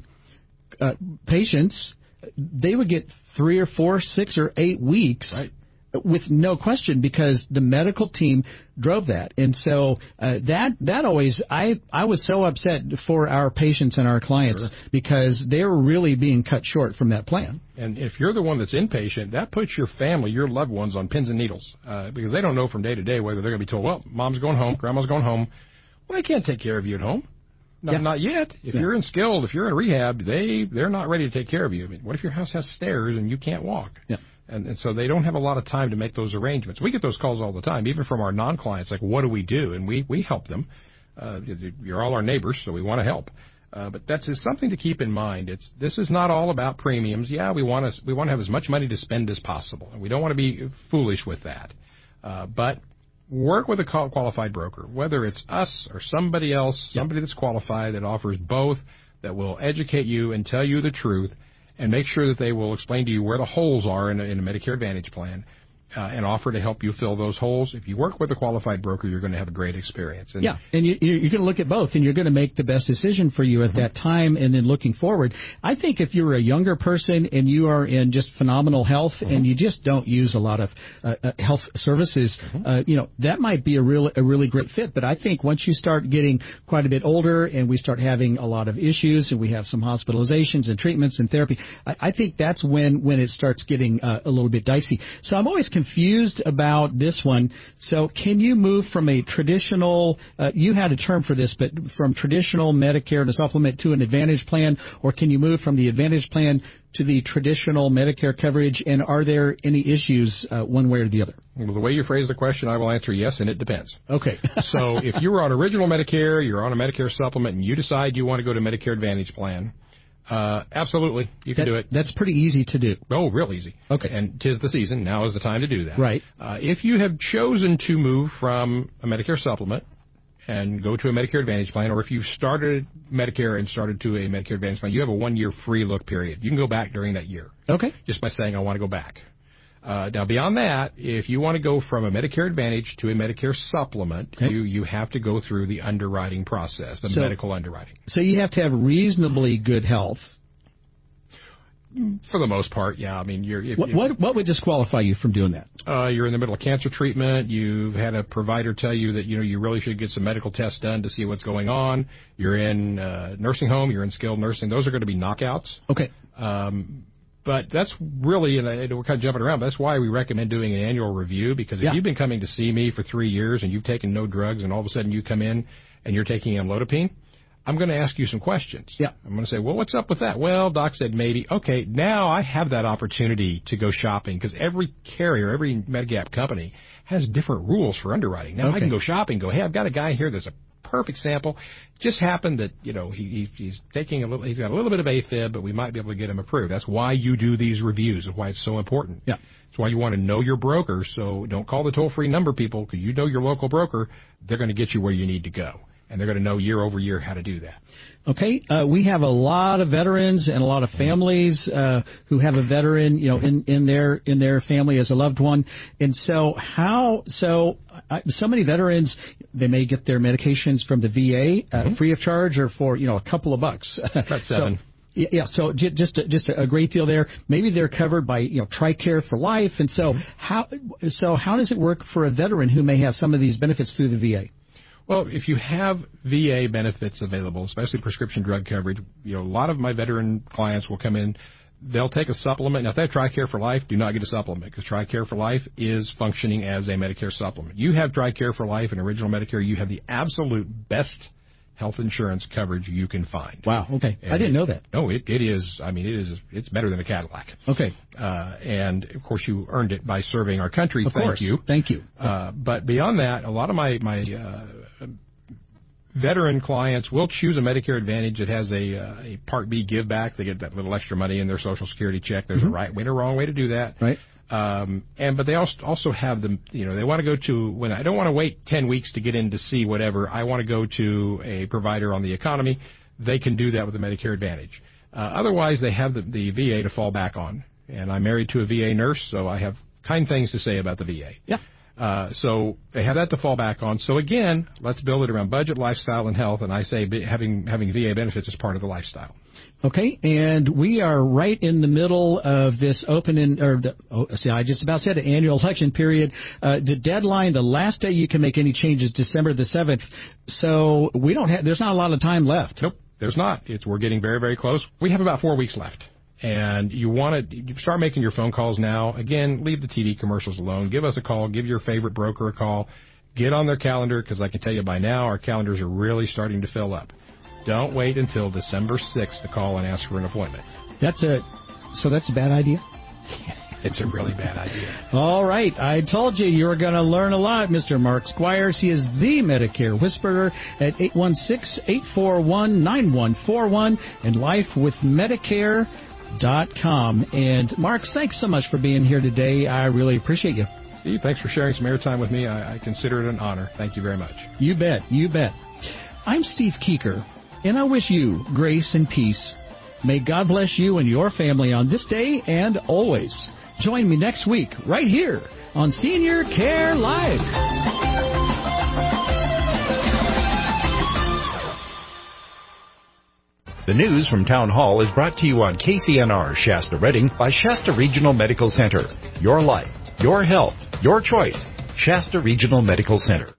patients, they would get 3 or 4, 6 or 8 weeks. Right. With no question, because the medical team drove that. And so that always, I was so upset for our patients and our clients because they were really being cut short from that plan. And if you're the one that's inpatient, that puts your family, your loved ones, on pins and needles because they don't know from day to day whether they're going to be told, well, mom's going home, grandma's going home. Well, they can't take care of you at home. No, not yet. If you're in skilled, if you're in rehab, they're not ready to take care of you. I mean, what if your house has stairs and you can't walk? Yeah. And so they don't have a lot of time to make those arrangements. We get those calls all the time, even from our non-clients, like, what do we do? And we help them. You're all our neighbors, so we want to help. But that's something to keep in mind. This is not all about premiums. Yeah, we want to have as much money to spend as possible, and we don't want to be foolish with that. But work with a qualified broker, whether it's us or somebody else, somebody that's qualified that offers both, that will educate you and tell you the truth, and make sure that they will explain to you where the holes are in a Medicare Advantage plan and offer to help you fill those holes. If you work with a qualified broker, you're going to have a great experience. And you're going to look at both, and you're going to make the best decision for you at that time and then looking forward. I think if you're a younger person and you are in just phenomenal health and you just don't use a lot of health services, that might be a really great fit. But I think once you start getting quite a bit older and we start having a lot of issues and we have some hospitalizations and treatments and therapy, I think that's when it starts getting a little bit dicey. So I'm always confused about this one. So can you move from a traditional, you had a term for this, but from traditional Medicare and a supplement to an Advantage plan, or can you move from the Advantage plan to the traditional Medicare coverage, and are there any issues one way or the other? Well, the way you phrase the question, I will answer yes, and it depends. Okay. So if you were on original Medicare, you're on a Medicare supplement, and you decide you want to go to Medicare Advantage plan, absolutely, you can do it. That's pretty easy to do. Oh, real easy. Okay. And 'tis the season. Now is the time to do that. Right. If you have chosen to move from a Medicare supplement and go to a Medicare Advantage plan, or if you've started Medicare and started to a Medicare Advantage plan, you have a 1-year free look period. You can go back during that year. Okay. Just by saying, I want to go back. Now, beyond that, if you want to go from a Medicare Advantage to a Medicare supplement, you have to go through the underwriting process, the medical underwriting. So you have to have reasonably good health. For the most part, yeah. I mean, what would disqualify you from doing that? You're in the middle of cancer treatment. You've had a provider tell you that you really should get some medical tests done to see what's going on. You're in nursing home. You're in skilled nursing. Those are going to be knockouts. Okay. But that's really, and we're kind of jumping around, but that's why we recommend doing an annual review, because if you've been coming to see me for 3 years and you've taken no drugs and all of a sudden you come in and you're taking amlodipine, I'm going to ask you some questions. Yeah. I'm going to say, well, what's up with that? Well, doc said maybe. Okay, now I have that opportunity to go shopping, because every carrier, every Medigap company has different rules for underwriting. Now I can go shopping, go, hey, I've got a guy here that's a perfect sample. Just happened that, he's taking he's got a little bit of AFib, but we might be able to get him approved. That's why you do these reviews and why it's so important. Yeah. That's why you want to know your broker. So don't call the toll-free number, people, because you know your local broker. They're going to get you where you need to go, and they're going to know year over year how to do that. Okay, we have a lot of veterans and a lot of families who have a veteran, in their family as a loved one, and so so many veterans, they may get their medications from the VA free of charge or for a couple of bucks. About $7. So just a great deal there. Maybe they're covered by TRICARE for life, and so how does it work for a veteran who may have some of these benefits through the VA? Well, if you have VA benefits available, especially prescription drug coverage, a lot of my veteran clients will come in. They'll take a supplement. Now, if they have TRICARE for Life, do not get a supplement, because TRICARE for Life is functioning as a Medicare supplement. You have TRICARE for Life and Original Medicare, you have the absolute best health insurance coverage you can find. Wow, okay. And I didn't know that. No, it is. I mean, it's better than a Cadillac. Okay. And, of course, you earned it by serving our country. Of course. Thank you. But beyond that, a lot of my veteran clients will choose a Medicare Advantage that has a Part B give back. They get that little extra money in their Social Security check. There's a right way and a wrong way to do that. Right. But they also have them, they want to go to, when I don't want to wait 10 weeks to get in to see whatever, I want to go to a provider on the economy. They can do that with the Medicare Advantage. Otherwise, they have the VA to fall back on. And I'm married to a VA nurse, so I have kind things to say about the VA. Yeah. So they have that to fall back on. So again, let's build it around budget, lifestyle, and health. And I say having VA benefits is part of the lifestyle. Okay, and we are right in the middle of this I just about said it, annual election period. The deadline, the last day you can make any changes, December the 7th. So there's not a lot of time left. Nope, there's not. We're getting very, very close. We have about 4 weeks left. And you start making your phone calls now. Again, leave the TV commercials alone. Give us a call. Give your favorite broker a call. Get on their calendar, because I can tell you by now our calendars are really starting to fill up. Don't wait until December 6th to call and ask for an appointment. So that's a bad idea? It's a really bad idea. All right. I told you were going to learn a lot, Mr. Mark Squires. He is the Medicare Whisperer at 816-841-9141 and lifewithmedicare.com. And, Mark, thanks so much for being here today. I really appreciate you. Steve, thanks for sharing some airtime with me. I consider it an honor. Thank you very much. You bet. You bet. I'm Steve Keeker, and I wish you grace and peace. May God bless you and your family on this day and always. Join me next week right here on Senior Care Live. The news from Town Hall is brought to you on KCNR Shasta Redding by Shasta Regional Medical Center. Your life, your health, your choice. Shasta Regional Medical Center.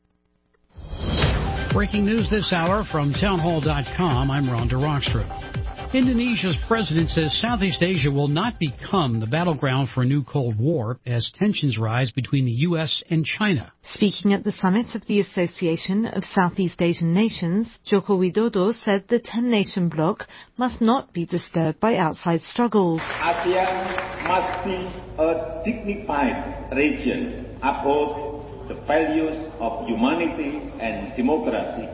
Breaking news this hour from townhall.com. I'm Rhonda Rockstrom. Indonesia's president says Southeast Asia will not become the battleground for a new Cold War as tensions rise between the U.S. and China. Speaking at the summit of the Association of Southeast Asian Nations, Joko Widodo said the 10-nation bloc must not be disturbed by outside struggles. ASEAN must be a dignified region about the values of humanity and democracy.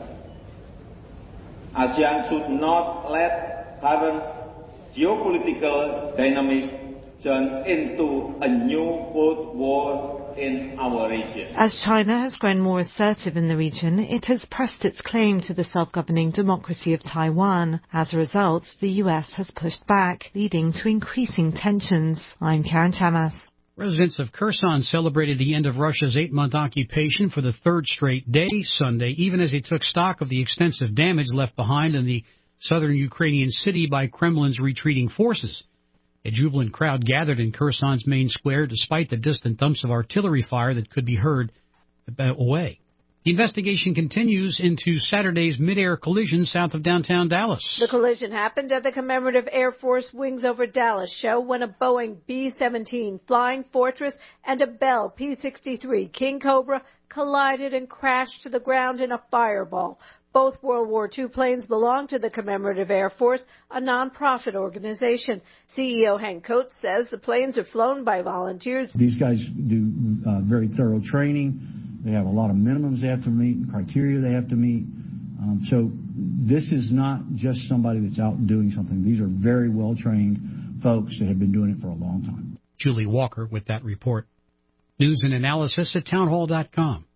ASEAN should not let current geopolitical dynamics turn into a new Cold War in our region. As China has grown more assertive in the region, it has pressed its claim to the self-governing democracy of Taiwan. As a result, the U.S. has pushed back, leading to increasing tensions. I'm Karen Chamas. Residents of Kherson celebrated the end of Russia's 8-month occupation for the third straight day Sunday, even as they took stock of the extensive damage left behind in the southern Ukrainian city by Kremlin's retreating forces. A jubilant crowd gathered in Kherson's main square despite the distant thumps of artillery fire that could be heard away. The investigation continues into Saturday's mid-air collision south of downtown Dallas. The collision happened at the commemorative Air Force Wings Over Dallas show when a Boeing B-17 Flying Fortress and a Bell P-63 King Cobra collided and crashed to the ground in a fireball. Both World War II planes belong to the Commemorative Air Force, a nonprofit organization. CEO Hank Coates says the planes are flown by volunteers. These guys do very thorough training. They have a lot of minimums they have to meet, criteria they have to meet. So this is not just somebody that's out doing something. These are very well-trained folks that have been doing it for a long time. Julie Walker with that report. News and analysis at townhall.com.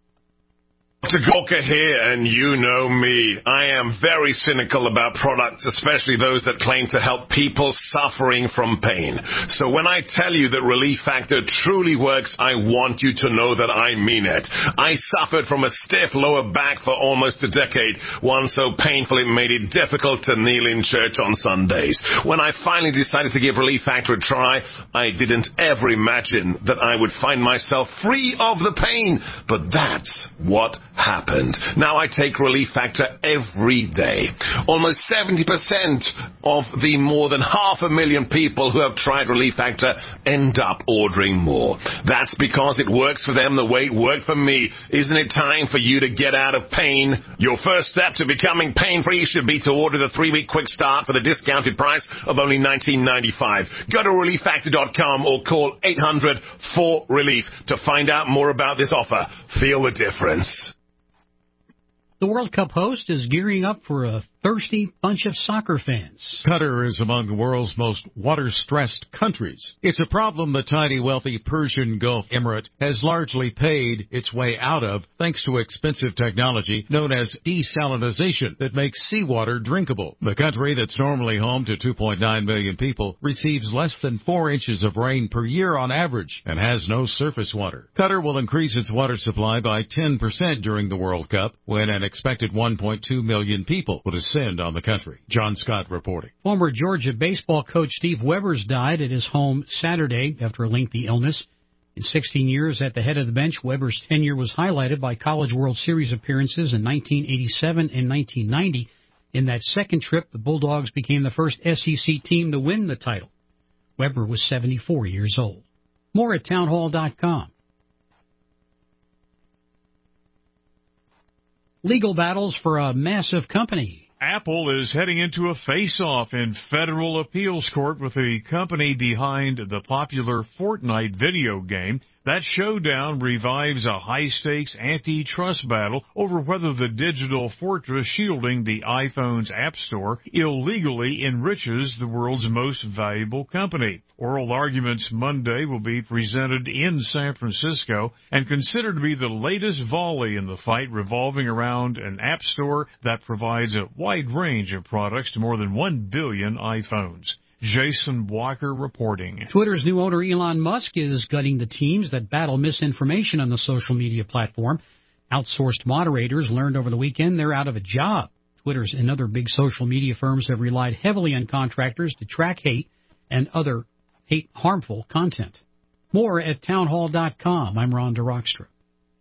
Dr. Gorka here, and you know me. I am very cynical about products, especially those that claim to help people suffering from pain. So when I tell you that Relief Factor truly works, I want you to know that I mean it. I suffered from a stiff lower back for almost a decade, one so painful it made it difficult to kneel in church on Sundays. When I finally decided to give Relief Factor a try, I didn't ever imagine that I would find myself free of the pain. But that's what happened. Now I take Relief Factor every day. Almost 70% of the more than 500,000 people who have tried Relief Factor end up ordering more. That's because it works for them the way it worked for me. Isn't it time for you to get out of pain? Your first step to becoming pain-free should be to order the 3-week quick start for the discounted price of only $19.95. Go to ReliefFactor.com or call 800-4RELIEF to find out more about this offer. Feel the difference. The World Cup host is gearing up for a thirsty bunch of soccer fans. Qatar is among the world's most water-stressed countries. It's a problem the tiny, wealthy Persian Gulf Emirate has largely paid its way out of thanks to expensive technology known as desalinization that makes seawater drinkable. The country that's normally home to 2.9 million people receives less than 4 inches of rain per year on average and has no surface water. Qatar will increase its water supply by 10% during the World Cup when an expected 1.2 million people will descend on the country. John Scott reporting. Former Georgia baseball coach Steve Webbers died at his home Saturday after a lengthy illness. In 16 years at the head of the bench, Webbers' tenure was highlighted by College World Series appearances in 1987 and 1990. In that second trip, the Bulldogs became the first SEC team to win the title. Weber was 74 years old. More at townhall.com. Legal battles for a massive company. Apple is heading into a face-off in federal appeals court with the company behind the popular Fortnite video game. That showdown revives a high-stakes antitrust battle over whether the digital fortress shielding the iPhone's App Store illegally enriches the world's most valuable company. Oral arguments Monday will be presented in San Francisco and considered to be the latest volley in the fight revolving around an App Store that provides a wide range of products to more than 1 billion iPhones. Jason Walker reporting. Twitter's new owner Elon Musk is gutting the teams that battle misinformation on the social media platform. Outsourced moderators learned over the weekend they're out of a job. Twitter's and other big social media firms have relied heavily on contractors to track hate and other harmful content. More at townhall.com. I'm Rhonda Rockström.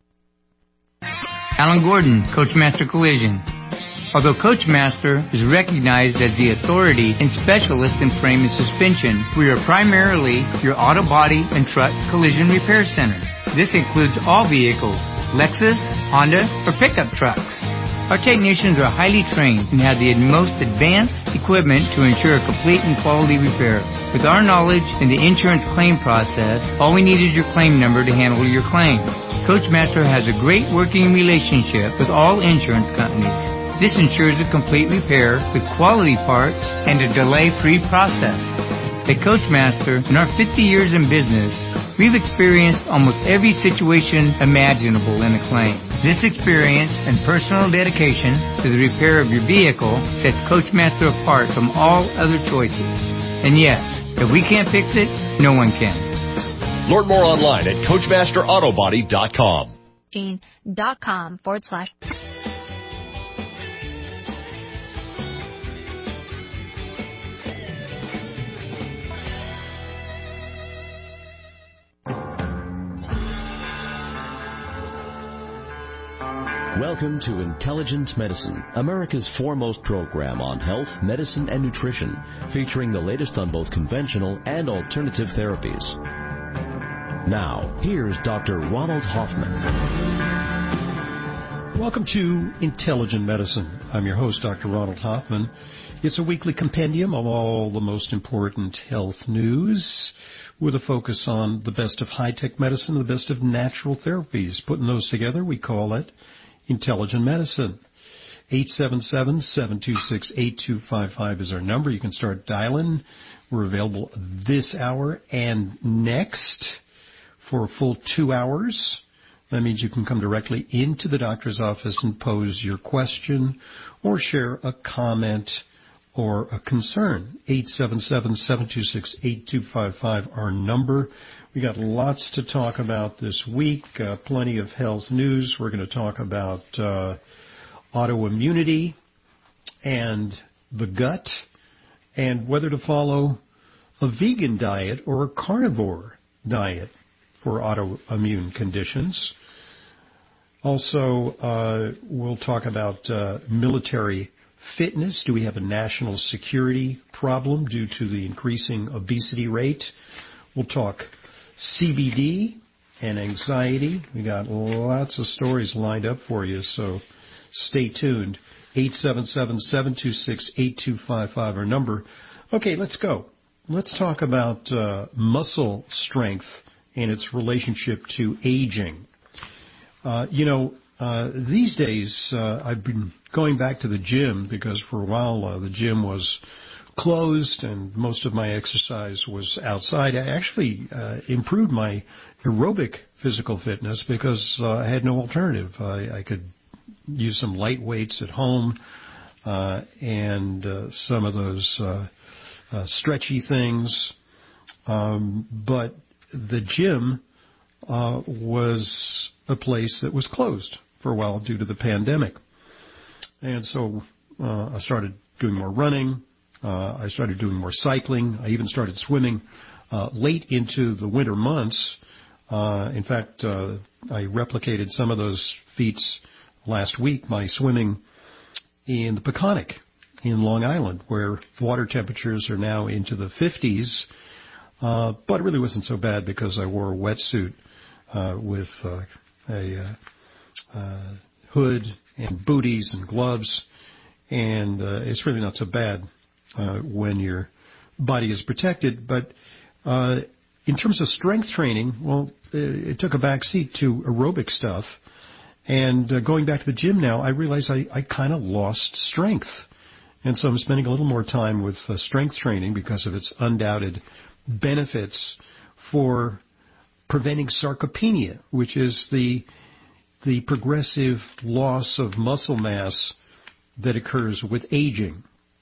Alan Gordon, Coachmaster Collision. Although Coachmaster is recognized as the authority and specialist in frame and suspension, we are primarily your auto body and truck collision repair center. This includes all vehicles, Lexus, Honda, or pickup trucks. Our technicians are highly trained and have the most advanced equipment to ensure a complete and quality repair. With our knowledge in the insurance claim process, all we need is your claim number to handle your claim. Coachmaster has a great working relationship with all insurance companies. This ensures a complete repair with quality parts and a delay-free process. At Coachmaster, in our 50 years in business, we've experienced almost every situation imaginable in a claim. This experience and personal dedication to the repair of your vehicle sets Coachmaster apart from all other choices. And yes, if we can't fix it, no one can. Learn more online at CoachmasterAutobody.com. Gene.com/. Welcome to Intelligent Medicine, America's foremost program on health, medicine, and nutrition, featuring the latest on both conventional and alternative therapies. Now, here's Dr. Ronald Hoffman. Welcome to Intelligent Medicine. I'm your host, Dr. Ronald Hoffman. It's a weekly compendium of all the most important health news with a focus on the best of high-tech medicine, the best of natural therapies. Putting those together, we call it Intelligent Medicine. 877-726-8255 is our number. You can start dialing. We're available this hour and next for a full 2 hours. That means you can come directly into the doctor's office and pose your question or share a comment or a concern. 877-726-8255, our number. We got lots to talk about this week, plenty of health news. We're going to talk about autoimmunity and the gut and whether to follow a vegan diet or a carnivore diet for autoimmune conditions. Also, we'll talk about military fitness. Do we have a national security problem due to the increasing obesity rate? We'll talk CBD and anxiety. We got lots of stories lined up for you, so stay tuned. 877-726-8255, our number. Okay, let's go. Let's talk about muscle strength and its relationship to aging. These days, I've been going back to the gym because for a while the gym was closed and most of my exercise was outside. I actually improved my aerobic physical fitness because I had no alternative. I could use some light weights at home and some of those stretchy things. But the gym was a place that was closed for a while due to the pandemic. And so I started doing more running. I started doing more cycling. I even started swimming late into the winter months. In fact, I replicated some of those feats last week by swimming in the Peconic in Long Island, where water temperatures are now into the 50s. But it really wasn't so bad because I wore a wetsuit with a hood and booties and gloves, and it's really not so bad when your body is protected. But in terms of strength training, well, it took a back seat to aerobic stuff. And going back to the gym now, I realize I kind of lost strength. And so I'm spending a little more time with strength training because of its undoubted benefits for preventing sarcopenia, which is the progressive loss of muscle mass that occurs with aging.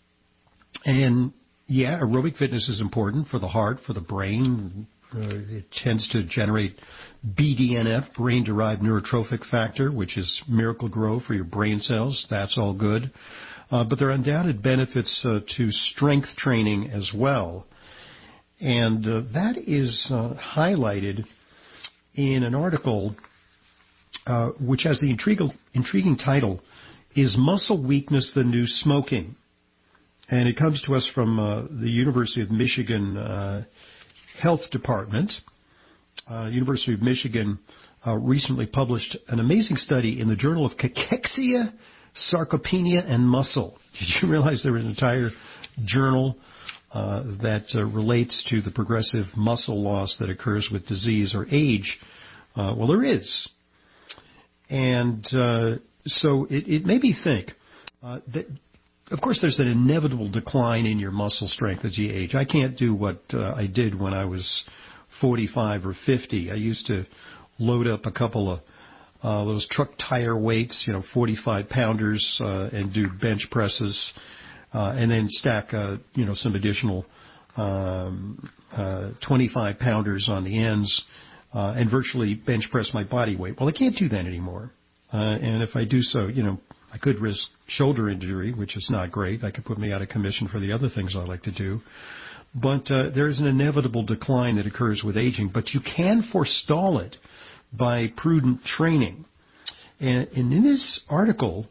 And yeah, aerobic fitness is important for the heart, for the brain. It tends to generate BDNF, brain-derived neurotrophic factor, which is Miracle-Gro for your brain cells. That's all good. But there are undoubted benefits to strength training as well. And that is highlighted in an article which has the intriguing title, Is Muscle Weakness the New Smoking? And it comes to us from the University of Michigan Health Department. University of Michigan recently published an amazing study in the Journal of Cachexia, Sarcopenia, and Muscle. Did you realize there was an entire journal that relates to the progressive muscle loss that occurs with disease or age? Well, there is. And so it made me think that, of course, there's an inevitable decline in your muscle strength as you age. I can't do what I did when I was 45 or 50. I used to load up a couple of those truck tire weights, 45-pounders, and do bench presses, and then stack, some additional 25-pounders on the ends, and virtually bench press my body weight. Well, I can't do that anymore. And if I do so, I could risk shoulder injury, which is not great. That could put me out of commission for the other things I like to do. But there is an inevitable decline that occurs with aging, but you can forestall it by prudent training. And in this article,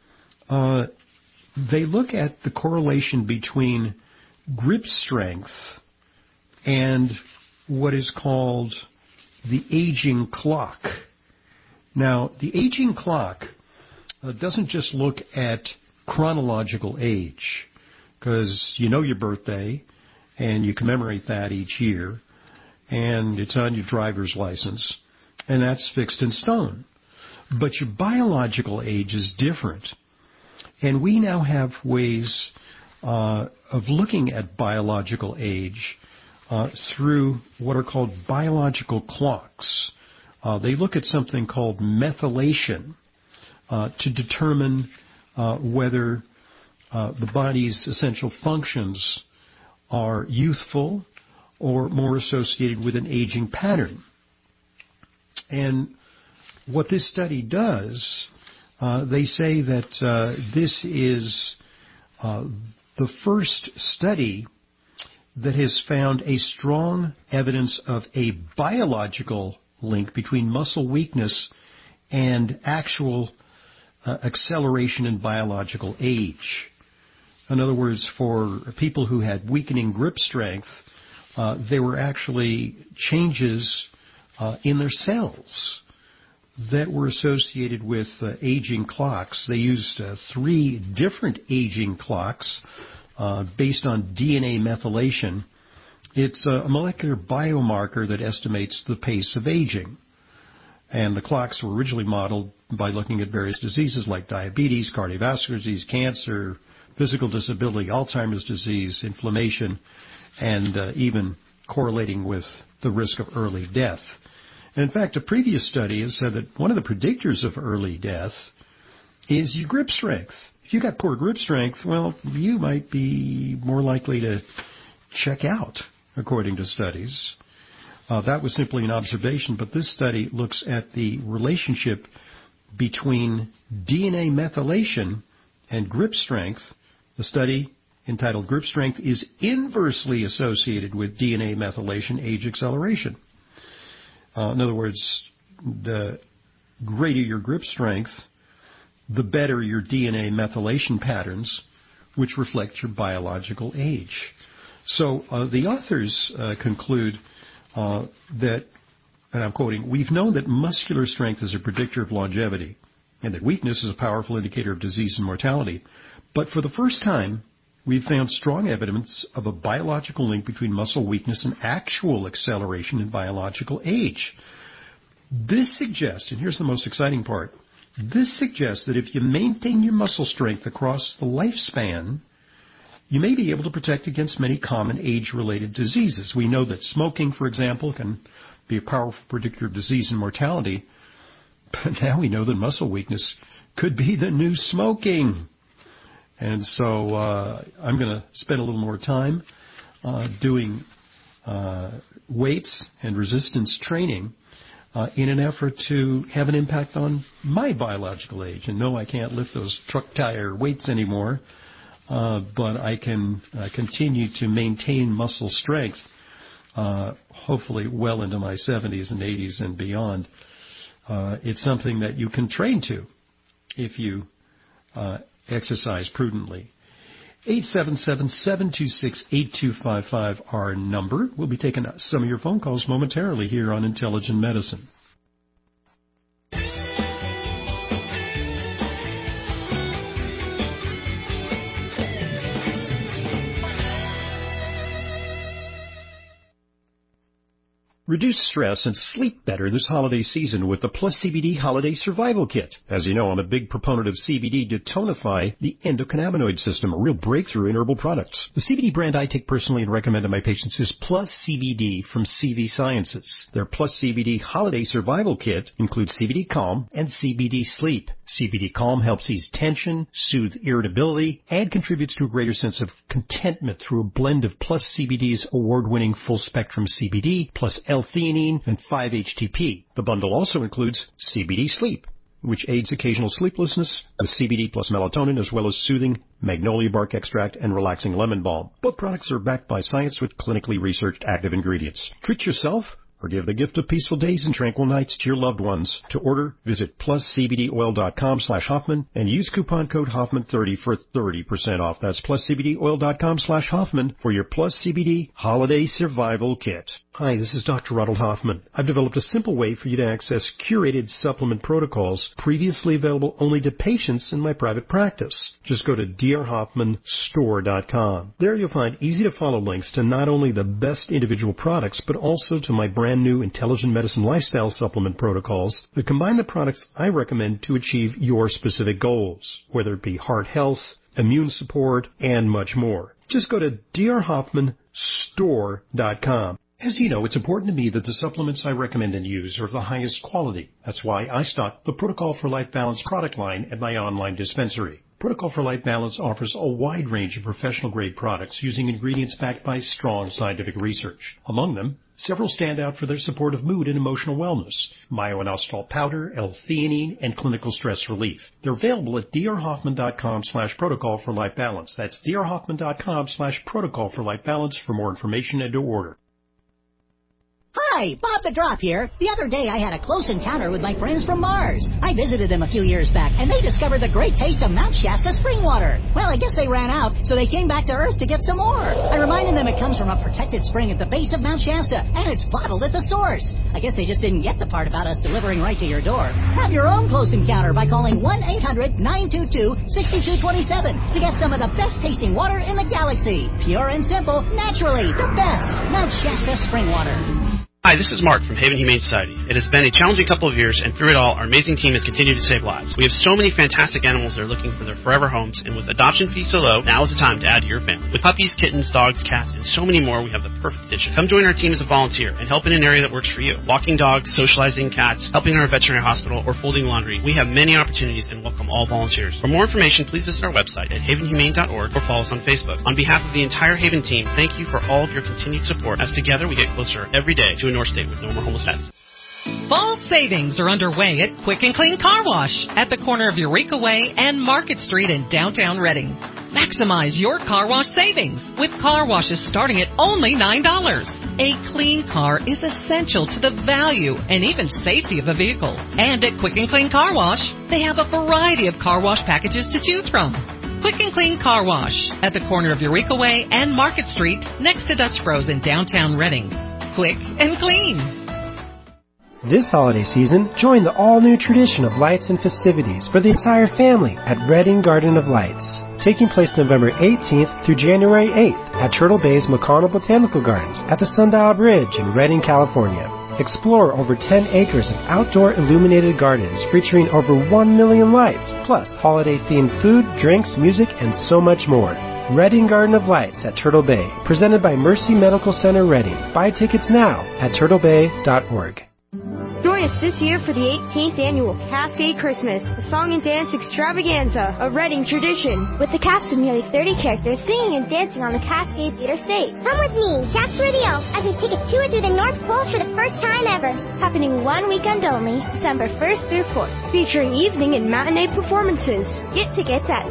they look at the correlation between grip strength and what is called the aging clock. Now, the aging clock doesn't just look at chronological age, because you know your birthday and you commemorate that each year, and it's on your driver's license, and that's fixed in stone. But your biological age is different, and we now have ways of looking at biological age through what are called biological clocks. They look at something called methylation to determine whether the body's essential functions are youthful or more associated with an aging pattern. And what this study does, they say that this is the first study that has found a strong evidence of a biological link between muscle weakness and actual acceleration in biological age. In other words, for people who had weakening grip strength, there were actually changes in their cells that were associated with aging clocks. They used 3 different aging clocks based on DNA methylation. It's a molecular biomarker that estimates the pace of aging. And the clocks were originally modeled by looking at various diseases like diabetes, cardiovascular disease, cancer, physical disability, Alzheimer's disease, inflammation, and even correlating with the risk of early death. And in fact, a previous study has said that one of the predictors of early death is your grip strength. If you got poor grip strength, well, you might be more likely to check out, according to studies. That was simply an observation, but this study looks at the relationship between DNA methylation and grip strength. The study, entitled Grip Strength, is inversely associated with DNA methylation age acceleration. In other words, the greater your grip strength, the better your DNA methylation patterns, which reflect your biological age. So the authors conclude that, and I'm quoting, "We've known that muscular strength is a predictor of longevity and that weakness is a powerful indicator of disease and mortality. But for the first time, we've found strong evidence of a biological link between muscle weakness and actual acceleration in biological age." This suggests, and here's the most exciting part, this suggests that if you maintain your muscle strength across the lifespan, you may be able to protect against many common age-related diseases. We know that smoking, for example, can be a powerful predictor of disease and mortality, but now we know that muscle weakness could be the new smoking. And so I'm going to spend a little more time doing weights and resistance training in an effort to have an impact on my biological age. And no, I can't lift those truck tire weights anymore, but I can continue to maintain muscle strength, hopefully well into my 70s and 80s and beyond. It's something that you can train to if you exercise prudently. 877-726-8255, our number. We'll be taking some of your phone calls momentarily here on Intelligent Medicine. Reduce stress and sleep better this holiday season with the Plus CBD Holiday Survival Kit. As you know, I'm a big proponent of CBD to tonify the endocannabinoid system, a real breakthrough in herbal products. The CBD brand I take personally and recommend to my patients is Plus CBD from CV Sciences. Their Plus CBD Holiday Survival Kit includes CBD Calm and CBD Sleep. CBD Calm helps ease tension, soothe irritability, and contributes to a greater sense of contentment through a blend of Plus CBD's award-winning full-spectrum CBD plus L-theanine and 5-HTP. The bundle also includes CBD Sleep, which aids occasional sleeplessness with CBD plus melatonin, as well as soothing magnolia bark extract and relaxing lemon balm. Both products are backed by science with clinically researched active ingredients. Treat yourself or give the gift of peaceful days and tranquil nights to your loved ones. To order, visit pluscbdoil.com/Hoffman and use coupon code Hoffman30 for 30% off. That's pluscbdoil.com/Hoffman for your Plus CBD Holiday Survival Kit. Hi, this is Dr. Ronald Hoffman. I've developed a simple way for you to access curated supplement protocols previously available only to patients in my private practice. Just go to drhoffmanstore.com. There you'll find easy-to-follow links to not only the best individual products, but also to my brand new Intelligent Medicine Lifestyle Supplement protocols that combine the products I recommend to achieve your specific goals, whether it be heart health, immune support, and much more. Just go to drhoffmanstore.com. As you know, it's important to me that the supplements I recommend and use are of the highest quality. That's why I stock the Protocol for Life Balance product line at my online dispensary. Protocol for Life Balance offers a wide range of professional-grade products using ingredients backed by strong scientific research. Among them, several stand out for their support of mood and emotional wellness: myo-inositol powder, L-theanine, and clinical stress relief. They're available at drhoffman.com/protocol for life balance. That's drhoffman.com/protocol for life balance for more information and to order. Hi, Bob the Drop here. The other day I had a close encounter with my friends from Mars. I visited them a few years back, and they discovered the great taste of Mount Shasta spring water. Well, I guess they ran out, so they came back to Earth to get some more. I reminded them it comes from a protected spring at the base of Mount Shasta, and it's bottled at the source. I guess they just didn't get the part about us delivering right to your door. Have your own close encounter by calling 1-800-922-6227 to get some of the best tasting water in the galaxy. Pure and simple, naturally, the best. Mount Shasta spring water. Hi, this is Mark from Haven Humane Society. It has been a challenging couple of years, and through it all, our amazing team has continued to save lives. We have so many fantastic animals that are looking for their forever homes, and with adoption fees so low, now is the time to add to your family. With puppies, kittens, dogs, cats, and so many more, we have the perfect addition. Come join our team as a volunteer and help in an area that works for you. Walking dogs, socializing cats, helping in our veterinary hospital, or folding laundry. We have many opportunities and welcome all volunteers. For more information, please visit our website at havenhumane.org or follow us on Facebook. On behalf of the entire Haven team, thank you for all of your continued support, as together we get closer every day to a North State with no more homeless pets. Fall savings are underway at Quick and Clean Car Wash at the corner of Eureka Way and Market Street in downtown Reading. Maximize your car wash savings with car washes starting at only $9. A clean car is essential to the value and even safety of a vehicle. And at Quick and Clean Car Wash, they have a variety of car wash packages to choose from. Quick and Clean Car Wash at the corner of Eureka Way and Market Street next to Dutch Bros in downtown Reading. Quick and clean. This holiday season, join the all-new tradition of lights and festivities for the entire family at Reading Garden of Lights, taking place November 18th through January 8th at Turtle Bay's McConnell Botanical Gardens at the Sundial Bridge in Reading, California. Explore over 10 acres of outdoor illuminated gardens featuring over 1 million lights, plus holiday-themed food, drinks, music, and so much more. Reading Garden of Lights at Turtle Bay, presented by Mercy Medical Center Reading. Buy tickets now at turtlebay.org. Join us this year for the 18th annual Cascade Christmas, a song and dance extravaganza, a Reading tradition. With the cast of nearly 30 characters singing and dancing on the Cascade Theater stage. Come with me, Jack Radio, as we take a tour through the North Pole for the first time ever. Happening one weekend only, December 1st through 4th. Featuring evening and matinee performances. Get tickets at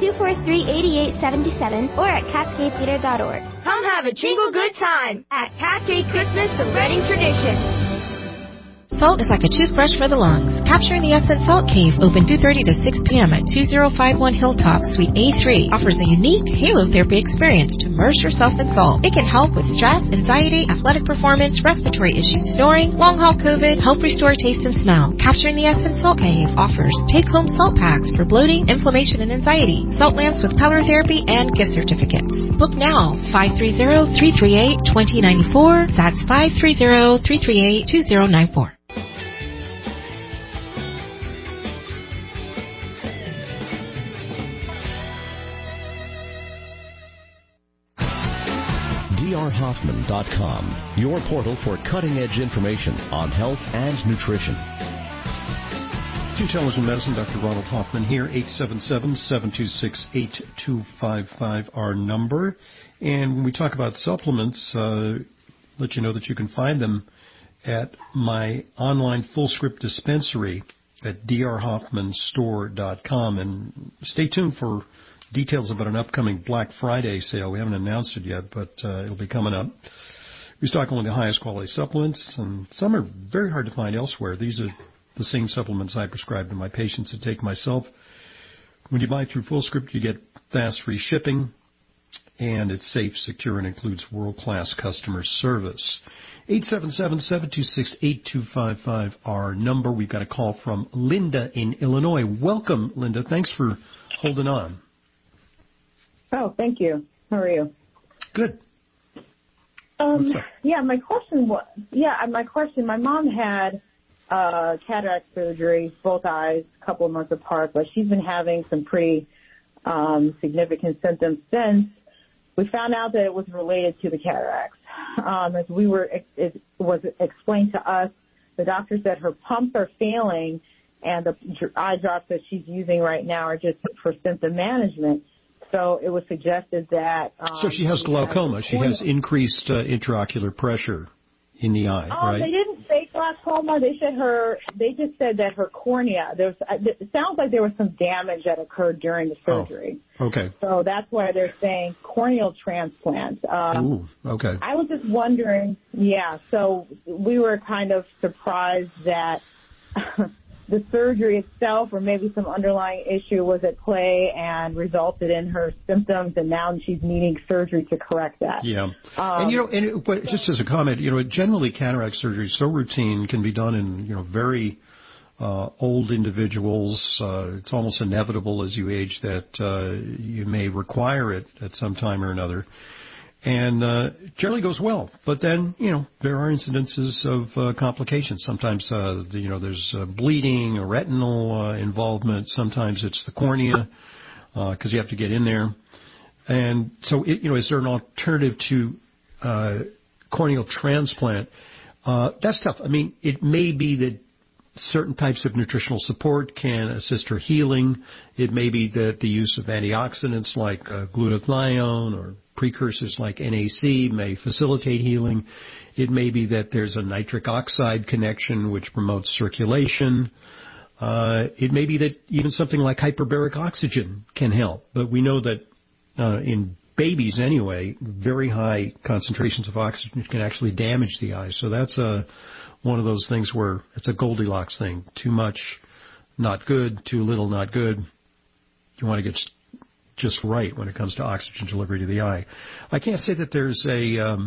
243-8877 or at cascadetheater.org. Come have a jingle good time at Cascade Christmas, a Reading tradition. Salt is like a toothbrush for the lungs. Capturing the Essence Salt Cave, open 2:30 to 6 p.m. at 2051 Hilltop, Suite A3, offers a unique halo therapy experience to immerse yourself in salt. It can help with stress, anxiety, athletic performance, respiratory issues, snoring, long-haul COVID, help restore taste and smell. Capturing the Essence Salt Cave offers take-home salt packs for bloating, inflammation, and anxiety, salt lamps with color therapy, and gift certificates. Book now, 530-338-2094. That's 530-338-2094. drhoffman.com, your portal for cutting-edge information on health and nutrition. Intelligent Medicine, Dr. Ronald Hoffman here, 877-726-8255, our number. And when we talk about supplements, let you know that you can find them at my online full-script dispensary at drhoffmanstore.com. And stay tuned for details about an upcoming Black Friday sale. We haven't announced it yet, but it'll be coming up. We stock only the highest quality supplements, and some are very hard to find elsewhere. These are the same supplements I prescribe to my patients to take myself. When you buy through FullScript, you get fast free shipping, and it's safe, secure, and includes world-class customer service. 877-726-8255, our number. We've got a call from Linda in Illinois. Welcome, Linda. Thanks for holding on. Oh, thank you. How are you? Good. My question, my mom had cataract surgery, both eyes, a couple of months apart, but she's been having some pretty significant symptoms since. We found out that it was related to the cataracts. As it was explained to us, the doctor said her pumps are failing and the eye drops that she's using right now are just for symptom management. So it was suggested that... so she has glaucoma. She has increased intraocular pressure in the eye, right? They didn't say glaucoma. They just said that her cornea, it sounds like there was some damage that occurred during the surgery. Oh, okay. So that's why they're saying corneal transplant. Ooh, okay. I was just wondering, so we were kind of surprised that... the surgery itself or maybe some underlying issue was at play and resulted in her symptoms, and now she's needing surgery to correct that. Yeah. But just as a comment, generally cataract surgery is so routine, can be done in, very old individuals. It's almost inevitable as you age that you may require it at some time or another. And generally goes well. But then, there are incidences of complications. Sometimes, there's bleeding or retinal involvement. Sometimes it's the cornea because you have to get in there. And so, is there an alternative to corneal transplant? That's tough. I mean, it may be that certain types of nutritional support can assist her healing. It may be that the use of antioxidants like glutathione or precursors like NAC may facilitate healing. It may be that there's a nitric oxide connection which promotes circulation. It may be that even something like hyperbaric oxygen can help. But we know that in babies anyway, very high concentrations of oxygen can actually damage the eye. So that's one of those things where it's a Goldilocks thing. Too much, not good. Too little, not good. You want to get just right when it comes to oxygen delivery to the eye. I can't say that there's a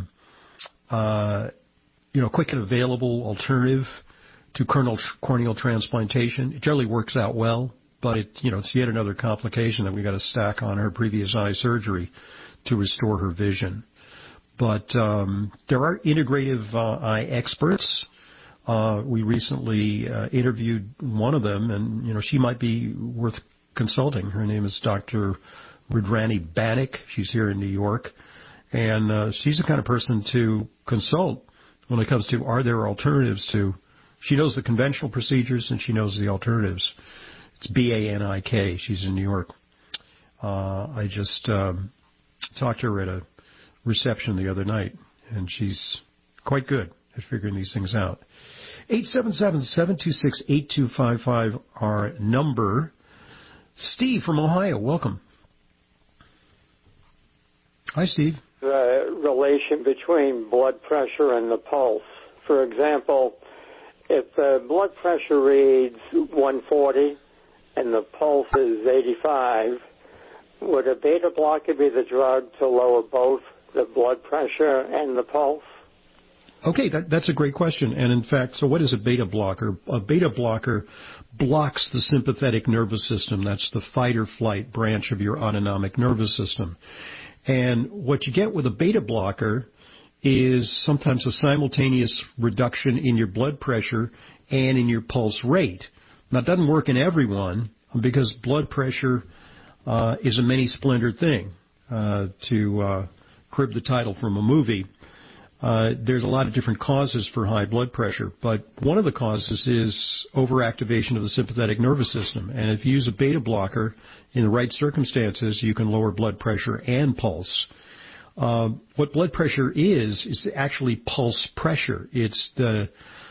quick and available alternative to corneal transplantation. It generally works out well, but it's yet another complication that we got to stack on her previous eye surgery to restore her vision. But there are integrative eye experts. We recently interviewed one of them, and she might be worth consulting. Her name is Dr. Rudrani Banik. She's here in New York, and she's the kind of person to consult when it comes to are there alternatives to. She knows the conventional procedures and she knows the alternatives. It's Banik. She's in New York. I just talked to her at a reception the other night, and she's quite good at figuring these things out. 877-726-8255, our number. Steve from Ohio, welcome. Hi, Steve. The relation between blood pressure and the pulse. For example, if the blood pressure reads 140 and the pulse is 85, would a beta blocker be the drug to lower both the blood pressure and the pulse? Okay, that's a great question. And in fact, so what is a beta blocker? A beta blocker blocks the sympathetic nervous system. That's the fight or flight branch of your autonomic nervous system. And what you get with a beta blocker is sometimes a simultaneous reduction in your blood pressure and in your pulse rate. Now, it doesn't work in everyone because blood pressure is a many-splintered thing. To crib the title from a movie, there's a lot of different causes for high blood pressure, but one of the causes is overactivation of the sympathetic nervous system. And if you use a beta blocker in the right circumstances, you can lower blood pressure and pulse. What blood pressure is actually pulse pressure. It's the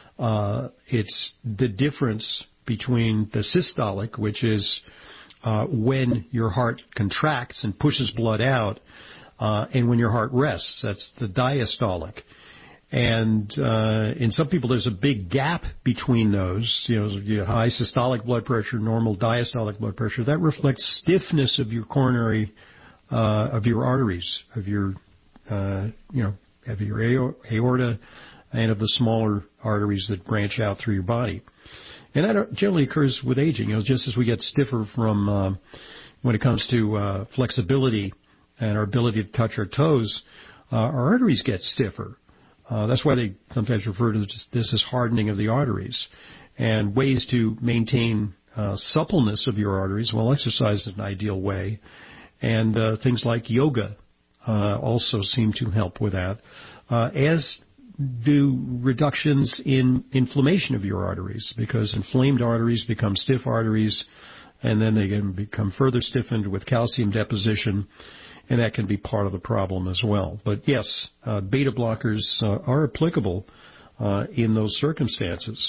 difference between the systolic, which is when your heart contracts and pushes blood out, and when your heart rests. That's the diastolic. And in some people, there's a big gap between those. You have high systolic blood pressure, normal diastolic blood pressure. That reflects stiffness of your coronary, of your arteries, of your, of your aorta, and of the smaller arteries that branch out through your body. And that generally occurs with aging. Just as we get stiffer from when it comes to flexibility and our ability to touch our toes, our arteries get stiffer. That's why they sometimes refer to this as hardening of the arteries. And ways to maintain suppleness of your arteries, well, exercise is an ideal way. And things like yoga also seem to help with that, as do reductions in inflammation of your arteries, because inflamed arteries become stiff arteries, and then they can become further stiffened with calcium deposition, and that can be part of the problem as well. But yes, beta blockers are applicable in those circumstances.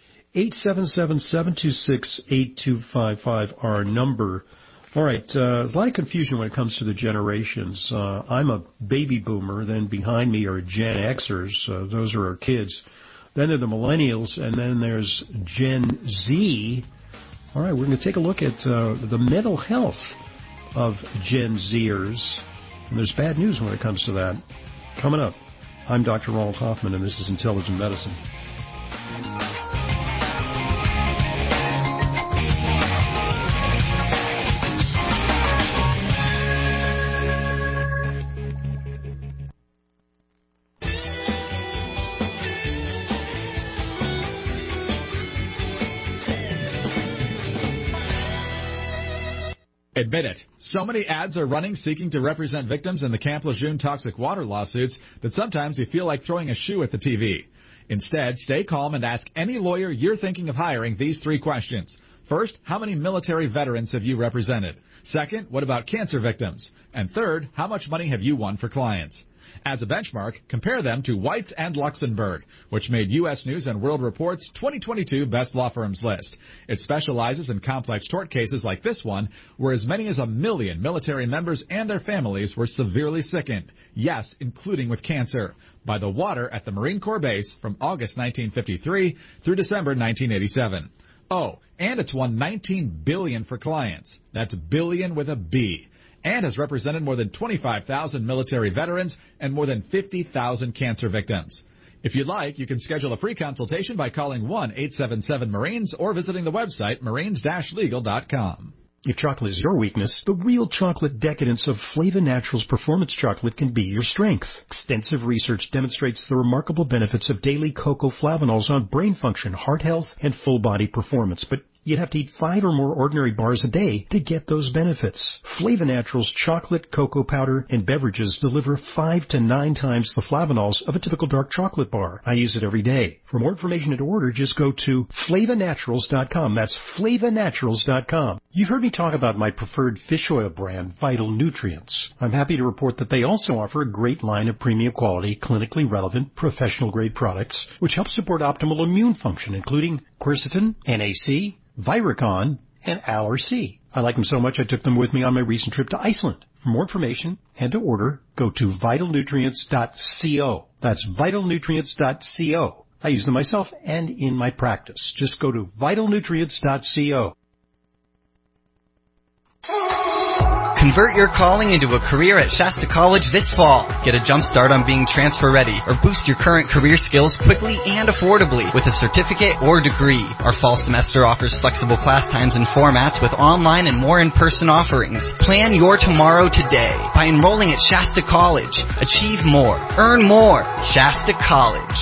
877-726-8255, our number. All right, there's a lot of confusion when it comes to the generations. I'm a baby boomer, then behind me are Gen Xers. Those are our kids. Then there are the millennials, and then there's Gen Z. All right, we're going to take a look at the mental health of Gen Zers. And there's bad news when it comes to that. Coming up, I'm Dr. Ronald Hoffman, and this is Intelligent Medicine. Admit it. So many ads are running seeking to represent victims in the Camp Lejeune toxic water lawsuits that sometimes you feel like throwing a shoe at the TV. Instead, stay calm and ask any lawyer you're thinking of hiring these 3 questions. First, how many military veterans have you represented? Second, what about cancer victims? And third, how much money have you won for clients? As a benchmark, compare them to White and Luxembourg, which made U.S. News and World Report's 2022 Best Law Firms list. It specializes in complex tort cases like this one, where as many as 1 million military members and their families were severely sickened, yes, including with cancer, by the water at the Marine Corps base from August 1953 through December 1987. Oh, and it's won $19 billion for clients. That's billion with a B. And has represented more than 25,000 military veterans and more than 50,000 cancer victims. If you'd like, you can schedule a free consultation by calling 1-877-MARINES or visiting the website marines-legal.com. If chocolate is your weakness, the real chocolate decadence of Flava Naturals Performance Chocolate can be your strength. Extensive research demonstrates the remarkable benefits of daily cocoa flavanols on brain function, heart health, and full body performance. But you'd have to eat 5 or more ordinary bars a day to get those benefits. Flava Naturals chocolate, cocoa powder, and beverages deliver 5 to 9 times the flavanols of a typical dark chocolate bar. I use it every day. For more information and to order, just go to FlavaNaturals.com. That's FlavaNaturals.com. You've heard me talk about my preferred fish oil brand, Vital Nutrients. I'm happy to report that they also offer a great line of premium quality, clinically relevant, professional-grade products, which help support optimal immune function, including quercetin, NAC, Viricon, and Aller-C. I like them so much I took them with me on my recent trip to Iceland. For more information and to order, go to vitalnutrients.co. That's vitalnutrients.co. I use them myself and in my practice. Just go to vitalnutrients.co. Convert your calling into a career at Shasta College this fall. Get a jump start on being transfer ready or boost your current career skills quickly and affordably with a certificate or degree. Our fall semester offers flexible class times and formats with online and more in-person offerings. Plan your tomorrow today by enrolling at Shasta College. Achieve more. Earn more. Shasta College.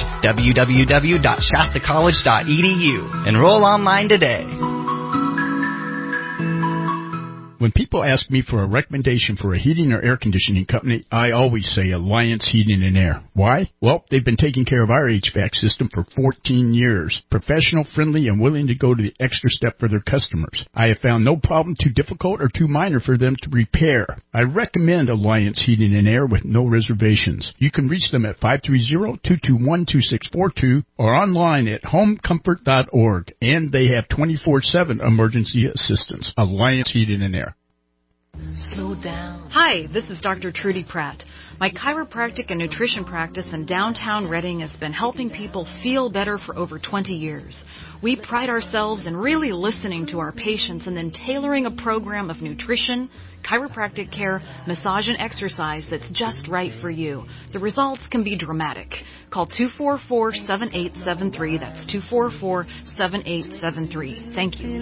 www.shastacollege.edu. Enroll online today. When people ask me for a recommendation for a heating or air conditioning company, I always say Alliance Heating and Air. Why? Well, they've been taking care of our HVAC system for 14 years. Professional, friendly, and willing to go to the extra step for their customers. I have found no problem too difficult or too minor for them to repair. I recommend Alliance Heating and Air with no reservations. You can reach them at 530-221-2642 or online at homecomfort.org. And they have 24/7 emergency assistance. Alliance Heating and Air. Slow down. Hi, this is Dr. Trudy Pratt. My chiropractic and nutrition practice in downtown Reading has been helping people feel better for over 20 years. We pride ourselves in really listening to our patients and then tailoring a program of nutrition, chiropractic care, massage, and exercise that's just right for you. The results can be dramatic. Call 244-7873. That's 244-7873. Thank you.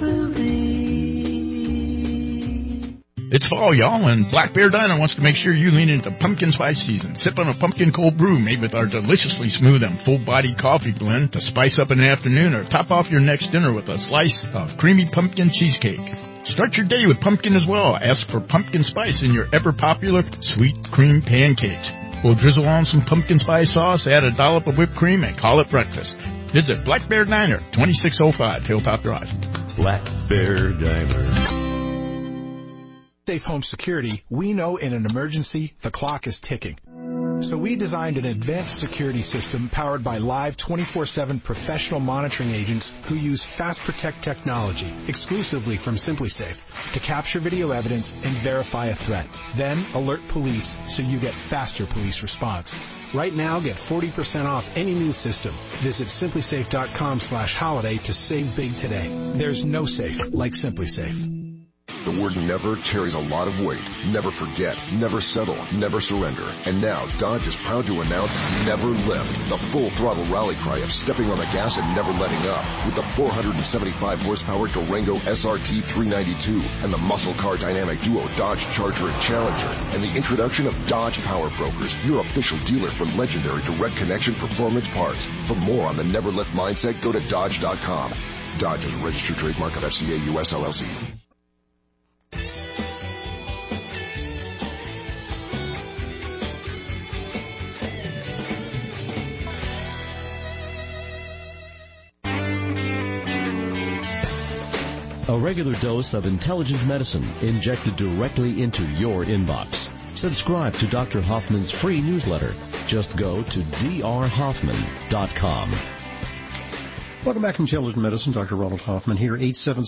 It's fall, y'all, and Black Bear Diner wants to make sure you lean into pumpkin spice season. Sip on a pumpkin cold brew made with our deliciously smooth and full-bodied coffee blend to spice up an afternoon or top off your next dinner with a slice of creamy pumpkin cheesecake. Start your day with pumpkin as well. Ask for pumpkin spice in your ever-popular sweet cream pancakes. We'll drizzle on some pumpkin spice sauce, add a dollop of whipped cream, and call it breakfast. Visit Black Bear Diner, 2605 Hilltop Drive. Black Bear Diner. Safe Home Security, we know in an emergency, the clock is ticking. So we designed an advanced security system powered by live 24/7 professional monitoring agents who use Fast Protect technology exclusively from SimpliSafe to capture video evidence and verify a threat. Then alert police so you get faster police response. Right now, get 40% off any new system. Visit SimpliSafe.com/holiday to save big today. There's no safe like SimpliSafe. The word never carries a lot of weight. Never forget, never settle, never surrender. And now, Dodge is proud to announce Never Lift, the full throttle rally cry of stepping on the gas and never letting up. With the 475 horsepower Durango SRT 392 and the muscle car dynamic duo Dodge Charger and Challenger, and the introduction of Dodge Power Brokers, your official dealer for legendary direct connection performance parts. For more on the Never Lift mindset, go to Dodge.com. Dodge is a registered trademark of FCA US LLC. A regular dose of intelligent medicine injected directly into your inbox. Subscribe to Dr. Hoffman's free newsletter. Just go to drhoffman.com. Welcome back to Intelligent Medicine. Dr. Ronald Hoffman here.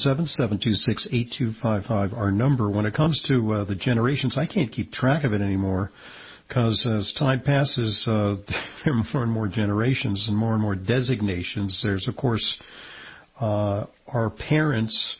877-726-8255, our number. When it comes to the generations, I can't keep track of it anymore because as time passes, there are more and more generations and more designations. There's, of course, our parents,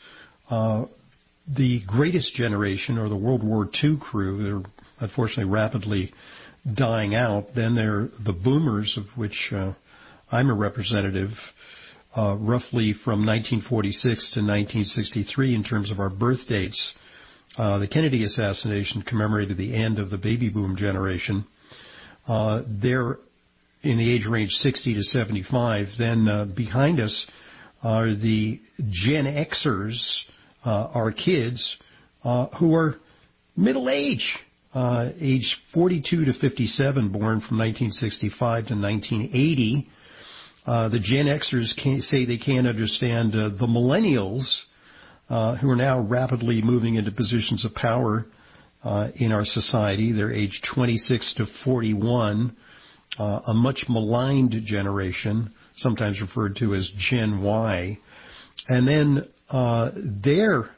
the greatest generation, or the World War II crew. They're unfortunately rapidly dying out. Then there are the boomers, of which I'm a representative, roughly from 1946 to 1963 in terms of our birth dates. The Kennedy assassination commemorated the end of the baby boom generation. They're in the age range 60 to 75. Then behind us are the Gen Xers, our kids, who are middle age, age 42 to 57, born from 1965 to 1980. The Gen Xers say they can't understand the millennials, who are now rapidly moving into positions of power in our society. They're age 26 to 41, a much maligned generation, sometimes referred to as Gen Y. And then their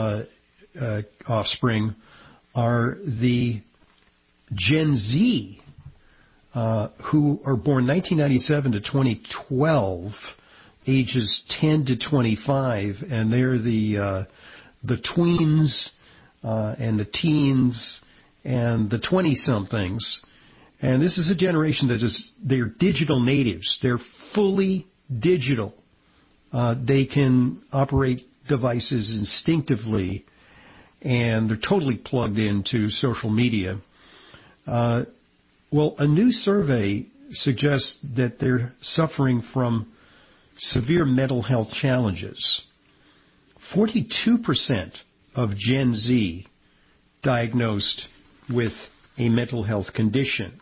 offspring are the Gen Z, who are born 1997 to 2012, ages 10 to 25, and they're the tweens and the teens and the 20-somethings. And this is a generation they're digital natives. They're fully digital. They can operate devices instinctively, and they're totally plugged into social media. Well, a new survey suggests that they're suffering from severe mental health challenges. 42% of Gen Z diagnosed with a mental health condition.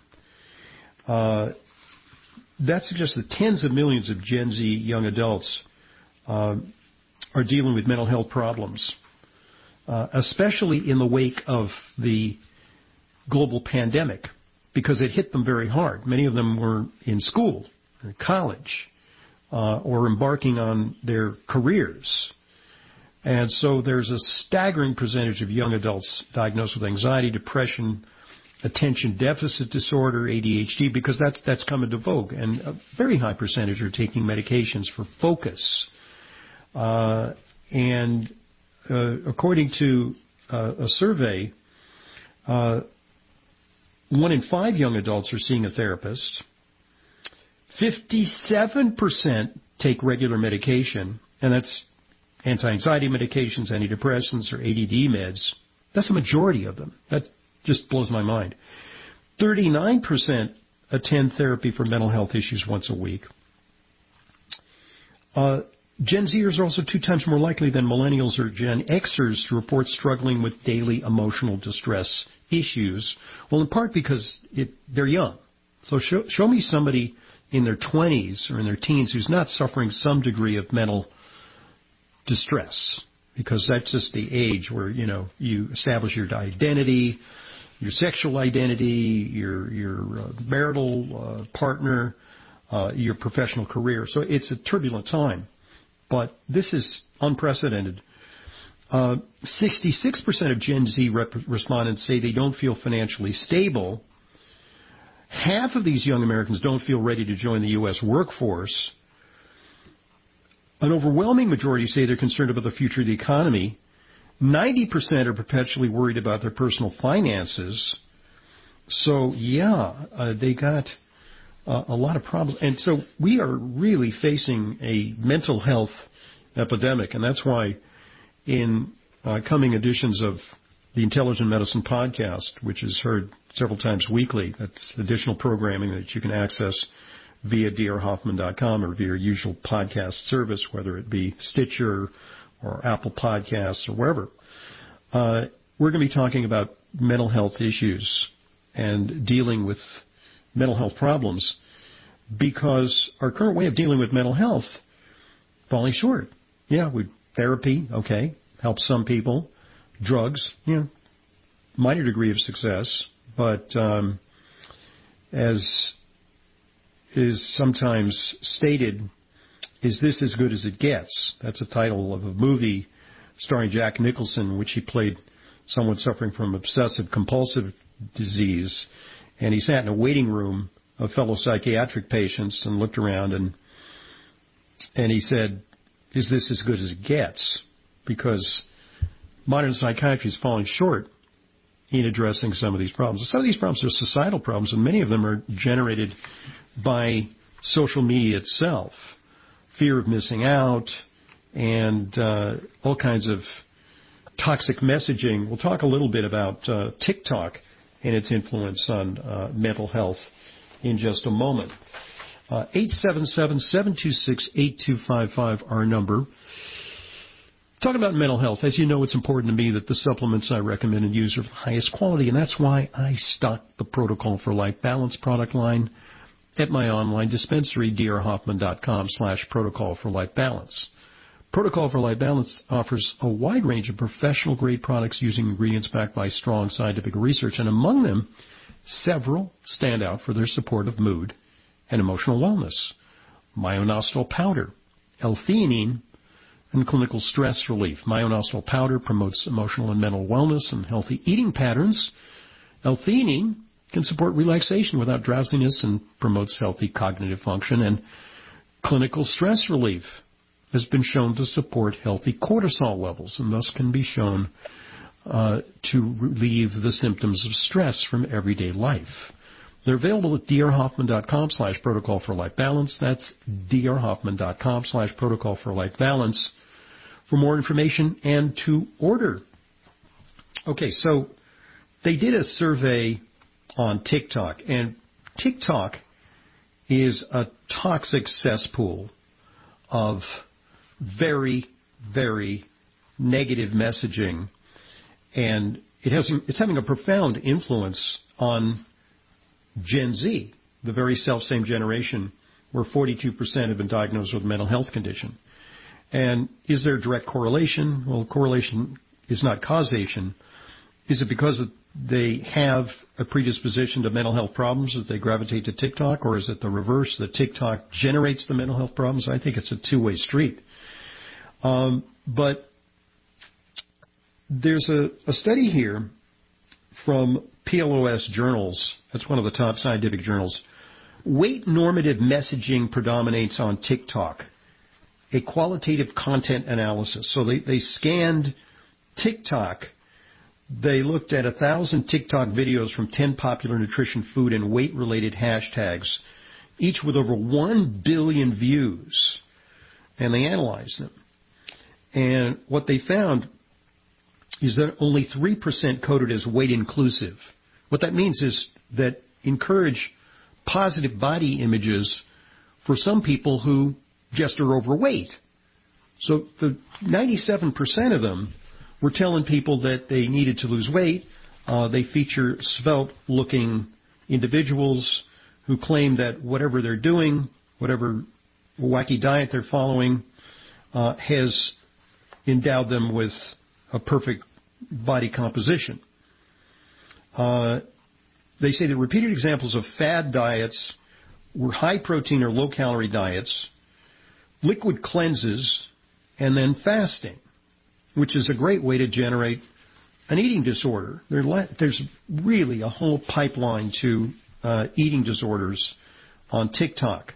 That suggests that tens of millions of Gen Z young adults are dealing with mental health problems, especially in the wake of the global pandemic, because it hit them very hard. Many of them were in school, or college, or embarking on their careers. And so there's a staggering percentage of young adults diagnosed with anxiety, depression, attention deficit disorder, ADHD, because that's come into vogue. And a very high percentage are taking medications for focus. And according to a survey, 1 in 5 young adults are seeing a therapist. 57% take regular medication, and that's anti-anxiety medications, antidepressants, or ADD meds. That's the majority of them. That just blows my mind. 39% attend therapy for mental health issues once a week. Gen Zers are also 2 times more likely than millennials or Gen Xers to report struggling with daily emotional distress issues. Well, in part because they're young. So show me somebody in their 20s or in their teens who's not suffering some degree of mental distress, because that's just the age where, you establish your identity, your sexual identity, your marital partner, your professional career. So it's a turbulent time. But this is unprecedented. 66% of Gen Z respondents say they don't feel financially stable. Half of these young Americans don't feel ready to join the U.S. workforce. An overwhelming majority say they're concerned about the future of the economy. 90% are perpetually worried about their personal finances. So, they got a lot of problems. And so we are really facing a mental health epidemic. And that's why in coming editions of the Intelligent Medicine podcast, which is heard several times weekly, that's additional programming that you can access via drhoffman.com or via your usual podcast service, whether it be Stitcher or Apple Podcasts or wherever. We're going to be talking about mental health issues and dealing with mental health problems, because our current way of dealing with mental health falling short. With therapy, okay, helps some people. Drugs, minor degree of success, but as is sometimes stated, is this as good as it gets? That's a title of a movie starring Jack Nicholson, in which he played someone suffering from obsessive-compulsive disease, and he sat in a waiting room of fellow psychiatric patients and looked around, and he said, is this as good as it gets? Because modern psychiatry is falling short in addressing some of these problems. Some of these problems are societal problems, and many of them are generated by social media itself. Fear of missing out and all kinds of toxic messaging. We'll talk a little bit about TikTok and its influence on mental health in just a moment. 877-726-8255, our number. Talking about mental health, as you know, it's important to me that the supplements I recommend and use are of the highest quality, and that's why I stock the Protocol for Life Balance product line at my online dispensary, drhoffman.com/Protocol for Life Balance. Protocol for Life Balance offers a wide range of professional-grade products using ingredients backed by strong scientific research, and among them, several stand out for their support of mood and emotional wellness. Myonostal powder, L-theanine, and clinical stress relief. Myonostal powder promotes emotional and mental wellness and healthy eating patterns. L-theanine can support relaxation without drowsiness and promotes healthy cognitive function. And clinical stress relief has been shown to support healthy cortisol levels and thus can be shown to relieve the symptoms of stress from everyday life. They're available at drhoffman.com/Protocol for Life Balance. That's drhoffman.com/Protocol for Life Balance for more information and to order. Okay, so they did a survey on TikTok, and TikTok is a toxic cesspool of very, very negative messaging, and it's having a profound influence on Gen Z, the very self-same generation where 42% have been diagnosed with a mental health condition. And is there a direct correlation? Well, correlation is not causation. Is it because they have a predisposition to mental health problems that they gravitate to TikTok, or is it the reverse, that TikTok generates the mental health problems? I think it's a two-way street. But there's a study here from PLOS Journals. That's one of the top scientific journals. Weight normative messaging predominates on TikTok. A qualitative content analysis. So they scanned TikTok. They looked at 1,000 TikTok videos from 10 popular nutrition, food, and weight-related hashtags, each with over 1 billion views. And they analyzed them. And what they found is that only 3% coded as weight inclusive. What that means is that encourage positive body images for some people who just are overweight. So the 97% of them were telling people that they needed to lose weight. They feature svelte-looking individuals who claim that whatever they're doing, whatever wacky diet they're following, has endowed them with a perfect body composition. They say that repeated examples of fad diets were high-protein or low-calorie diets, liquid cleanses, and then fasting, which is a great way to generate an eating disorder. There's really a whole pipeline to eating disorders on TikTok.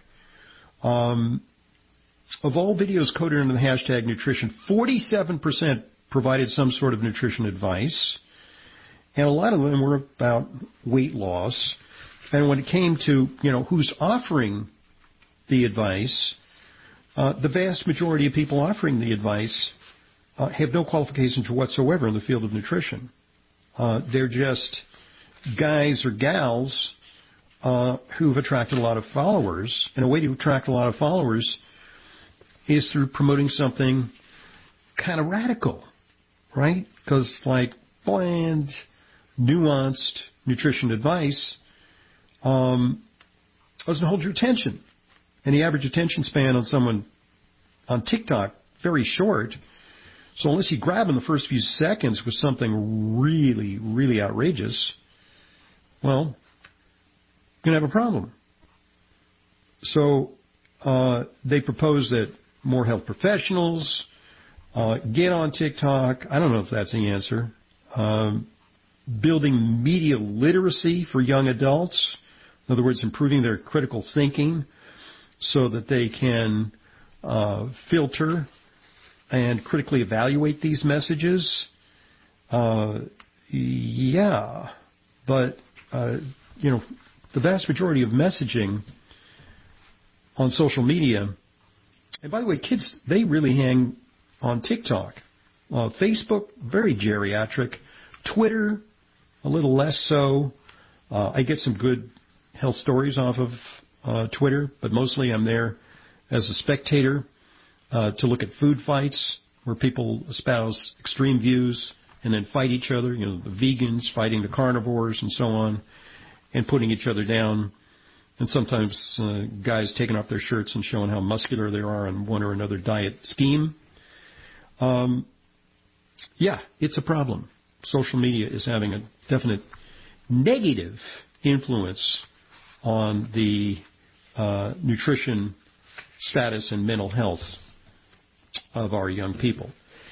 Of all videos coded under the hashtag nutrition, 47% provided some sort of nutrition advice, and a lot of them were about weight loss. And when it came to, who's offering the advice, the vast majority of people offering the advice have no qualifications whatsoever in the field of nutrition. They're just guys or gals who've attracted a lot of followers. And a way to attract a lot of followers is through promoting something kind of radical, right? Because like bland, nuanced nutrition advice doesn't hold your attention. And the average attention span on someone on TikTok, very short. So unless you grab in the first few seconds with something really, really outrageous, well, you're going to have a problem. So they propose that more health professionals get on TikTok. I don't know if that's the answer. Building media literacy for young adults. In other words, improving their critical thinking so that they can filter and critically evaluate these messages. Yeah, but, the vast majority of messaging on social media, and by the way, kids, they really hang on TikTok. Facebook, very geriatric. Twitter, a little less so. I get some good health stories off of Twitter, but mostly I'm there as a spectator to look at food fights where people espouse extreme views and then fight each other, the vegans fighting the carnivores and so on, and putting each other down. And sometimes guys taking off their shirts and showing how muscular they are on one or another diet scheme. Yeah, it's a problem. Social media is having a definite negative influence on the nutrition status and mental health of our young people.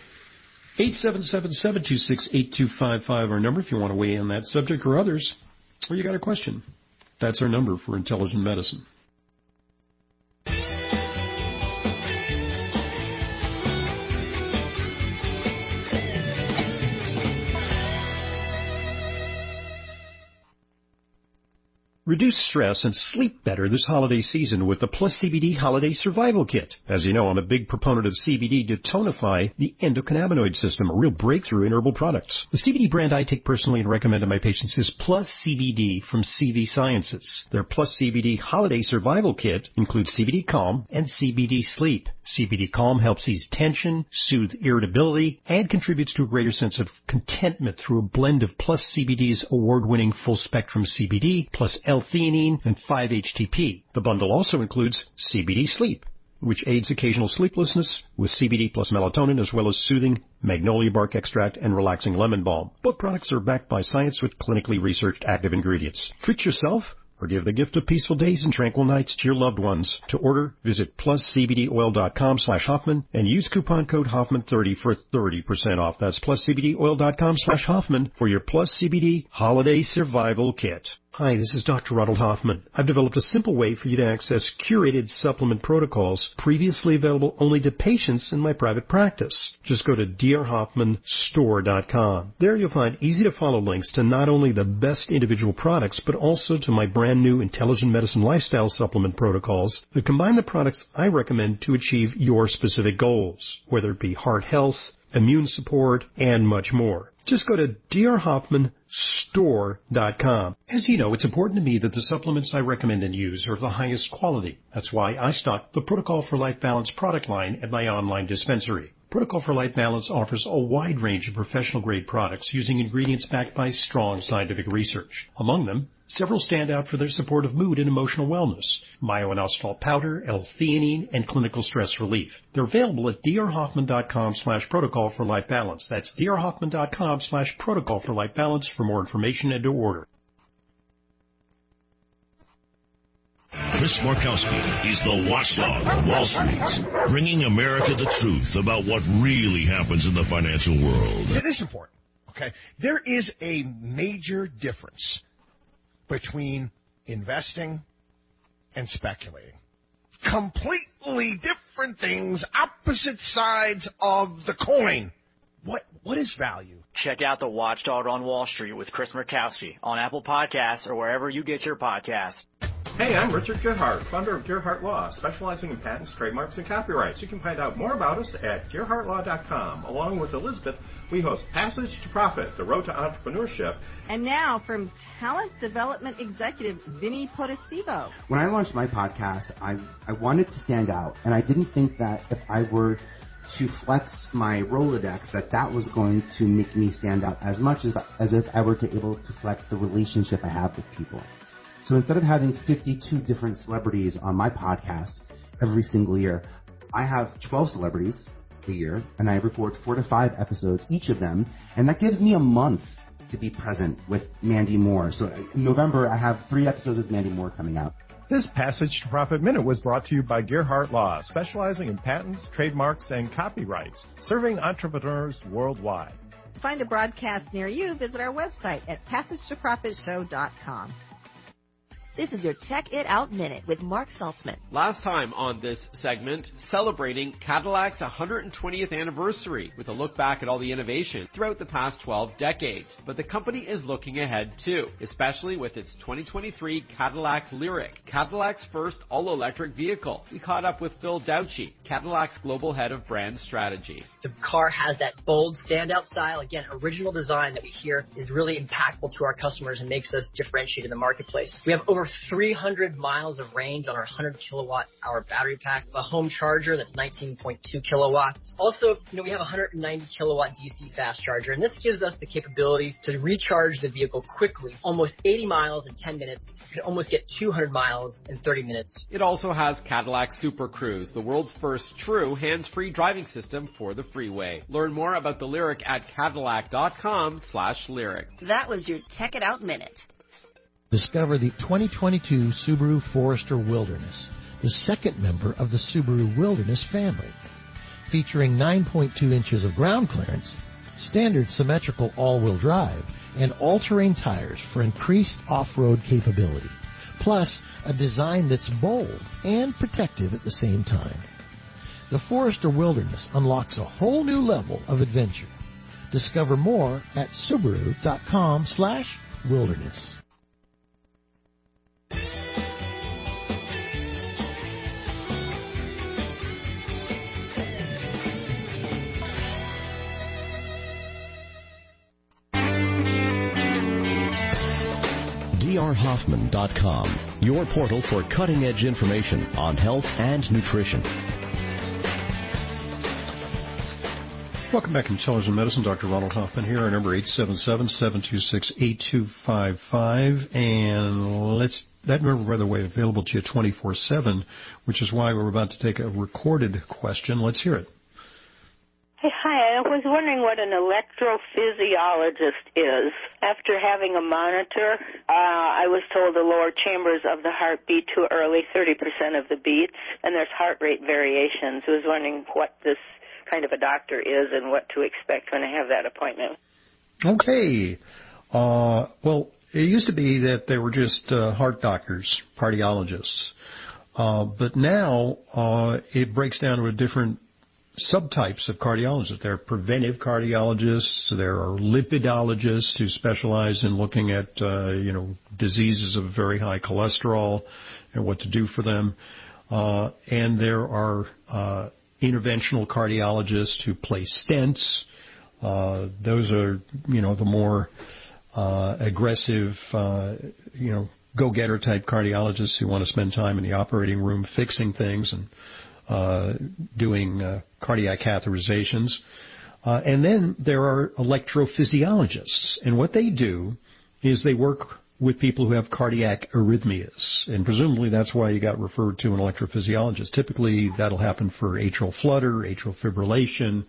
877-726-8255, our number if you want to weigh in on that subject or others, or you got a question. That's our number for Intelligent Medicine. Reduce stress and sleep better this holiday season with the Plus CBD Holiday Survival Kit. As you know, I'm a big proponent of CBD to tonify the endocannabinoid system, a real breakthrough in herbal products. The CBD brand I take personally and recommend to my patients is Plus CBD from CV Sciences. Their Plus CBD Holiday Survival Kit includes CBD Calm and CBD Sleep. CBD Calm helps ease tension, soothe irritability, and contributes to a greater sense of contentment through a blend of Plus CBD's award-winning full-spectrum CBD plus L-theanine and 5-HTP. The bundle also includes CBD Sleep, which aids occasional sleeplessness with CBD plus melatonin, as well as soothing magnolia bark extract and relaxing lemon balm. Both products are backed by science with clinically researched active ingredients. Treat yourself or give the gift of peaceful days and tranquil nights to your loved ones. To order, visit pluscbdoil.com/Hoffman and use coupon code Hoffman30 for 30% off. That's pluscbdoil.com/Hoffman for your Plus CBD Holiday Survival Kit. Hi, this is Dr. Ronald Hoffman. I've developed a simple way for you to access curated supplement protocols previously available only to patients in my private practice. Just go to drhoffmanstore.com. There you'll find easy-to-follow links to not only the best individual products, but also to my brand new Intelligent Medicine Lifestyle Supplement protocols that combine the products I recommend to achieve your specific goals, whether it be heart health, immune support, and much more. Just go to drhoffmanstore.com. As you know, it's important to me that the supplements I recommend and use are of the highest quality. That's why I stock the Protocol for Life Balance product line at my online dispensary. Protocol for Life Balance offers a wide range of professional-grade products using ingredients backed by strong scientific research. Among them, several stand out for their support of mood and emotional wellness: myo-inositol powder, L-theanine, and clinical stress relief. They're available at drhoffman.com/protocol for life balance. That's drhoffman.com/protocol for life balance for more information and to order. Chris Markowski is the watchdog on Wall Street, bringing America the truth about what really happens in the financial world. This is important, okay? There is a major difference between investing and speculating. Completely different things, opposite sides of the coin. What is value? Check out the Watchdog on Wall Street with Chris Markowski on Apple Podcasts or wherever you get your podcasts. Hey, I'm Richard Gearhart, founder of Gearhart Law, specializing in patents, trademarks, and copyrights. You can find out more about us at GearhartLaw.com. Along with Elizabeth, we host Passage to Profit, the road to entrepreneurship. And now, from talent development executive Vinny Potestivo. When I launched my podcast, I wanted to stand out, and I didn't think that if I were to flex my Rolodex, that was going to make me stand out as much as if I were to able to flex the relationship I have with people. So instead of having 52 different celebrities on my podcast every single year, I have 12 celebrities a year, and I record 4 to 5 episodes, each of them, and that gives me a month to be present with Mandy Moore. So in November, I have 3 episodes with Mandy Moore coming out. This Passage to Profit Minute was brought to you by Gerhardt Law, specializing in patents, trademarks, and copyrights, serving entrepreneurs worldwide. To find a broadcast near you, visit our website at PassageToProfitShow.com. This is your Check It Out Minute with Mark Saltzman. Last time on this segment, celebrating Cadillac's 120th anniversary with a look back at all the innovation throughout the past 12 decades. But the company is looking ahead too, especially with its 2023 Cadillac Lyriq, Cadillac's first all-electric vehicle. We caught up with Phil Dauchi, Cadillac's global head of brand strategy. The car has that bold, standout style, again, original design that we hear is really impactful to our customers and makes us differentiate in the marketplace. We have over 300 miles of range on our 100 kilowatt hour battery pack, a home charger that's 19.2 kilowatts. Also, we have a 190 kilowatt DC fast charger, and this gives us the capability to recharge the vehicle quickly, almost 80 miles in 10 minutes. You can almost get 200 miles in 30 minutes. It also has Cadillac Super Cruise, the world's first true hands-free driving system for the freeway. Learn more about the Lyriq at Cadillac.com/Lyriq. That was your Check It Out Minute. Discover the 2022 Subaru Forester Wilderness, the second member of the Subaru Wilderness family. Featuring 9.2 inches of ground clearance, standard symmetrical all-wheel drive, and all-terrain tires for increased off-road capability. Plus, a design that's bold and protective at the same time. The Forester Wilderness unlocks a whole new level of adventure. Discover more at Subaru.com/wilderness. drhoffman.com, your portal for cutting-edge information on health and nutrition. Welcome back to Intelligent Medicine. Dr. Ronald Hoffman here. Our number 877-726-8255. And that number, by the way, available to you 24/7, which is why we're about to take a recorded question. Let's hear it. Hey, hi. I was wondering what an electrophysiologist is. After having a monitor, I was told the lower chambers of the heart beat too early, 30% of the beats, and there's heart rate variations. I was wondering what this kind of a doctor is and what to expect when I have that appointment. Okay. Well, it used to be that they were just heart doctors, cardiologists. But now it breaks down to a different subtypes of cardiologists. There are preventive cardiologists. There are lipidologists who specialize in looking at, diseases of very high cholesterol and what to do for them. And there are interventional cardiologists who place stents. Those are, the more aggressive, go-getter type cardiologists who want to spend time in the operating room fixing things and doing cardiac catheterizations. And then there are electrophysiologists. And what they do is they work with people who have cardiac arrhythmias. And presumably that's why you got referred to an electrophysiologist. Typically that'll happen for atrial flutter, atrial fibrillation,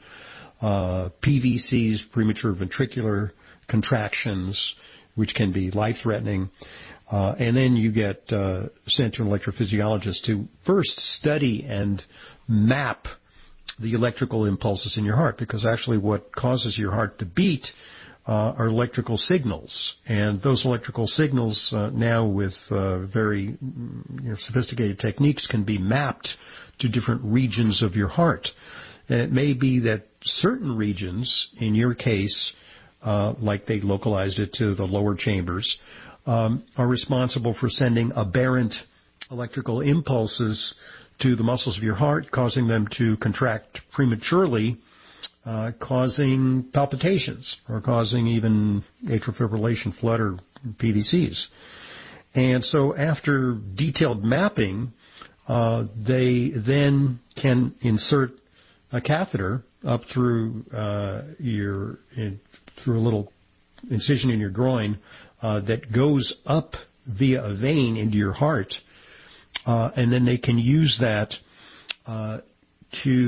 PVCs, premature ventricular contractions, which can be life-threatening. And then you get sent to an electrophysiologist to first study and map the electrical impulses in your heart, because actually what causes your heart to beat are electrical signals. And those electrical signals now with very sophisticated techniques can be mapped to different regions of your heart. And it may be that certain regions, in your case, like they localized it to the lower chambers, are responsible for sending aberrant electrical impulses to the muscles of your heart, causing them to contract prematurely, causing palpitations or causing even atrial fibrillation, flutter, PVCs. And so after detailed mapping, they then can insert a catheter up through through a little incision in your groin that goes up via a vein into your heart, and then they can use that to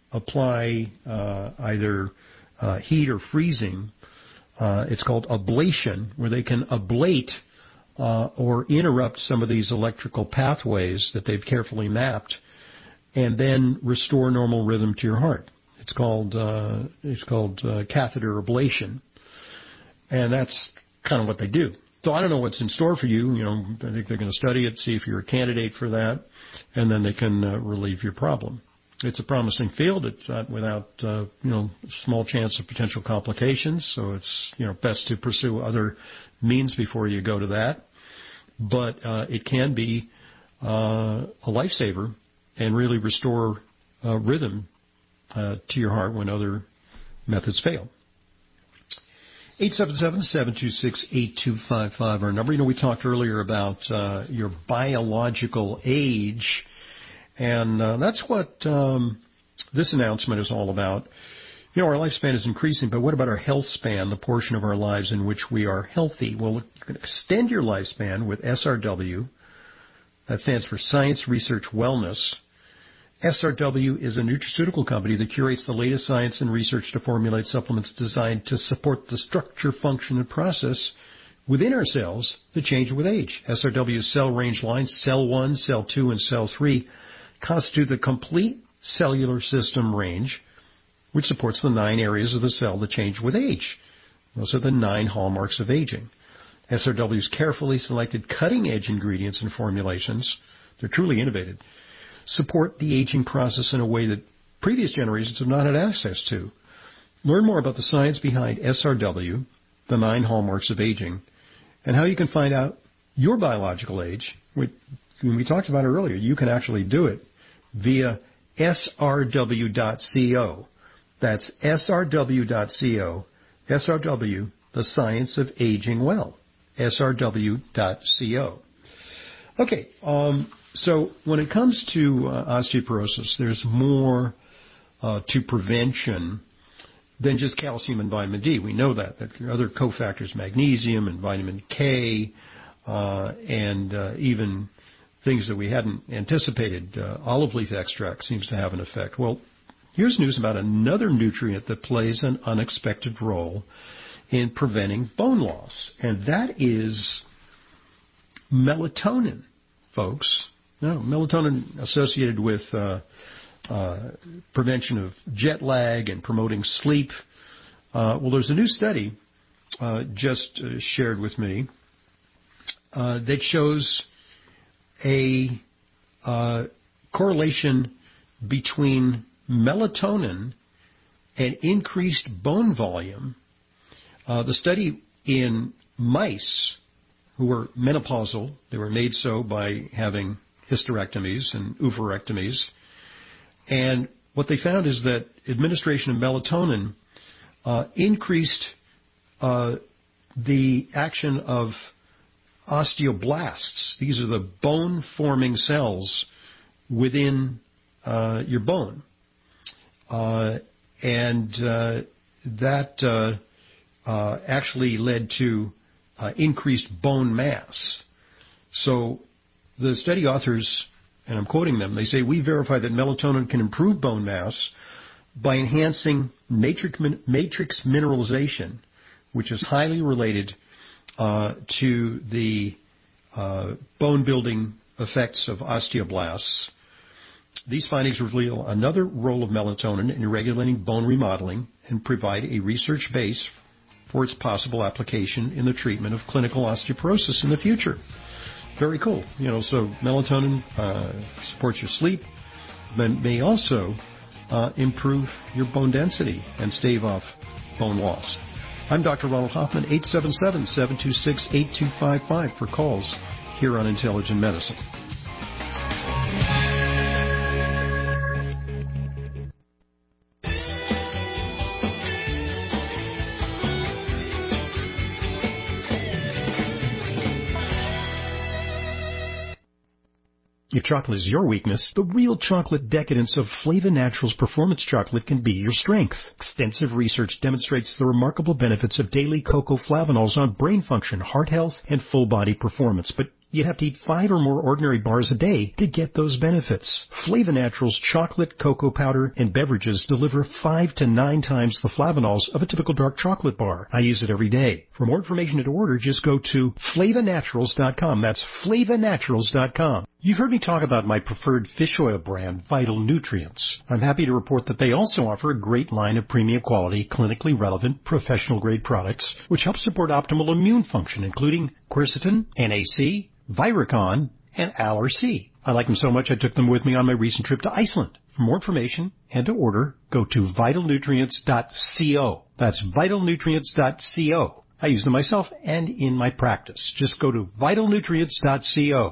apply either heat or freezing. It's called ablation, where they can ablate or interrupt some of these electrical pathways that they've carefully mapped, and then restore normal rhythm to your heart. It's called catheter ablation, and that's kind of what they do. So I don't know what's in store for you. You know, I think they're going to study it, see if you're a candidate for that, and then they can relieve your problem. It's a promising field. It's not without small chance of potential complications. So it's best to pursue other means before you go to that. But it can be a lifesaver and really restore rhythm to your heart when other methods fail. 877-726-8255, our number. We talked earlier about your biological age, and that's what this announcement is all about. Our lifespan is increasing, but what about our health span, the portion of our lives in which we are healthy? Well, you can extend your lifespan with SRW. That stands for Science Research Wellness. SRW is a nutraceutical company that curates the latest science and research to formulate supplements designed to support the structure, function, and process within our cells that change with age. SRW's cell range lines, Cell 1, Cell 2, and Cell 3, constitute the complete cellular system range, which supports the 9 areas of the cell that change with age. Those are the 9 hallmarks of aging. SRW's carefully selected cutting-edge ingredients and formulations, they're truly innovative, support the aging process in a way that previous generations have not had access to. Learn more about the science behind SRW, the 9 hallmarks of aging, and how you can find out your biological age. When we talked about it earlier, you can actually do it via srw.co. That's srw.co. SRW, the science of aging well. srw.co. Okay, so when it comes to osteoporosis, there's more to prevention than just calcium and vitamin D. We know that there are other cofactors, magnesium and vitamin K, and even things that we hadn't anticipated. Olive leaf extract seems to have an effect. Well, here's news about another nutrient that plays an unexpected role in preventing bone loss, and that is melatonin, folks. Melatonin associated with prevention of jet lag and promoting sleep. Well, there's a new study just shared with me that shows a correlation between melatonin and increased bone volume. The study in mice who were menopausal, they were made so by having hysterectomies and oophorectomies, and what they found is that administration of melatonin increased the action of osteoblasts. These are the bone-forming cells within your bone. And that actually led to increased bone mass. So the study authors, and I'm quoting them, they say, we verify that melatonin can improve bone mass by enhancing matrix mineralization, which is highly related to the bone-building effects of osteoblasts. These findings reveal another role of melatonin in regulating bone remodeling and provide a research base for its possible application in the treatment of clinical osteoporosis in the future. Very cool. So melatonin supports your sleep, but may also improve your bone density and stave off bone loss. I'm Dr. Ronald Hoffman, 877-726-8255 for calls here on Intelligent Medicine. If chocolate is your weakness, the real chocolate decadence of Flava Naturals Performance Chocolate can be your strength. Extensive research demonstrates the remarkable benefits of daily cocoa flavanols on brain function, heart health, and full body performance. But You'd have to eat 5 or more ordinary bars a day to get those benefits. Flava Naturals chocolate, cocoa powder, and beverages deliver 5 to 9 times the flavanols of a typical dark chocolate bar. I use it every day. For more information and to order, just go to FlavaNaturals.com. That's FlavaNaturals.com. You've heard me talk about my preferred fish oil brand, Vital Nutrients. I'm happy to report that they also offer a great line of premium quality, clinically relevant, professional-grade products, which help support optimal immune function, including quercetin, NAC, Viricon, and Aller-C. I like them so much I took them with me on my recent trip to Iceland. For more information and to order, go to vitalnutrients.co. That's vitalnutrients.co. I use them myself and in my practice. Just go to vitalnutrients.co.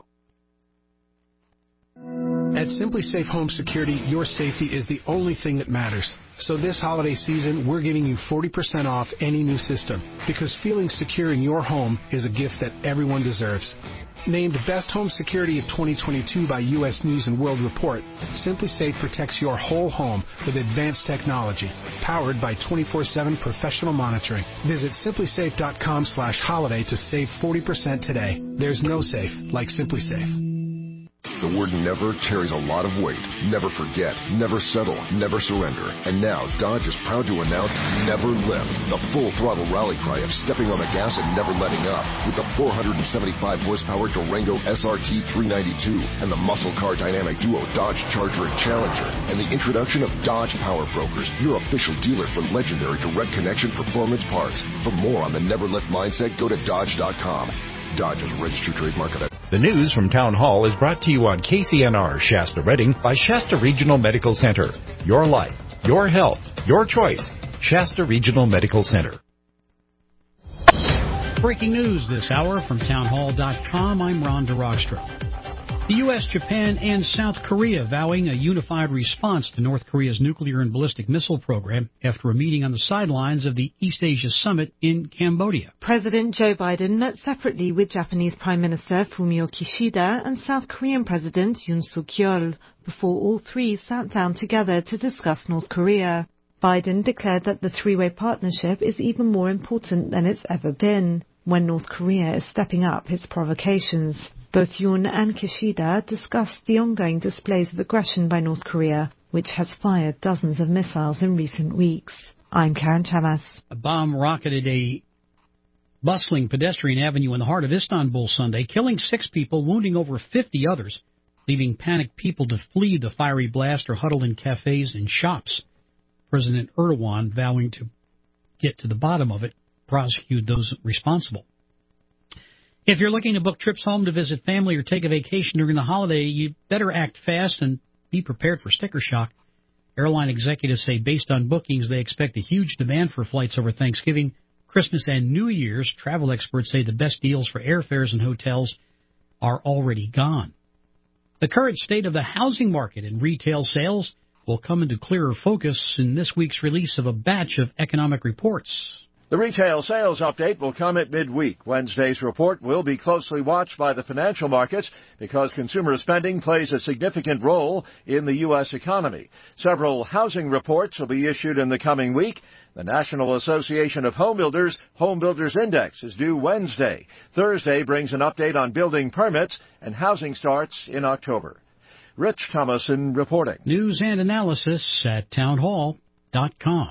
At Simply Safe Home Security, your safety is the only thing that matters. So this holiday season, we're giving you 40% off any new system, because feeling secure in your home is a gift that everyone deserves. Named Best Home Security of 2022 by U.S. News & World Report, Simply Safe protects your whole home with advanced technology, powered by 24/7 professional monitoring. Visit simplysafe.com/holiday to save 40% today. There's no safe like Simply Safe. The word never carries a lot of weight. Never forget, never settle, never surrender. And now, Dodge is proud to announce Never Lift, the full-throttle rally cry of stepping on the gas and never letting up. With the 475-horsepower Durango SRT 392 and the muscle car dynamic duo Dodge Charger and Challenger, and the introduction of Dodge Power Brokers, your official dealer for legendary direct connection performance parts. For more on the Never Lift mindset, go to Dodge.com. Dodge is a registered trademark of it. The news from Town Hall is brought to you on KCNR Shasta Redding by Shasta Regional Medical Center. Your life, your health, your choice. Shasta Regional Medical Center. Breaking news this hour from townhall.com. I'm Ron DeRogstrom. The U.S., Japan, and South Korea vowing a unified response to North Korea's nuclear and ballistic missile program after a meeting on the sidelines of the East Asia Summit in Cambodia. President Joe Biden met separately with Japanese Prime Minister Fumio Kishida and South Korean President Yoon Suk-yeol before all three sat down together to discuss North Korea. Biden declared that the three-way partnership is even more important than it's ever been when North Korea is stepping up its provocations. Both Yoon and Kishida discussed the ongoing displays of aggression by North Korea, which has fired dozens of missiles in recent weeks. I'm Karen Chamas. A bomb rocketed a bustling pedestrian avenue in the heart of Istanbul Sunday, killing 6 people, wounding over 50 others, leaving panicked people to flee the fiery blast or huddle in cafes and shops. President Erdogan vowing to get to the bottom of it, prosecute those responsible. If you're looking to book trips home to visit family or take a vacation during the holiday, you better act fast and be prepared for sticker shock. Airline executives say based on bookings, they expect a huge demand for flights over Thanksgiving, Christmas, and New Year's. Travel experts say the best deals for airfares and hotels are already gone. The current state of the housing market and retail sales will come into clearer focus in this week's release of a batch of economic reports. The retail sales update will come at midweek. Wednesday's report will be closely watched by the financial markets because consumer spending plays a significant role in the U.S. economy. Several housing reports will be issued in the coming week. The National Association of Home Builders Home Builders Index is due Wednesday. Thursday brings an update on building permits and housing starts in October. Rich Thomason reporting. News and analysis at townhall.com.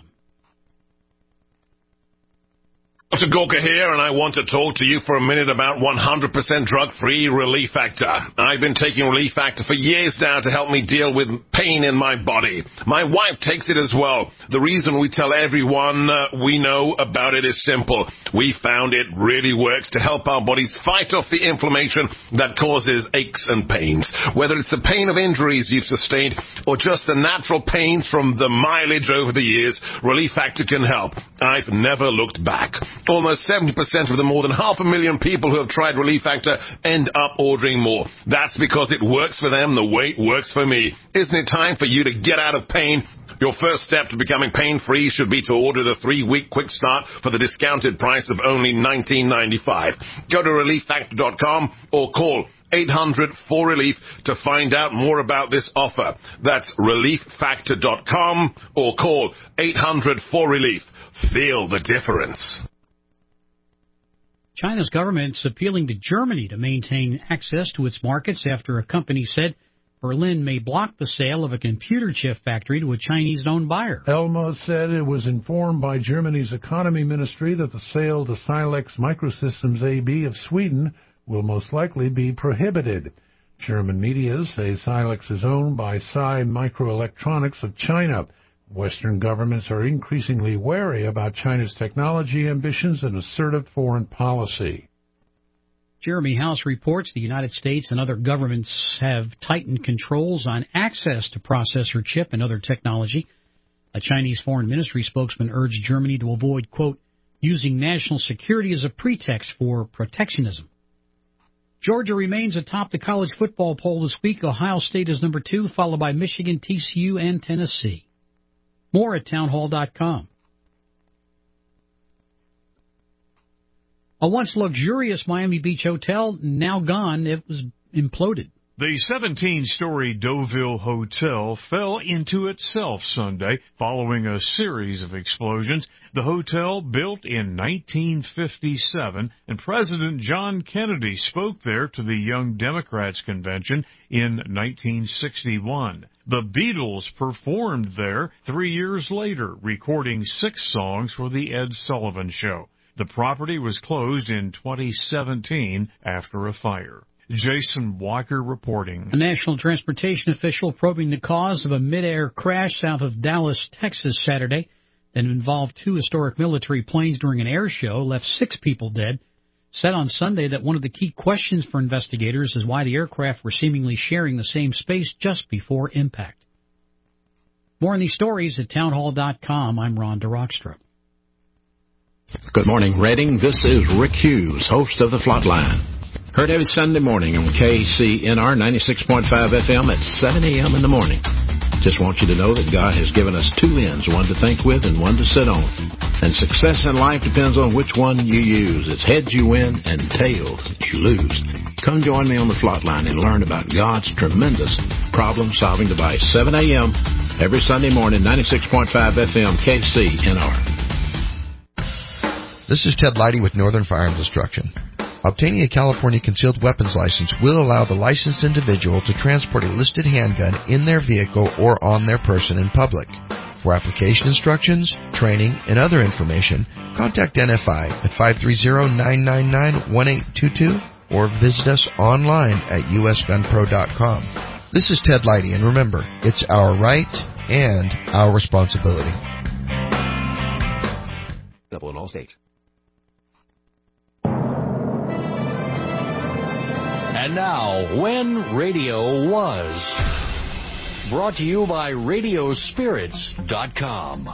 Dr. Gorka here, and I want to talk to you for a minute about 100% drug-free Relief Factor. I've been taking Relief Factor for years now to help me deal with pain in my body. My wife takes it as well. The reason we tell everyone we know about it is simple. We found it really works to help our bodies fight off the inflammation that causes aches and pains. Whether it's the pain of injuries you've sustained or just the natural pains from the mileage over the years, Relief Factor can help. I've never looked back. Almost 70% of the more than 500,000 people who have tried Relief Factor end up ordering more. That's because it works for them the way it works for me. Isn't it time for you to get out of pain? Your first step to becoming pain-free should be to order the 3-week quick start for the discounted price of only $19.95. Go to ReliefFactor.com or call 800-4RELIEF to find out more about this offer. That's ReliefFactor.com or call 800-4RELIEF. Feel the difference. China's government's appealing to Germany to maintain access to its markets after a company said Berlin may block the sale of a computer chip factory to a Chinese-owned buyer. Elma said it was informed by Germany's economy ministry that the sale to Silex Microsystems AB of Sweden will most likely be prohibited. German media say Silex is owned by Psy Microelectronics of China. Western governments are increasingly wary about China's technology ambitions and assertive foreign policy. Jeremy House reports the United States and other governments have tightened controls on access to processor chip and other technology. A Chinese foreign ministry spokesman urged Germany to avoid, quote, using national security as a pretext for protectionism. Georgia remains atop the college football poll this week. Ohio State is number 2, followed by Michigan, TCU, and Tennessee. More at townhall.com. A once luxurious Miami Beach hotel, now gone. It was imploded. The 17-story Deauville Hotel fell into itself Sunday following a series of explosions. The hotel, built in 1957, and President John Kennedy spoke there to the Young Democrats Convention in 1961. The Beatles performed there 3 years later, recording 6 songs for The Ed Sullivan Show. The property was closed in 2017 after a fire. Jason Walker reporting. A national transportation official probing the cause of a mid-air crash south of Dallas, Texas, Saturday that involved 2 historic military planes during an air show, left 6 people dead, said on Sunday that one of the key questions for investigators is why the aircraft were seemingly sharing the same space just before impact. More on these stories at townhall.com. I'm Ron DeRockstra. Good morning, Reading. This is Rick Hughes, host of The Flatline. Heard every Sunday morning on KCNR 96.5 FM at 7 a.m. in the morning. Just want you to know that God has given us 2 ends, one to think with and one to sit on. And success in life depends on which one you use. It's heads you win and tails you lose. Come join me on The Flatline and learn about God's tremendous problem-solving device. 7 a.m. every Sunday morning, 96.5 FM, KCNR. This is Ted Leidy with Northern Firearms Instruction. Obtaining a California concealed weapons license will allow the licensed individual to transport a listed handgun in their vehicle or on their person in public. For application instructions, training, and other information, contact NFI at 530-999-1822 or visit us online at usgunpro.com. This is Ted Leidy, and remember, it's our right and our responsibility. Double in all states. And now, When Radio Was. Brought to you by Radiospirits.com.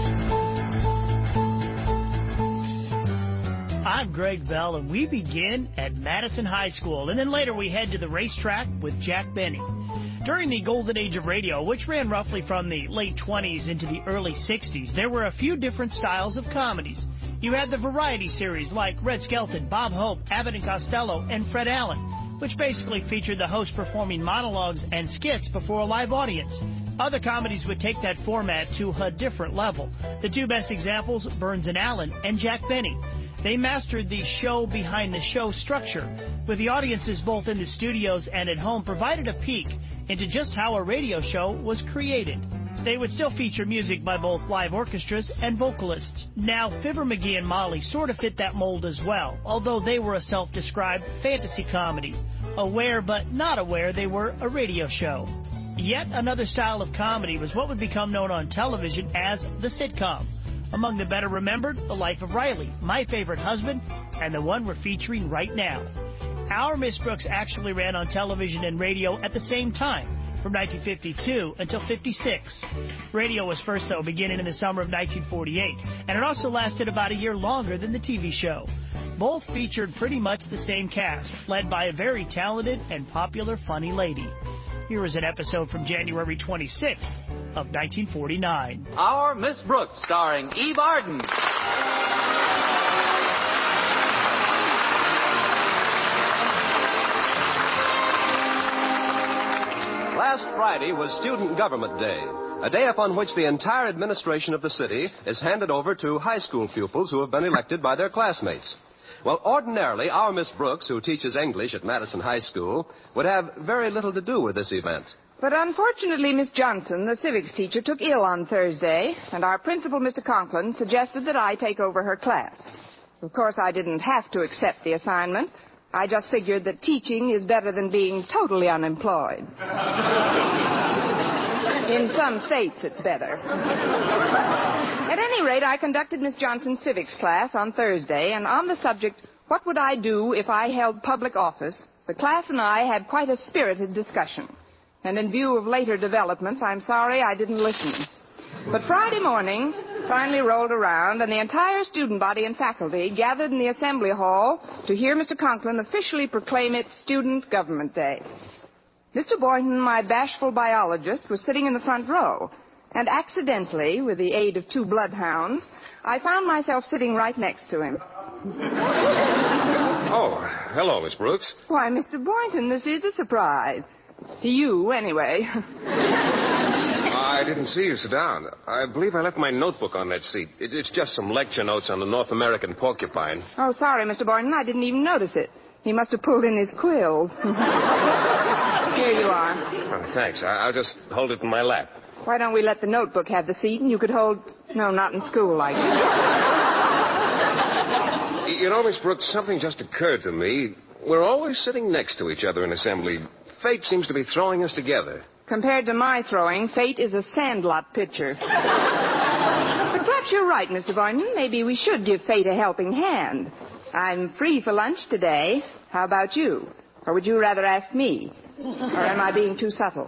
I'm Greg Bell, and we begin at Madison High School, and then later we head to the racetrack with Jack Benny. During the golden age of radio, which ran roughly from the late 20s into the early 60s, there were a few different styles of comedies. You had the variety series like Red Skelton, Bob Hope, Abbott and Costello, and Fred Allen, which basically featured the host performing monologues and skits before a live audience. Other comedies would take that format to a different level. The 2 best examples, Burns and Allen and Jack Benny. They mastered the show behind the show structure, with the audiences both in the studios and at home provided a peek into just how a radio show was created. They would still feature music by both live orchestras and vocalists. Now, Fibber McGee and Molly sort of fit that mold as well, although they were a self-described fantasy comedy. Aware but not aware they were a radio show. Yet another style of comedy was what would become known on television as the sitcom. Among the better remembered, The Life of Riley, My Favorite Husband, and the one we're featuring right now. Our Miss Brooks actually ran on television and radio at the same time, from 1952 until 56. Radio was first, though, beginning in the summer of 1948, and it also lasted about a year longer than the TV show. Both featured pretty much the same cast, led by a very talented and popular funny lady. Here is an episode from January 26th of 1949. Our Miss Brooks, starring Eve Arden. Last Friday was Student Government Day, a day upon which the entire administration of the city is handed over to high school pupils who have been elected by their classmates. Well, ordinarily, our Miss Brooks, who teaches English at Madison High School, would have very little to do with this event. But unfortunately, Miss Johnson, the civics teacher, took ill on Thursday, and our principal, Mr. Conklin, suggested that I take over her class. Of course, I didn't have to accept the assignment. I just figured that teaching is better than being totally unemployed. In some states, it's better. At any rate, I conducted Miss Johnson's civics class on Thursday, and on the subject, what would I do if I held public office, the class and I had quite a spirited discussion. And in view of later developments, I'm sorry I didn't listen. But Friday morning finally rolled around, and the entire student body and faculty gathered in the assembly hall to hear Mr. Conklin officially proclaim it Student Government Day. Mr. Boynton, my bashful biologist, was sitting in the front row, and accidentally, with the aid of 2 bloodhounds, I found myself sitting right next to him. Oh, hello, Miss Brooks. Why, Mr. Boynton, this is a surprise. To you, anyway. I didn't see you sit down. I believe I left my notebook on that seat. It's just some lecture notes on the North American porcupine. Oh, sorry, Mr. Boynton. I didn't even notice it. He must have pulled in his quills. Here you are. Oh, thanks. I'll just hold it in my lap. Why don't we let the notebook have the seat and you could hold... No, not in school, like that. You know, Miss Brooks, something just occurred to me. We're always sitting next to each other in assembly. Fate seems to be throwing us together. Compared to my throwing, fate is a sandlot pitcher. But perhaps you're right, Mr. Boynton. Maybe we should give fate a helping hand. I'm free for lunch today. How about you? Or would you rather ask me? Or am I being too subtle?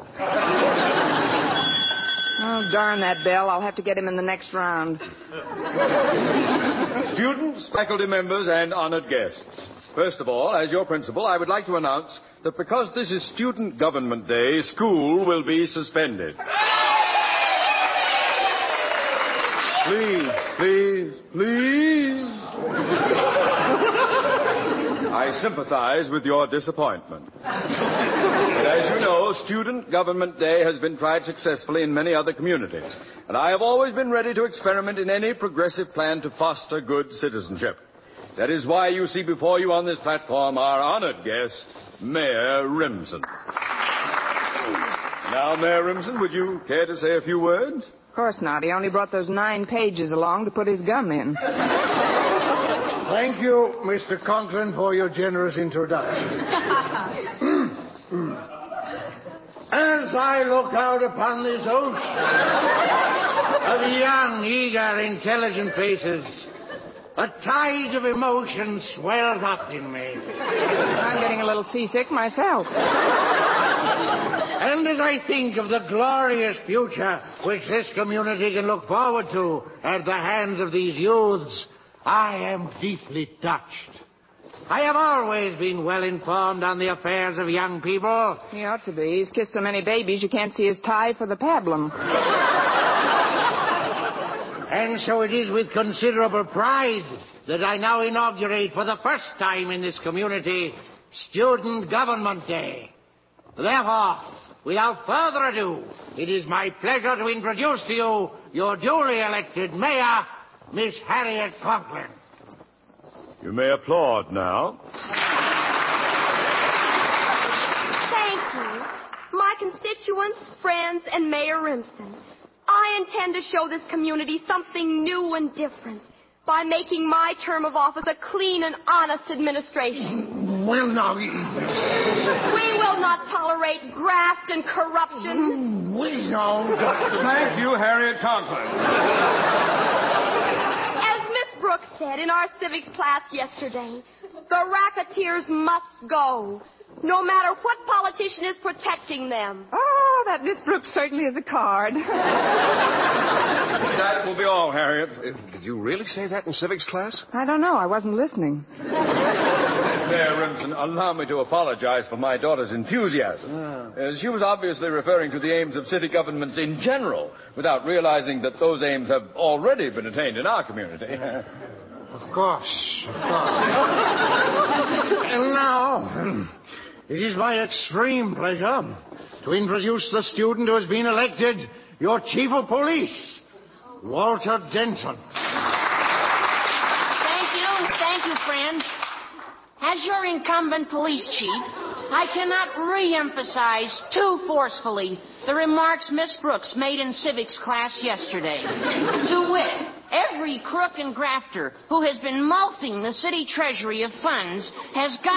Oh, darn that bell. I'll have to get him in the next round. Students, faculty members, and honored guests. First of all, as your principal, I would like to announce that because this is Student Government Day, school will be suspended. Please. I sympathize with your disappointment. But as you know, Student Government Day has been tried successfully in many other communities, and I have always been ready to experiment in any progressive plan to foster good citizenship. That is why you see before you on this platform our honored guest, Mayor Remsen. Now, Mayor Remsen, would you care to say a few words? Of course not. He only brought those 9 pages along to put his gum in. Thank you, Mr. Conklin, for your generous introduction. As I look out upon this ocean of young, eager, intelligent faces, a tide of emotion swells up in me. I'm getting a little seasick myself. And as I think of the glorious future which this community can look forward to at the hands of these youths, I am deeply touched. I have always been well informed on the affairs of young people. He ought to be. He's kissed so many babies you can't see his tie for the pablum. And so it is with considerable pride that I now inaugurate for the first time in this community Student Government Day. Therefore, without further ado, it is my pleasure to introduce to you your duly elected mayor, Miss Harriet Conklin. You may applaud now. Thank you. My constituents, friends, and Mayor Remsen, I intend to show this community something new and different by making my term of office a clean and honest administration. Well, now... We will not tolerate graft and corruption. We know... Thank you, Harriet Conklin. As Miss Brooks said in our civics class yesterday, the racketeers must go, no matter what politician is protecting them. Oh, that Miss Brooks certainly is a card. That will be all, Harriet. Did you really say that in civics class? I don't know. I wasn't listening. Mayor Remsen, allow me to apologize for my daughter's enthusiasm. She was obviously referring to the aims of city governments in general, without realizing that those aims have already been attained in our community. Of course. And now, it is my extreme pleasure to introduce the student who has been elected your chief of police, Walter Denson. Thank you, friend. As your incumbent police chief, I cannot re-emphasize too forcefully the remarks Miss Brooks made in civics class yesterday. To wit, every crook and grafter who has been mulcting the city treasury of funds has got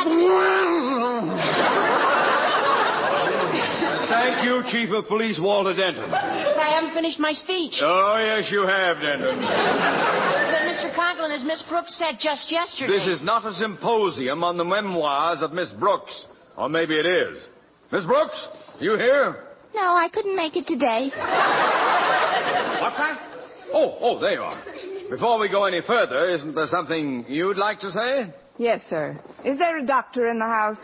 Thank you, Chief of Police Walter Denton. I haven't finished my speech. Oh, yes, you have, Denton. But, Mr. Conklin, as Miss Brooks said just yesterday... This is not a symposium on the memoirs of Miss Brooks. Or maybe it is. Miss Brooks, you here? No, I couldn't make it today. What's that? Oh, there you are. Before we go any further, isn't there something you'd like to say? Yes, sir. Is there a doctor in the house?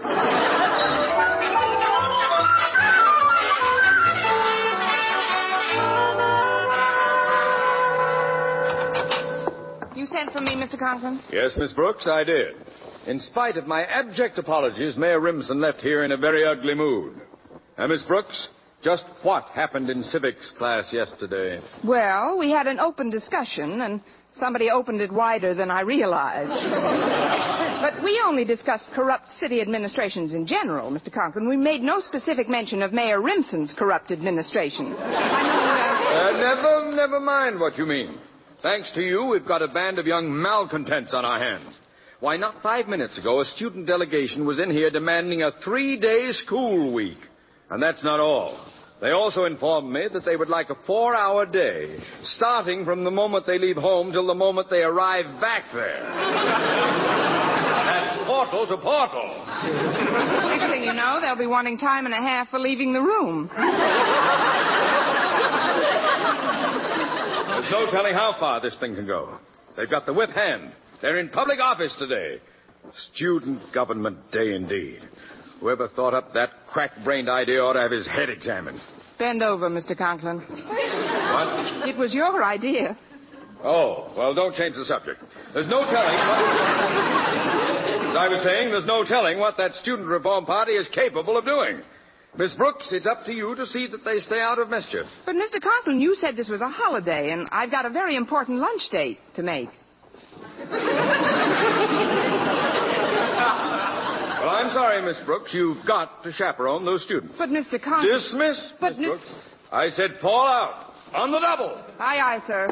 You sent for me, Mr. Conklin? Yes, Miss Brooks, I did. In spite of my abject apologies, Mayor Rimson left here in a very ugly mood. Miss Brooks, just what happened in civics class yesterday? Well, we had an open discussion, and somebody opened it wider than I realized. But we only discussed corrupt city administrations in general, Mr. Conklin. We made no specific mention of Mayor Rimson's corrupt administration. Never mind what you mean. Thanks to you, we've got a band of young malcontents on our hands. Why, not 5 minutes ago, a student delegation was in here demanding a 3-day school week. And that's not all. They also informed me that they would like a 4-hour day, starting from the moment they leave home till the moment they arrive back there. That's portal to portal. Next thing you know, they'll be wanting time and a half for leaving the room. There's no telling how far this thing can go. They've got the whip hand. They're in public office today. Student government day indeed. Whoever thought up that crack-brained idea ought to have his head examined. Bend over, Mr. Conklin. What? It was your idea. Oh, well, don't change the subject. There's no telling As I was saying, there's no telling what that student reform party is capable of doing. Miss Brooks, it's up to you to see that they stay out of mischief. But, Mr. Conklin, you said this was a holiday, and I've got a very important lunch date to make. Well, I'm sorry, Miss Brooks. You've got to chaperone those students. But, Mr. Conklin... Dismiss, Miss Brooks. I said fall out. On the double. Aye, aye, sir.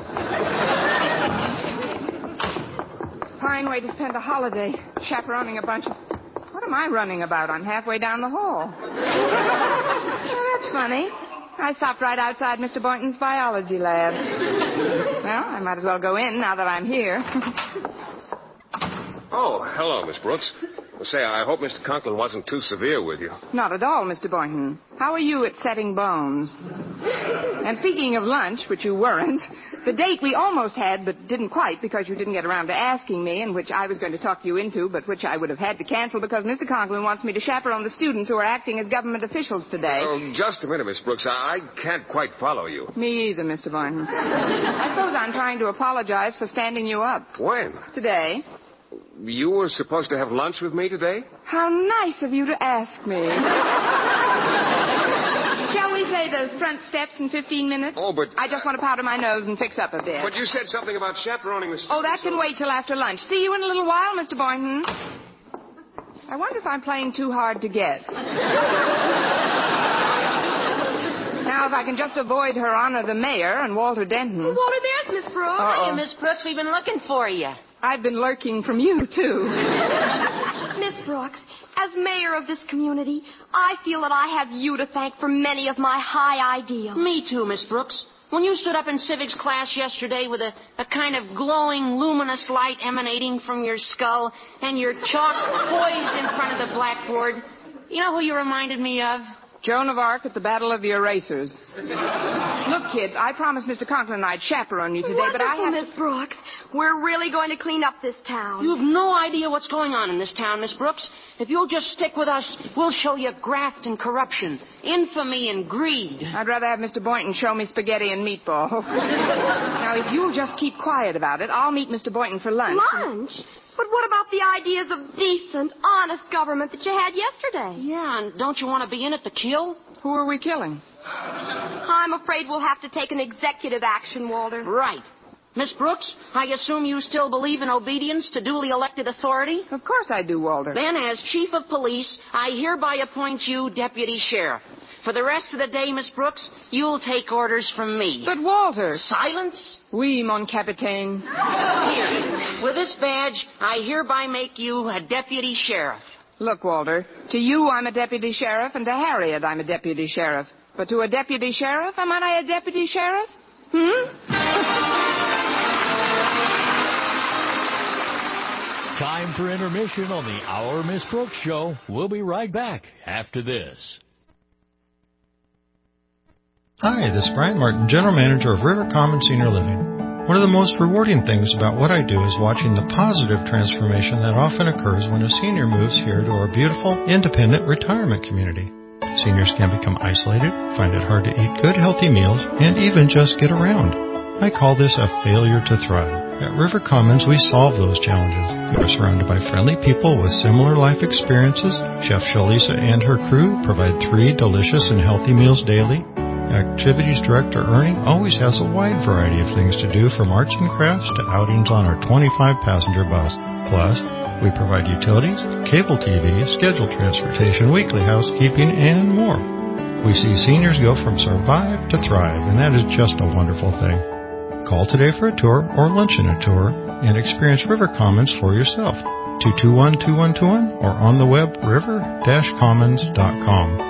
Fine way to spend a holiday, chaperoning a bunch of... What am I running about? I'm halfway down the hall. Oh, that's funny. I stopped right outside Mr. Boynton's biology lab. Well, I might as well go in now that I'm here. Oh, hello, Miss Brooks. Well, say, I hope Mr. Conklin wasn't too severe with you. Not at all, Mr. Boynton. How are you at setting bones? And speaking of lunch, which you weren't, the date we almost had but didn't quite because you didn't get around to asking me, and which I was going to talk you into, but which I would have had to cancel because Mr. Conklin wants me to chaperone the students who are acting as government officials today. Oh, just a minute, Miss Brooks. I can't quite follow you. Me either, Mr. Boynton. I suppose I'm trying to apologize for standing you up. When? Today. You were supposed to have lunch with me today? How nice of you to ask me. Shall we say those front steps in 15 minutes? Oh, but... I just want to powder my nose and fix up a bit. But you said something about chaperoning the students. Oh, that can wait till after lunch. See you in a little while, Mr. Boynton. I wonder if I'm playing too hard to get. Now, if I can just avoid Her Honor the Mayor and Walter Denton. Oh, Walter, there's Miss Brooks. Hiya, Miss Brooks. We've been looking for you. I've been lurking from you, too. Miss Brooks, as mayor of this community, I feel that I have you to thank for many of my high ideals. Me too, Miss Brooks. When you stood up in civics class yesterday with a kind of glowing, luminous light emanating from your skull and your chalk poised in front of the blackboard, you know who you reminded me of? Joan of Arc at the Battle of the Erasers. Look, kids, I promised Mr. Conklin I'd chaperone you today, Wonderful, but I have... Miss Brooks. We're really going to clean up this town. You have no idea what's going on in this town, Miss Brooks. If you'll just stick with us, we'll show you graft and corruption, infamy and greed. I'd rather have Mr. Boynton show me spaghetti and meatballs. Now, if you'll just keep quiet about it, I'll meet Mr. Boynton for lunch. Lunch? But what about the ideas of decent, honest government that you had yesterday? Yeah, and don't you want to be in it to kill? Who are we killing? I'm afraid we'll have to take an executive action, Walter. Right. Miss Brooks, I assume you still believe in obedience to duly elected authority? Of course I do, Walter. Then, as Chief of Police, I hereby appoint you Deputy Sheriff. For the rest of the day, Miss Brooks, you'll take orders from me. But, Walter... Silence? Oui, mon capitaine. Here, with this badge, I hereby make you a Deputy Sheriff. Look, Walter, to you I'm a Deputy Sheriff, and to Harriet I'm a Deputy Sheriff. But to a Deputy Sheriff, am I a Deputy Sheriff? Time for intermission on the Our Miss Brooks Show. We'll be right back after this. Hi, this is Brian Martin, General Manager of River Commons Senior Living. One of the most rewarding things about what I do is watching the positive transformation that often occurs when a senior moves here to our beautiful, independent retirement community. Seniors can become isolated, find it hard to eat good, healthy meals, and even just get around. I call this a failure to thrive. At River Commons, we solve those challenges. You are surrounded by friendly people with similar life experiences. Chef Shalisa and her crew provide 3 delicious and healthy meals daily. Activities Director Ernie always has a wide variety of things to do, from arts and crafts to outings on our 25-passenger bus. Plus, we provide utilities, cable TV, scheduled transportation, weekly housekeeping, and more. We see seniors go from survive to thrive, and that is just a wonderful thing. Call today for a tour or lunch and a tour and experience River Commons for yourself. 221-2121 or on the web river-commons.com.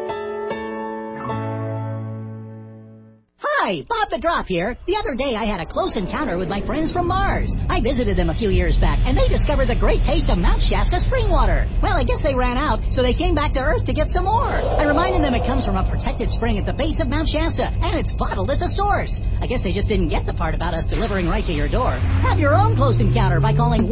Hi, Bob the Drop here. The other day I had a close encounter with my friends from Mars. I visited them a few years back, and they discovered the great taste of Mount Shasta spring water. Well, I guess they ran out, so they came back to Earth to get some more. I reminded them it comes from a protected spring at the base of Mount Shasta, and it's bottled at the source. I guess they just didn't get the part about us delivering right to your door. Have your own close encounter by calling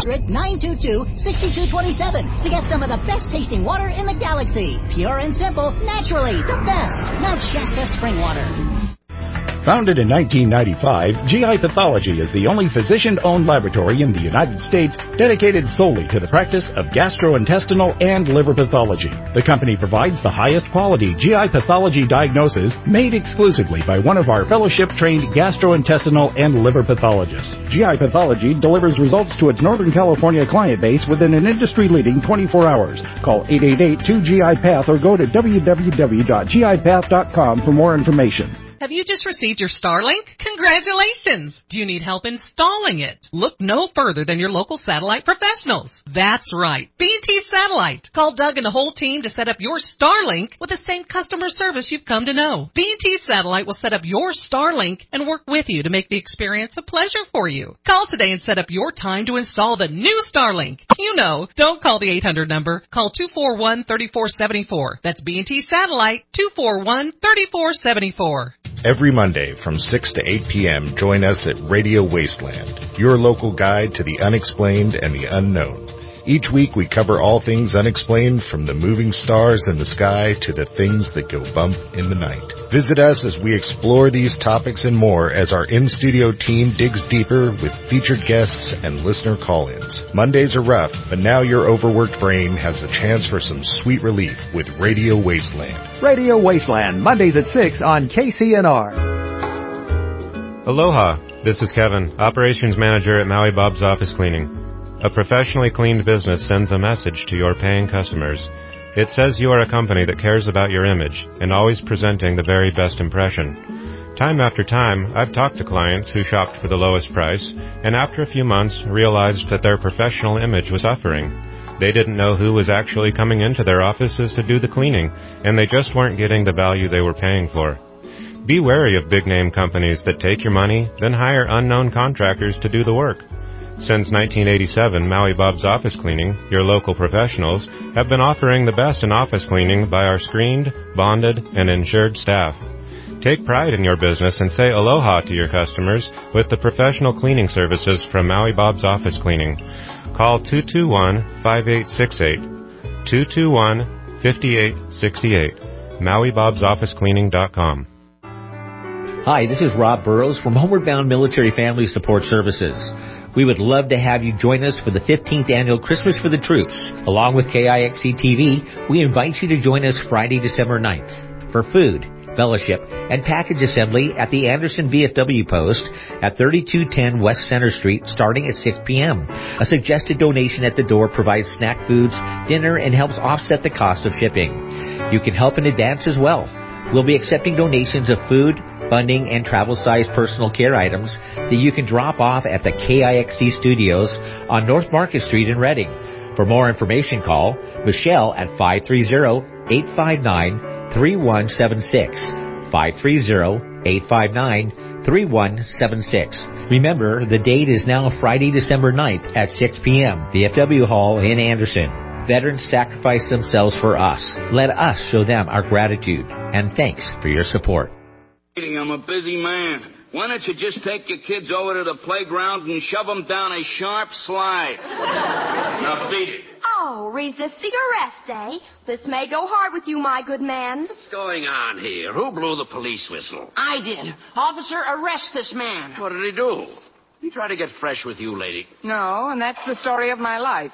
1-800-922-6227 to get some of the best tasting water in the galaxy. Pure and simple, naturally, the best. Mount Shasta spring water. Founded in 1995, GI Pathology is the only physician-owned laboratory in the United States dedicated solely to the practice of gastrointestinal and liver pathology. The company provides the highest quality GI pathology diagnosis made exclusively by one of our fellowship-trained gastrointestinal and liver pathologists. GI Pathology delivers results to its Northern California client base within an industry-leading 24 hours. Call 888-2GI-PATH or go to www.gipath.com for more information. Have you just received your Starlink? Congratulations! Do you need help installing it? Look no further than your local satellite professionals. That's right, B&T Satellite. Call Doug and the whole team to set up your Starlink with the same customer service you've come to know. B&T Satellite will set up your Starlink and work with you to make the experience a pleasure for you. Call today and set up your time to install the new Starlink. You know, don't call the 800 number. Call 241-3474. That's B&T Satellite, 241-3474. Every Monday from 6 to 8 p.m., join us at Radio Wasteland, your local guide to the unexplained and the unknown. Each week we cover all things unexplained, from the moving stars in the sky to the things that go bump in the night. Visit us as we explore these topics and more as our in-studio team digs deeper with featured guests and listener call-ins. Mondays are rough, but now your overworked brain has a chance for some sweet relief with Radio Wasteland. Radio Wasteland, Mondays at 6 on KCNR. Aloha, this is Kevin, Operations Manager at Maui Bob's Office Cleaning. A professionally cleaned business sends a message to your paying customers. It says you are a company that cares about your image and always presenting the very best impression. Time after time, I've talked to clients who shopped for the lowest price and after a few months realized that their professional image was suffering. They didn't know who was actually coming into their offices to do the cleaning, and they just weren't getting the value they were paying for. Be wary of big-name companies that take your money, then hire unknown contractors to do the work. Since 1987, Maui Bob's Office Cleaning, your local professionals, have been offering the best in office cleaning by our screened, bonded, and insured staff. Take pride in your business and say aloha to your customers with the professional cleaning services from Maui Bob's Office Cleaning. Call 221-5868, 221-5868, MauiBob'sOfficeCleaning.com. Hi, this is Rob Burrows from Homeward Bound Military Family Support Services. We would love to have you join us for the 15th annual Christmas for the Troops. Along with KIXC TV, we invite you to join us Friday, December 9th. For food, Fellowship, and package assembly at the Anderson VFW post at 3210 West Center Street starting at 6 p.m. A suggested donation at the door provides snack foods, dinner, and helps offset the cost of shipping. You can help in advance as well. We'll be accepting donations of food, funding, and travel-sized personal care items that you can drop off at the KIXC Studios on North Market Street in Reading. For more information, call Michelle at 530-859-3176. 530-859-3176. Remember, the date is now Friday, December 9th at 6 p.m. VFW Hall in Anderson. Veterans sacrifice themselves for us. Let us show them our gratitude. And thanks for your support. I'm a busy man. Why don't you just take your kids over to the playground and shove them down a sharp slide? Now beat it. Oh, resisting arrest, eh? This may go hard with you, my good man. What's going on here? Who blew the police whistle? I did. Officer, arrest this man. What did he do? He tried to get fresh with you, lady. No, and that's the story of my life.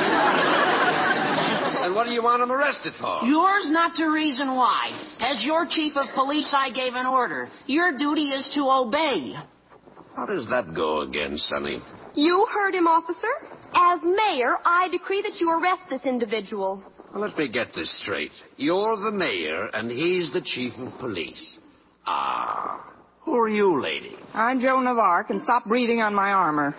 And what do you want him arrested for? Yours not to reason why. As your chief of police, I gave an order. Your duty is to obey. How does that go again, Sonny? You heard him, officer. As mayor, I decree that you arrest this individual. Well, let me get this straight. You're the mayor, and he's the chief of police. Ah. Who are you, lady? I'm Joan of Arc, and stop breathing on my armor.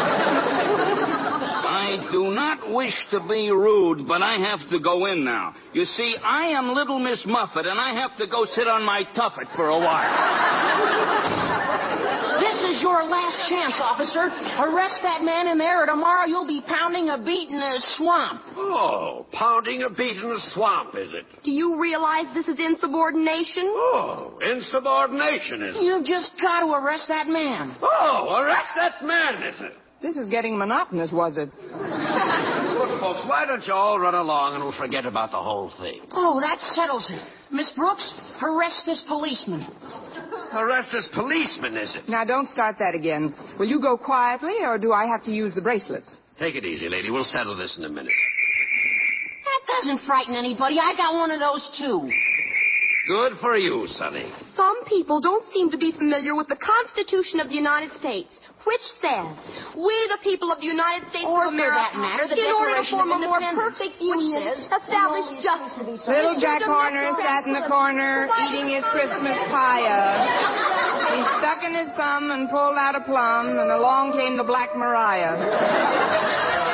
I do not wish to be rude, but I have to go in now. You see, I am Little Miss Muffet, and I have to go sit on my tuffet for a while. This is your last chance, officer. Arrest that man in there, or tomorrow you'll be pounding a beat in a swamp. Oh, pounding a beat in a swamp, is it? Do you realize this is insubordination? Oh, insubordination, is it? You've just got to arrest that man. Oh, arrest that man, is it? This is getting monotonous, was it? Look, folks, why don't you all run along and we'll forget about the whole thing? Oh, that settles it. Miss Brooks, arrest this policeman. Arrest this policeman, is it? Now, don't start that again. Will you go quietly, or do I have to use the bracelets? Take it easy, lady. We'll settle this in a minute. That doesn't frighten anybody. I got one of those, too. Good for you, Sonny. Some people don't seem to be familiar with the Constitution of the United States, which says, we the people of the United States of America, for that matter, the in order to Declaration form of a more Independence, perfect union, establish justice. Little Jack Horner sat in the corner eating his Christmas pie. He stuck in his thumb and pulled out a plum, and along came the Black Mariah.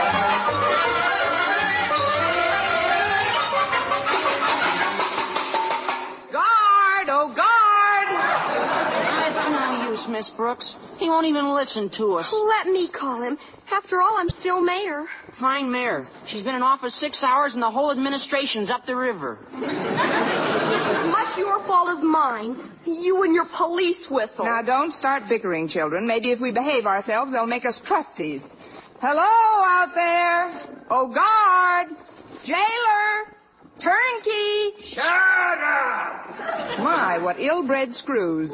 Oh, guard! That's no use, Miss Brooks. He won't even listen to us. Let me call him. After all, I'm still mayor. Fine mayor. She's been in office 6 hours and the whole administration's up the river. Much your fault as mine. You and your police whistle. Now, don't start bickering, children. Maybe if we behave ourselves, they'll make us trustees. Hello out there. Oh, guard. Jailer. Turnkey! Shut up! My, what ill-bred screws.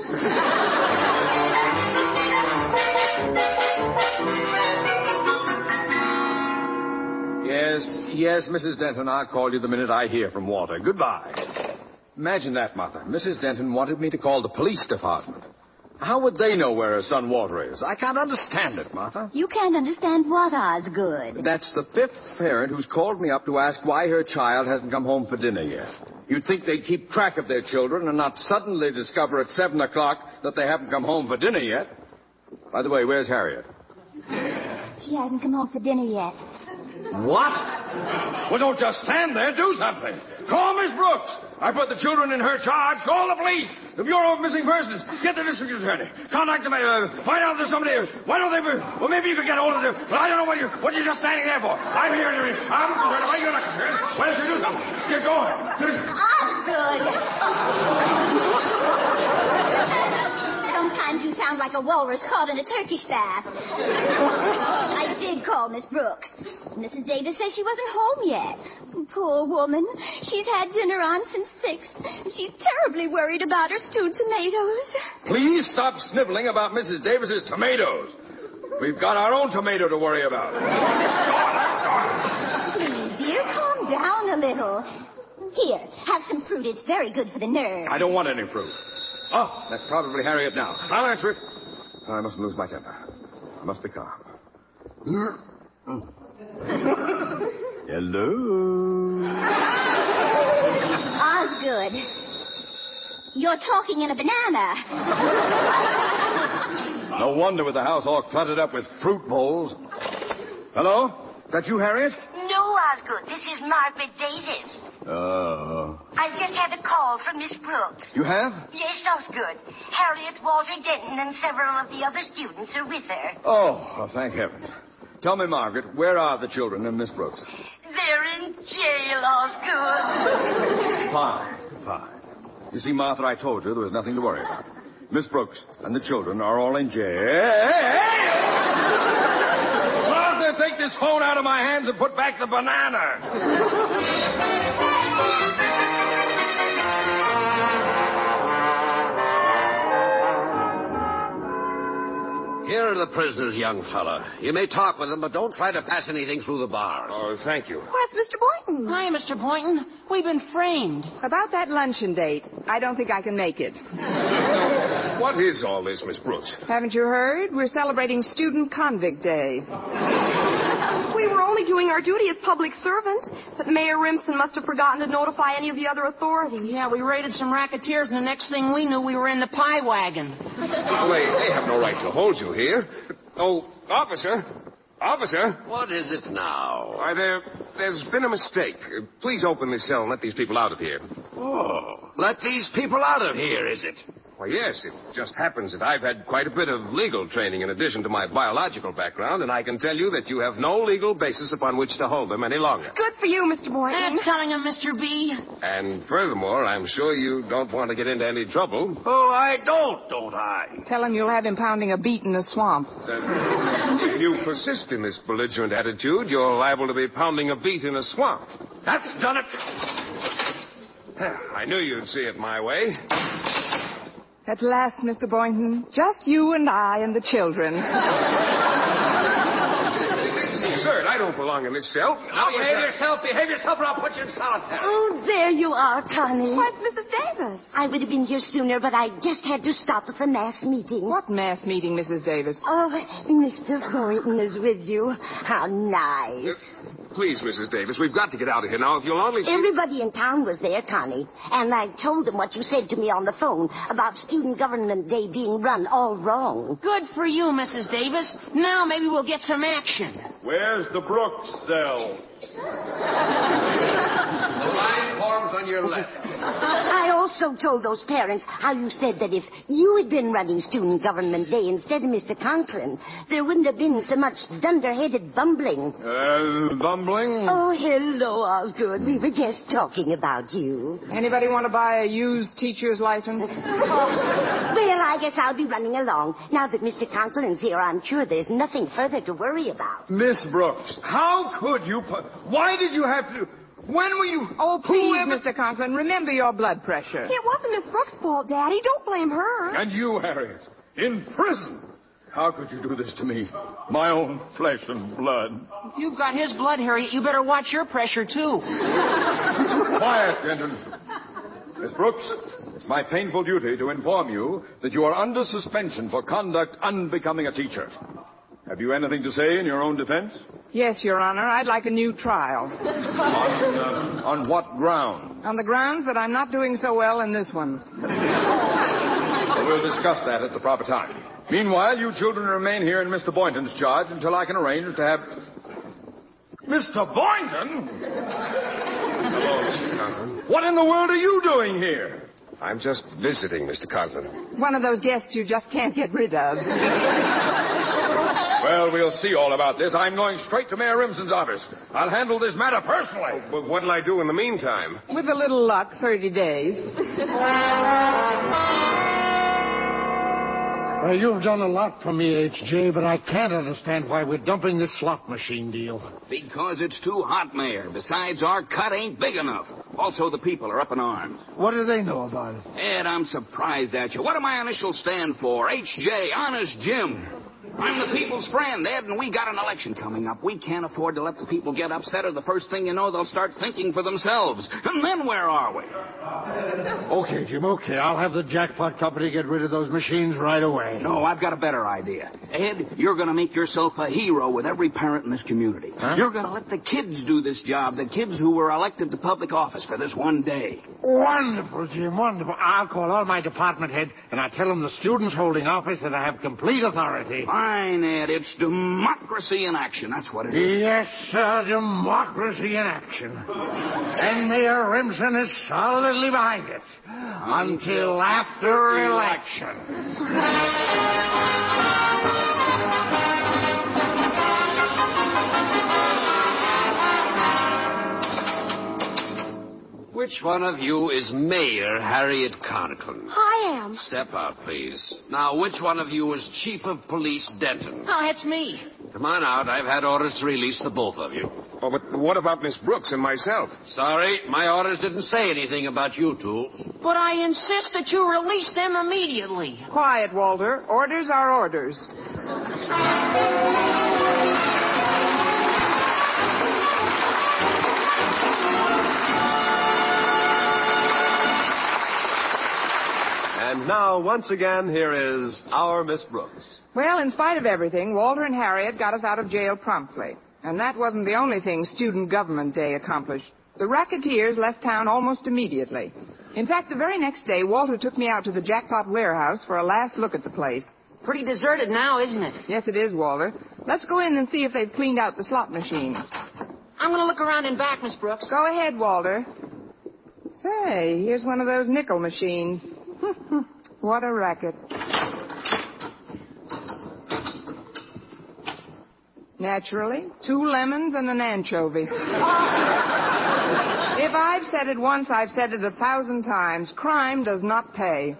Yes, Mrs. Denton, I'll call you the minute I hear from Walter. Goodbye. Imagine that, Mother. Mrs. Denton wanted me to call the police department. How would they know where her son Walter is? I can't understand it, Martha. You can't understand what, Osgood? That's the fifth parent who's called me up to ask why her child hasn't come home for dinner yet. You'd think they'd keep track of their children and not suddenly discover at 7 o'clock that they haven't come home for dinner yet. By the way, where's Harriet? She hasn't come home for dinner yet. What? Well, don't just stand there. Do something. Call Miss Brooks. I put the children in her charge. Call the police. The Bureau of Missing Persons. Get the district attorney. Contact them. Find out if there's somebody. Why don't they... Well, maybe you could get hold of them. But I don't know what you're just standing there for. I'm here to... I'm concerned. Why you're not concerned? Why don't you do something? Get going. Osgood! Sometimes you sound like a walrus caught in a turkey bath. I did call Miss Brooks. Mrs. Davis says she wasn't home yet. Poor woman. She's had dinner on since 6. She's terribly worried about her stewed tomatoes. Please stop sniveling about Mrs. Davis's tomatoes. We've got our own tomato to worry about. Please, dear, calm down a little. Here, have some fruit. It's very good for the nerves. I don't want any fruit. Oh, that's probably Harriet now. I'll answer it. I mustn't lose my temper. I must be calm. Hello. Osgood. You're talking in a banana. No wonder with the house all cluttered up with fruit bowls. Hello? Is that you, Harriet? No, Osgood. This is Margaret Davis. Oh. I just had a call from Miss Brooks. You have? Yes, Osgood. Harriet, Walter Denton, and several of the other students are with her. Oh, well, thank heavens. Tell me, Margaret, where are the children and Miss Brooks? They're in jail, Osgood. Fine. You see, Martha, I told you there was nothing to worry about. Miss Brooks and the children are all in jail. Hey! Martha, take this phone out of my hands and put back the banana. Here are the prisoners, young fella. You may talk with them, but don't try to pass anything through the bars. Oh, thank you. Why, it's Mr. Boynton. Hi, Mr. Boynton. We've been framed. About that luncheon date, I don't think I can make it. What is all this, Miss Brooks? Haven't you heard? We're celebrating Student Convict Day. We were only doing our duty as public servants, but Mayor Rimson must have forgotten to notify any of the other authorities. Yeah, we raided some racketeers, and the next thing we knew, we were in the pie wagon. Well, they have no right to hold you here. Oh, officer. Officer. What is it now? Why, there's been a mistake. Please open this cell and let these people out of here. Oh, let these people out of here, is it? Why, yes, it just happens that I've had quite a bit of legal training in addition to my biological background, and I can tell you that you have no legal basis upon which to hold them any longer. Good for you, Mr. Boynton. That's telling him, Mr. B. And furthermore, I'm sure you don't want to get into any trouble. Oh, I don't I? Tell him you'll have him pounding a beet in the swamp. If you persist in this belligerent attitude, you're liable to be pounding a beet in a swamp. That's done it. I knew you'd see it my way. At last, Mr. Boynton, just you and I and the children. This is absurd. I don't belong in this cell. Now, behave yourself, or I'll put you in solitary. Oh, there you are, Connie. Why, it's Mrs. Davis. I would have been here sooner, but I just had to stop at the mass meeting. What mass meeting, Mrs. Davis? Oh, Mr. Boynton is with you. How nice. Please, Mrs. Davis, we've got to get out of here now. If you'll only see... Everybody in town was there, Connie. And I told them what you said to me on the phone about Student Government Day being run all wrong. Good for you, Mrs. Davis. Now maybe we'll get some action. Where's the Brooks cell? The line forms on your left. I also told those parents how you said that if you had been running Student Government Day instead of Mr. Conklin, there wouldn't have been so much dunderheaded bumbling. Bumbling? Oh, hello, Osgood. We were just talking about you. Anybody want to buy a used teacher's license? Well, I guess I'll be running along. Now that Mr. Conklin's here, I'm sure there's nothing further to worry about. Miss Brooks, how could you... Why did you have to... When were you... Oh, please, Mr. Conklin, remember your blood pressure. It wasn't Miss Brooks' fault, Daddy. Don't blame her. And you, Harriet, in prison. How could you do this to me? My own flesh and blood. If you've got his blood, Harriet, you better watch your pressure, too. Quiet, Denton. Miss Brooks, it's my painful duty to inform you that you are under suspension for conduct unbecoming a teacher. Have you anything to say in your own defense? Yes, Your Honor. I'd like a new trial. On what ground? On the grounds that I'm not doing so well in this one. Well, we'll discuss that at the proper time. Meanwhile, you children remain here in Mr. Boynton's charge until I can arrange to have... Mr. Boynton? Hello, Mr. Conklin. What in the world are you doing here? I'm just visiting, Mr. Conklin. One of those guests you just can't get rid of. Well, we'll see all about this. I'm going straight to Mayor Rimson's office. I'll handle this matter personally. But what'll I do in the meantime? With a little luck, 30 days. You've done a lot for me, H.J., but I can't understand why we're dumping this slot machine deal. Because it's too hot, Mayor. Besides, our cut ain't big enough. Also, the people are up in arms. What do they know about it? Ed, I'm surprised at you. What do my initials stand for? H.J., Honest Jim. I'm the people's friend, Ed, and we got an election coming up. We can't afford to let the people get upset, or the first thing you know, they'll start thinking for themselves. And then where are we? Okay, Jim, okay. I'll have the jackpot company get rid of those machines right away. No, I've got a better idea. Ed, you're going to make yourself a hero with every parent in this community. Huh? You're going to let the kids do this job, the kids who were elected to public office for this one day. Wonderful, Jim, wonderful. I'll call all my department heads, and I'll tell them the students holding office that I have complete authority. Fine, Ed. It's democracy in action. That's what it is. Yes, sir, democracy in action. And Mayor Remsen is solidly behind it. Until after election. Which one of you is Mayor Harriet Conklin? I am. Step out, please. Now, which one of you is Chief of Police Denton? Oh, that's me. Come on out. I've had orders to release the both of you. Oh, but what about Miss Brooks and myself? Sorry, my orders didn't say anything about you two. But I insist that you release them immediately. Quiet, Walter. Orders are orders. And now, once again, here is our Miss Brooks. Well, in spite of everything, Walter and Harriet got us out of jail promptly. And that wasn't the only thing Student Government Day accomplished. The racketeers left town almost immediately. In fact, the very next day, Walter took me out to the Jackpot warehouse for a last look at the place. Pretty deserted now, isn't it? Yes, it is, Walter. Let's go in and see if they've cleaned out the slot machines. I'm going to look around in back, Miss Brooks. Go ahead, Walter. Say, here's one of those nickel machines. What a racket. Naturally, 2 lemons and an anchovy. If I've said it once, I've said it 1,000 times. Crime does not pay.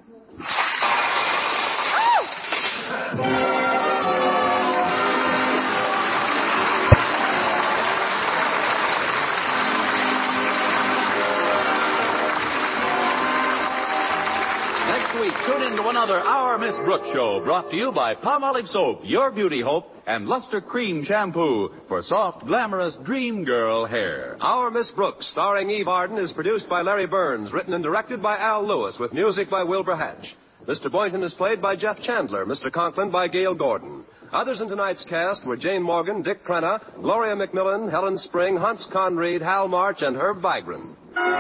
Next week, tune in to another Our Miss Brooks show, brought to you by Palmolive Soap, Your Beauty Hope, and Luster Cream Shampoo for soft, glamorous dream girl hair. Our Miss Brooks, starring Eve Arden, is produced by Larry Burns, written and directed by Al Lewis, with music by Wilbur Hatch. Mr. Boynton is played by Jeff Chandler, Mr. Conklin by Gail Gordon. Others in tonight's cast were Jane Morgan, Dick Crenna, Gloria McMillan, Helen Spring, Hans Conried, Hal March, and Herb Vigran.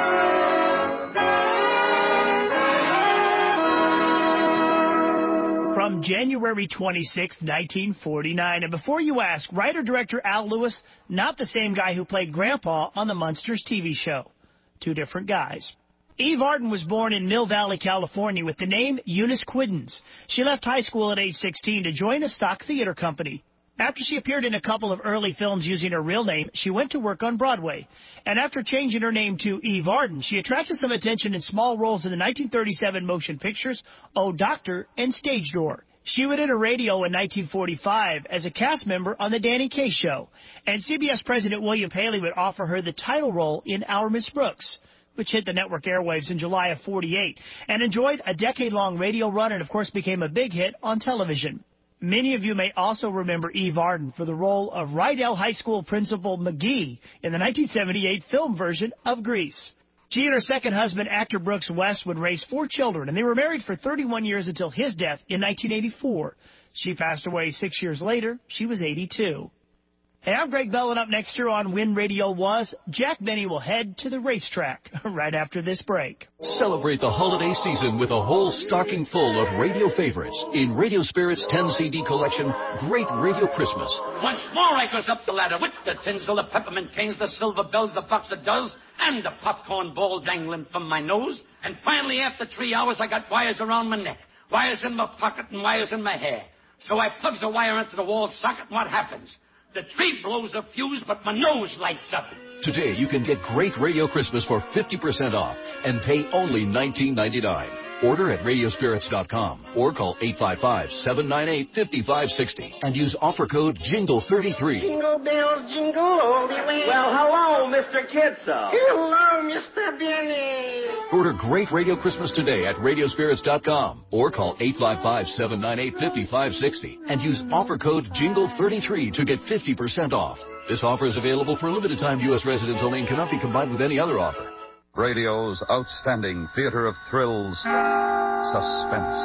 From January 26, 1949. And before you ask, writer-director Al Lewis, not the same guy who played Grandpa on the Munsters TV show. 2 different guys. Eve Arden was born in Mill Valley, California, with the name Eunice Quiddens. She left high school at age 16 to join a stock theater company. After she appeared in a couple of early films using her real name, she went to work on Broadway. And after changing her name to Eve Arden, she attracted some attention in small roles in the 1937 motion pictures Oh, Doctor and Stage Door. She would enter radio in 1945 as a cast member on The Danny Kaye Show. And CBS President William Paley would offer her the title role in Our Miss Brooks, which hit the network airwaves in July of 48, and enjoyed a decade-long radio run and, of course, became a big hit on television. Many of you may also remember Eve Arden for the role of Rydell High School Principal McGee in the 1978 film version of Grease. She and her second husband, actor Brooks West, would raise 4 children, and they were married for 31 years until his death in 1984. She passed away 6 years later. She was 82. Hey, I'm Greg Bell, and up next year on When Radio Was, Jack Benny will head to the racetrack right after this break. Celebrate the holiday season with a whole stocking full of radio favorites in Radio Spirit's 10-CD collection, Great Radio Christmas. Once more I goes up the ladder with the tinsel, the peppermint canes, the silver bells, the box of dolls, and the popcorn ball dangling from my nose. And finally, after 3 hours, I got wires around my neck, wires in my pocket, and wires in my hair. So I plugs a wire into the wall socket, and what happens? The tree blows a fuse, but my nose lights up. Today, you can get Great Radio Christmas for 50% off and pay only $19.99. Order at radiospirits.com or call 855-798-5560 and use offer code JINGLE33. Jingle bells, jingle all the way. Well, hello, Mr. Kitso. Hello, Mr. Benny. Order great radio Christmas today at radiospirits.com or call 855-798-5560 and use offer code JINGLE33 to get 50% off. This offer is available for a limited time to U.S. residents only and cannot be combined with any other offer. Radio's outstanding theater of thrills, Suspense.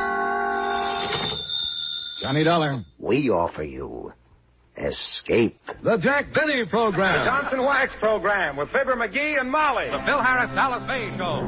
Johnny Dollar. We offer you Escape. The Jack Benny Program. The Johnson Wax Program with Fibber McGee and Molly. The Phil Harris Alice Faye Show.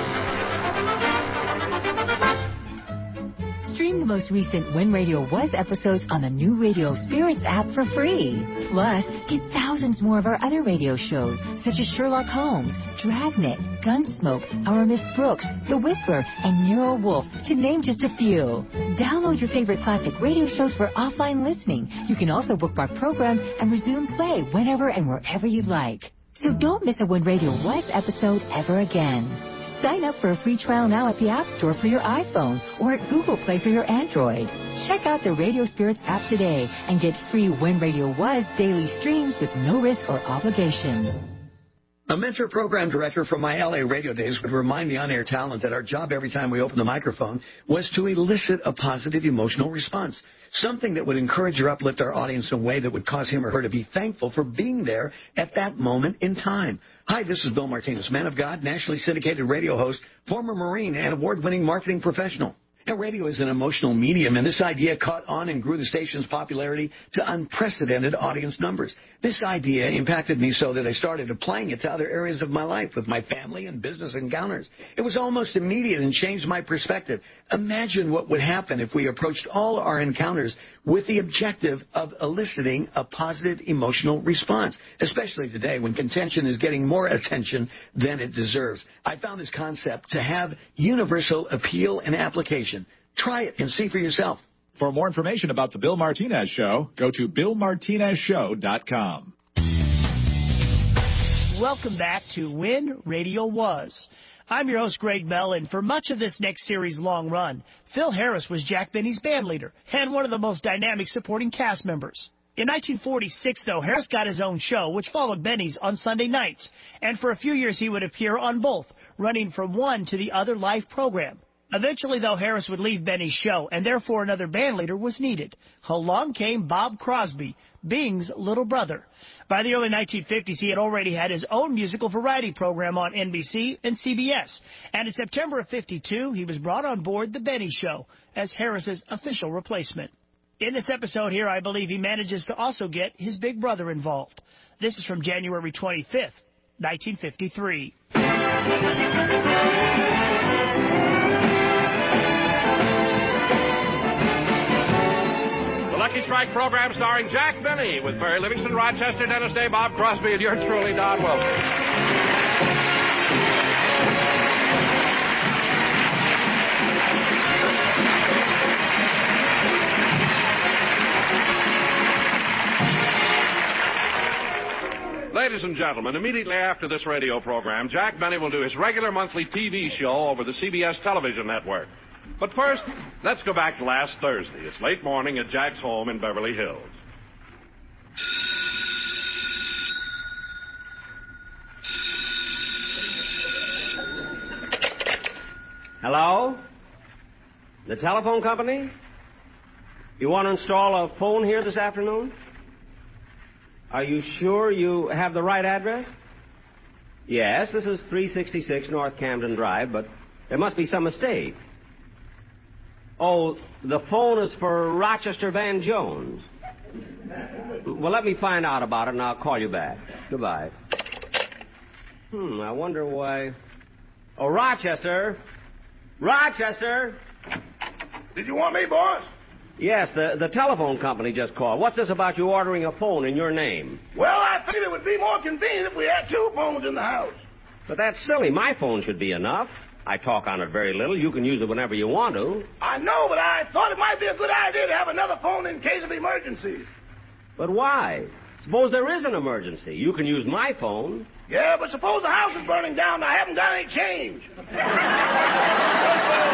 Stream the most recent When Radio Was episodes on the new Radio Spirits app for free. Plus, get thousands more of our other radio shows, such as Sherlock Holmes, Dragnet, Gunsmoke, Our Miss Brooks, The Whisperer, and Nero Wolf, to name just a few. Download your favorite classic radio shows for offline listening. You can also bookmark programs and resume play whenever and wherever you'd like. So don't miss a When Radio Was episode ever again. Sign up for a free trial now at the App Store for your iPhone or at Google Play for your Android. Check out the Radio Spirits app today and get free When Radio Was daily streams with no risk or obligation. A mentor program director from my LA radio days would remind the on-air talent that our job every time we opened the microphone was to elicit a positive emotional response, something that would encourage or uplift our audience in a way that would cause him or her to be thankful for being there at that moment in time. Hi, this is Bill Martinez, man of God, nationally syndicated radio host, former Marine, and award-winning marketing professional. Now, radio is an emotional medium, and this idea caught on and grew the station's popularity to unprecedented audience numbers. This idea impacted me so that I started applying it to other areas of my life with my family and business encounters. It was almost immediate and changed my perspective. Imagine what would happen if we approached all our encounters with the objective of eliciting a positive emotional response, especially today when contention is getting more attention than it deserves. I found this concept to have universal appeal and application. Try it and see for yourself. For more information about The Bill Martinez Show, go to BillMartinezShow.com. Welcome back to When Radio Was. I'm your host, Greg Bell, and for much of this next series' long run, Phil Harris was Jack Benny's bandleader and one of the most dynamic supporting cast members. In 1946, though, Harris got his own show, which followed Benny's on Sunday nights, and for a few years he would appear on both, running from one to the other live program. Eventually, though, Harris would leave Benny's show, and therefore another bandleader was needed. Along came Bob Crosby, Bing's little brother. By the early 1950s, he had already had his own musical variety program on NBC and CBS. And in September of '52, he was brought on board The Benny Show as Harris's official replacement. In this episode here, I believe he manages to also get his big brother involved. This is from January 25th, 1953. Lucky Strike program starring Jack Benny with Barry Livingston, Rochester, Dennis Day, Bob Crosby, and yours truly, Don Wilson. Ladies and gentlemen, immediately after this radio program, Jack Benny will do his regular monthly TV show over the CBS television network. But first, let's go back to last Thursday. It's late morning at Jack's home in Beverly Hills. Hello? The telephone company? You want to install a phone here this afternoon? Are you sure you have the right address? Yes, this is 366 North Camden Drive, but there must be some mistake. Oh, the phone is for Rochester Van Jones. Well, let me find out about it, and I'll call you back. Goodbye. I wonder why... Oh, Rochester! Rochester! Did you want me, boss? Yes, the telephone company just called. What's this about you ordering a phone in your name? Well, I figured it would be more convenient if we had two phones in the house. But that's silly. My phone should be enough. I talk on it very little. You can use it whenever you want to. I know, but I thought it might be a good idea to have another phone in case of emergencies. But why? Suppose there is an emergency. You can use my phone. Yeah, but suppose the house is burning down and I haven't got any change.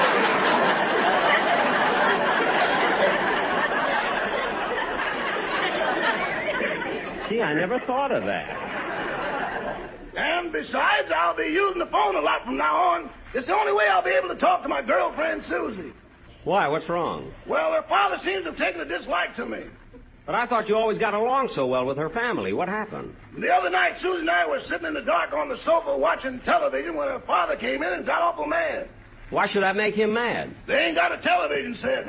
Gee, I never thought of that. And besides, I'll be using the phone a lot from now on. It's the only way I'll be able to talk to my girlfriend, Susie. Why? What's wrong? Well, her father seems to have taken a dislike to me. But I thought you always got along so well with her family. What happened? The other night, Susie and I were sitting in the dark on the sofa watching television when her father came in and got awful mad. Why should that make him mad? They ain't got a television set.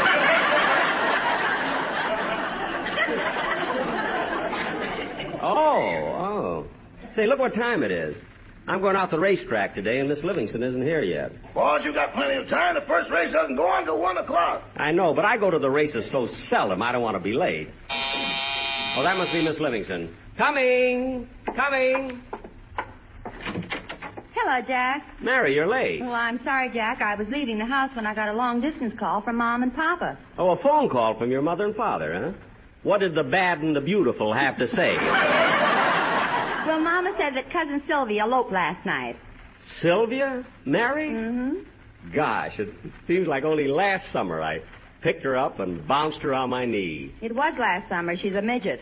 Oh. Say, look what time it is. I'm going out the racetrack today, and Miss Livingston isn't here yet. Boss, you got plenty of time. The first race doesn't go on till 1 o'clock. I know, but I go to the races so seldom, I don't want to be late. Oh, that must be Miss Livingston. Coming! Hello, Jack. Mary, you're late. Well, I'm sorry, Jack. I was leaving the house when I got a long-distance call from Mom and Papa. Oh, a phone call from your mother and father, huh? What did the bad and the beautiful have to say? Well, Mama said that Cousin Sylvia eloped last night. Sylvia? Mary? Mm-hmm. Gosh, it seems like only last summer I picked her up and bounced her on my knee. It was last summer. She's a midget.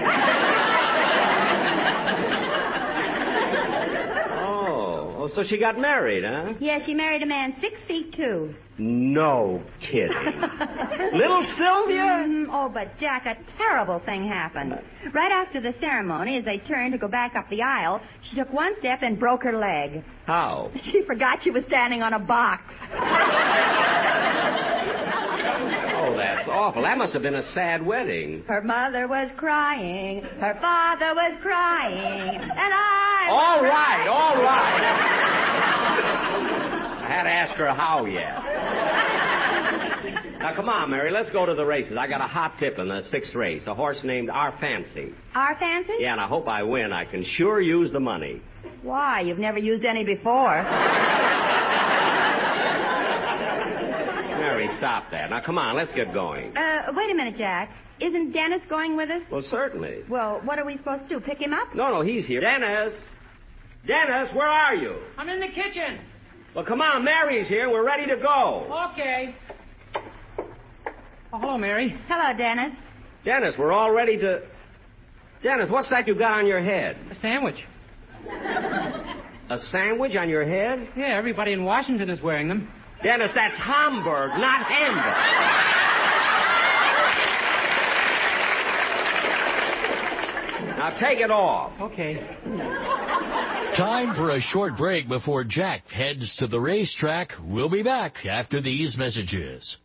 Oh, so she got married, huh? Yeah, she married a man 6'2". No kidding. Little Sylvia? Oh, but Jack, a terrible thing happened. Right after the ceremony, as they turned to go back up the aisle, she took one step and broke her leg. How? She forgot she was standing on a box. Oh, that's awful. That must have been a sad wedding. Her mother was crying, her father was crying, and I All was right. I had to ask her how yet. Now, come on, Mary, let's go to the races. I got a hot tip in the 6th race, a horse named Our Fancy. Our Fancy? Yeah, and I hope I win. I can sure use the money. Why? You've never used any before. Mary, stop that. Now, come on, let's get going. Wait a minute, Jack. Isn't Dennis going with us? Well, certainly. Well, what are we supposed to do, pick him up? No, he's here. Dennis, where are you? I'm in the kitchen. Well, come on, Mary's here. We're ready to go. Okay. Oh, hello, Mary. Hello, Dennis. Dennis, we're all ready to... Dennis, what's that you got on your head? A sandwich. A sandwich on your head? Yeah, everybody in Washington is wearing them. Dennis, that's Hamburg, not Hamburg. Now take it off. Okay. Time for a short break before Jack heads to the racetrack. We'll be back after these messages.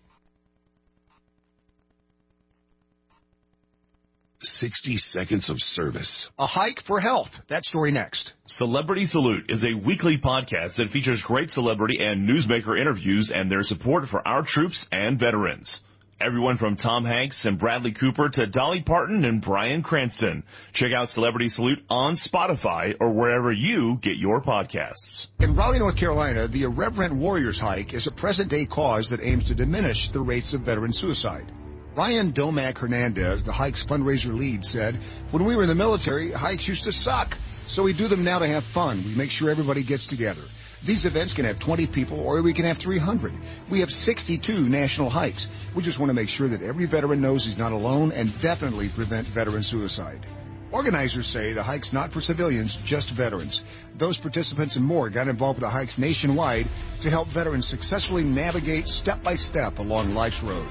60 seconds of service. A hike for health. That story next. Celebrity Salute is a weekly podcast that features great celebrity and newsmaker interviews and their support for our troops and veterans. Everyone from Tom Hanks and Bradley Cooper to Dolly Parton and Bryan Cranston. Check out Celebrity Salute on Spotify or wherever you get your podcasts. In Raleigh, North Carolina, the Irreverent Warriors Hike is a present-day cause that aims to diminish the rates of veteran suicide. Ryan Domac Hernandez, the hike's fundraiser lead, said, "When we were in the military, hikes used to suck, so we do them now to have fun. We make sure everybody gets together. These events can have 20 people or we can have 300. We have 62 national hikes. We just want to make sure that every veteran knows he's not alone and definitely prevent veteran suicide." Organizers say the hike's not for civilians, just veterans. Those participants and more got involved with the hikes nationwide to help veterans successfully navigate step by step along life's road.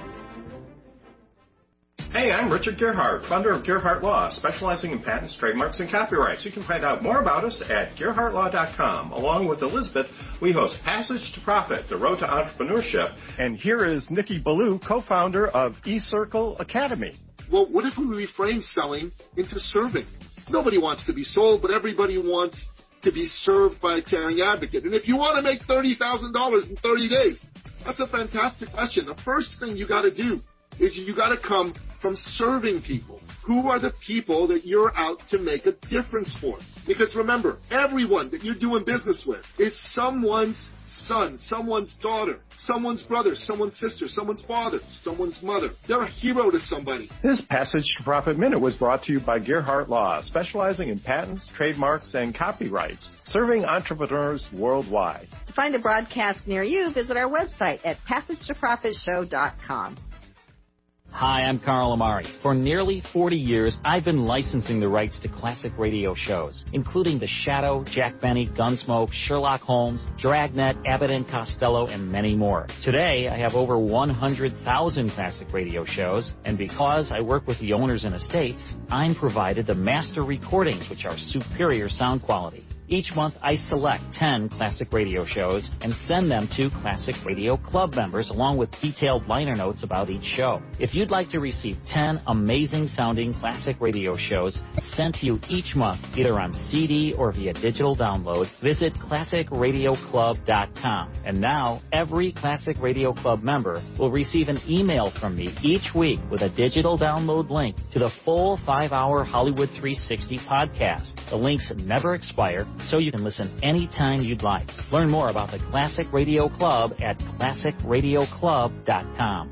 Hey, I'm Richard Gerhardt, founder of Gerhardt Law, specializing in patents, trademarks, and copyrights. You can find out more about us at GerhardtLaw.com. Along with Elizabeth, we host Passage to Profit, the road to entrepreneurship. And here is Nikki Ballou, co-founder of eCircle Academy. Well, what if we reframe selling into serving? Nobody wants to be sold, but everybody wants to be served by a caring advocate. And if you want to make $30,000 in 30 days, that's a fantastic question. The first thing you got to do is you got to come from serving people. Who are the people that you're out to make a difference for? Because remember, everyone that you're doing business with is someone's son, someone's daughter, someone's brother, someone's sister, someone's father, someone's mother. They're a hero to somebody. This Passage to Profit Minute was brought to you by Gerhardt Law, specializing in patents, trademarks, and copyrights, serving entrepreneurs worldwide. To find a broadcast near you, visit our website at PassageToProfitShow.com. Hi, I'm Carl Amari. For nearly 40 years, I've been licensing the rights to classic radio shows, including The Shadow, Jack Benny, Gunsmoke, Sherlock Holmes, Dragnet, Abbott and Costello, and many more. Today, I have over 100,000 classic radio shows, and because I work with the owners and estates, I'm provided the master recordings, which are superior sound quality. Each month, I select 10 classic radio shows and send them to Classic Radio Club members along with detailed liner notes about each show. If you'd like to receive 10 amazing-sounding classic radio shows sent to you each month, either on CD or via digital download, visit ClassicRadioClub.com. And now, every Classic Radio Club member will receive an email from me each week with a digital download link to the full 5-hour Hollywood 360 podcast. The links never expire, so you can listen anytime you'd like. Learn more about the Classic Radio Club at ClassicRadioClub.com.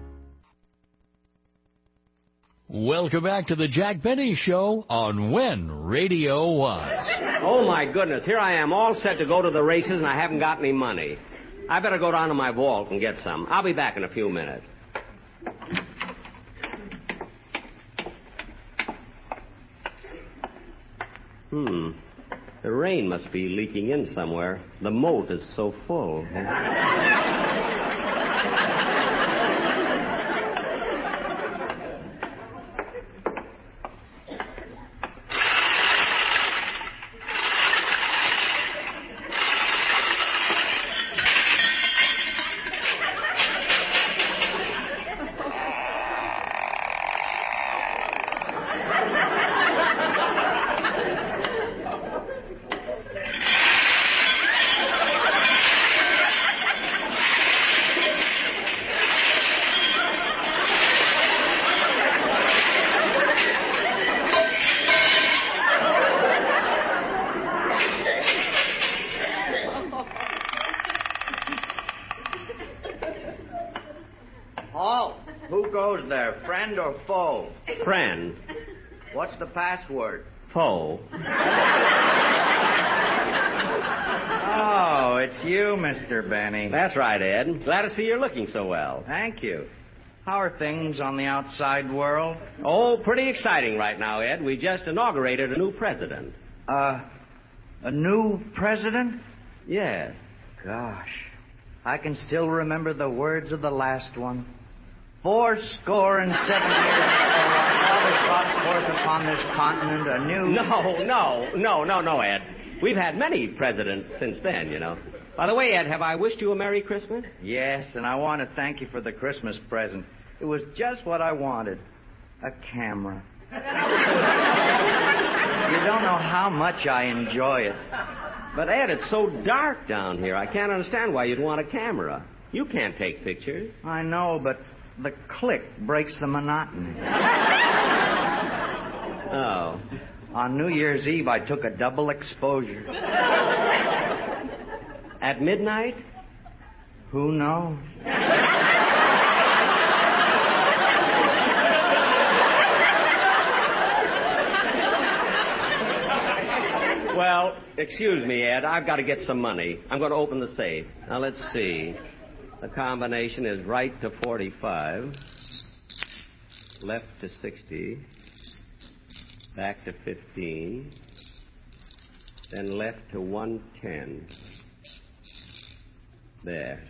Welcome back to the Jack Benny Show on When Radio Was. Oh, my goodness. Here I am, all set to go to the races, and I haven't got any money. I better go down to my vault and get some. I'll be back in a few minutes. The rain must be leaking in somewhere. The moat is so full. Friend or foe? Friend. What's the password? Foe. Oh, it's you, Mr. Benny. That's right, Ed. Glad to see you're looking so well. Thank you. How are things on the outside world? Oh, pretty exciting right now, Ed. We just inaugurated a new president. A new president? Yes. Gosh, I can still remember the words of the last one. 80 years ago, our fathers brought forth upon this continent a new... No, Ed. We've had many presidents since then, you know. By the way, Ed, have I wished you a Merry Christmas? Yes, and I want to thank you for the Christmas present. It was just what I wanted. A camera. You don't know how much I enjoy it. But, Ed, it's so dark down here. I can't understand why you'd want a camera. You can't take pictures. I know, but... the click breaks the monotony. Oh. On New Year's Eve, I took a double exposure. At midnight? Who knows? Well, excuse me, Ed. I've got to get some money. I'm going to open the safe. Now, let's see. The combination is right to 45, left to 60, back to 15, then left to 110. There.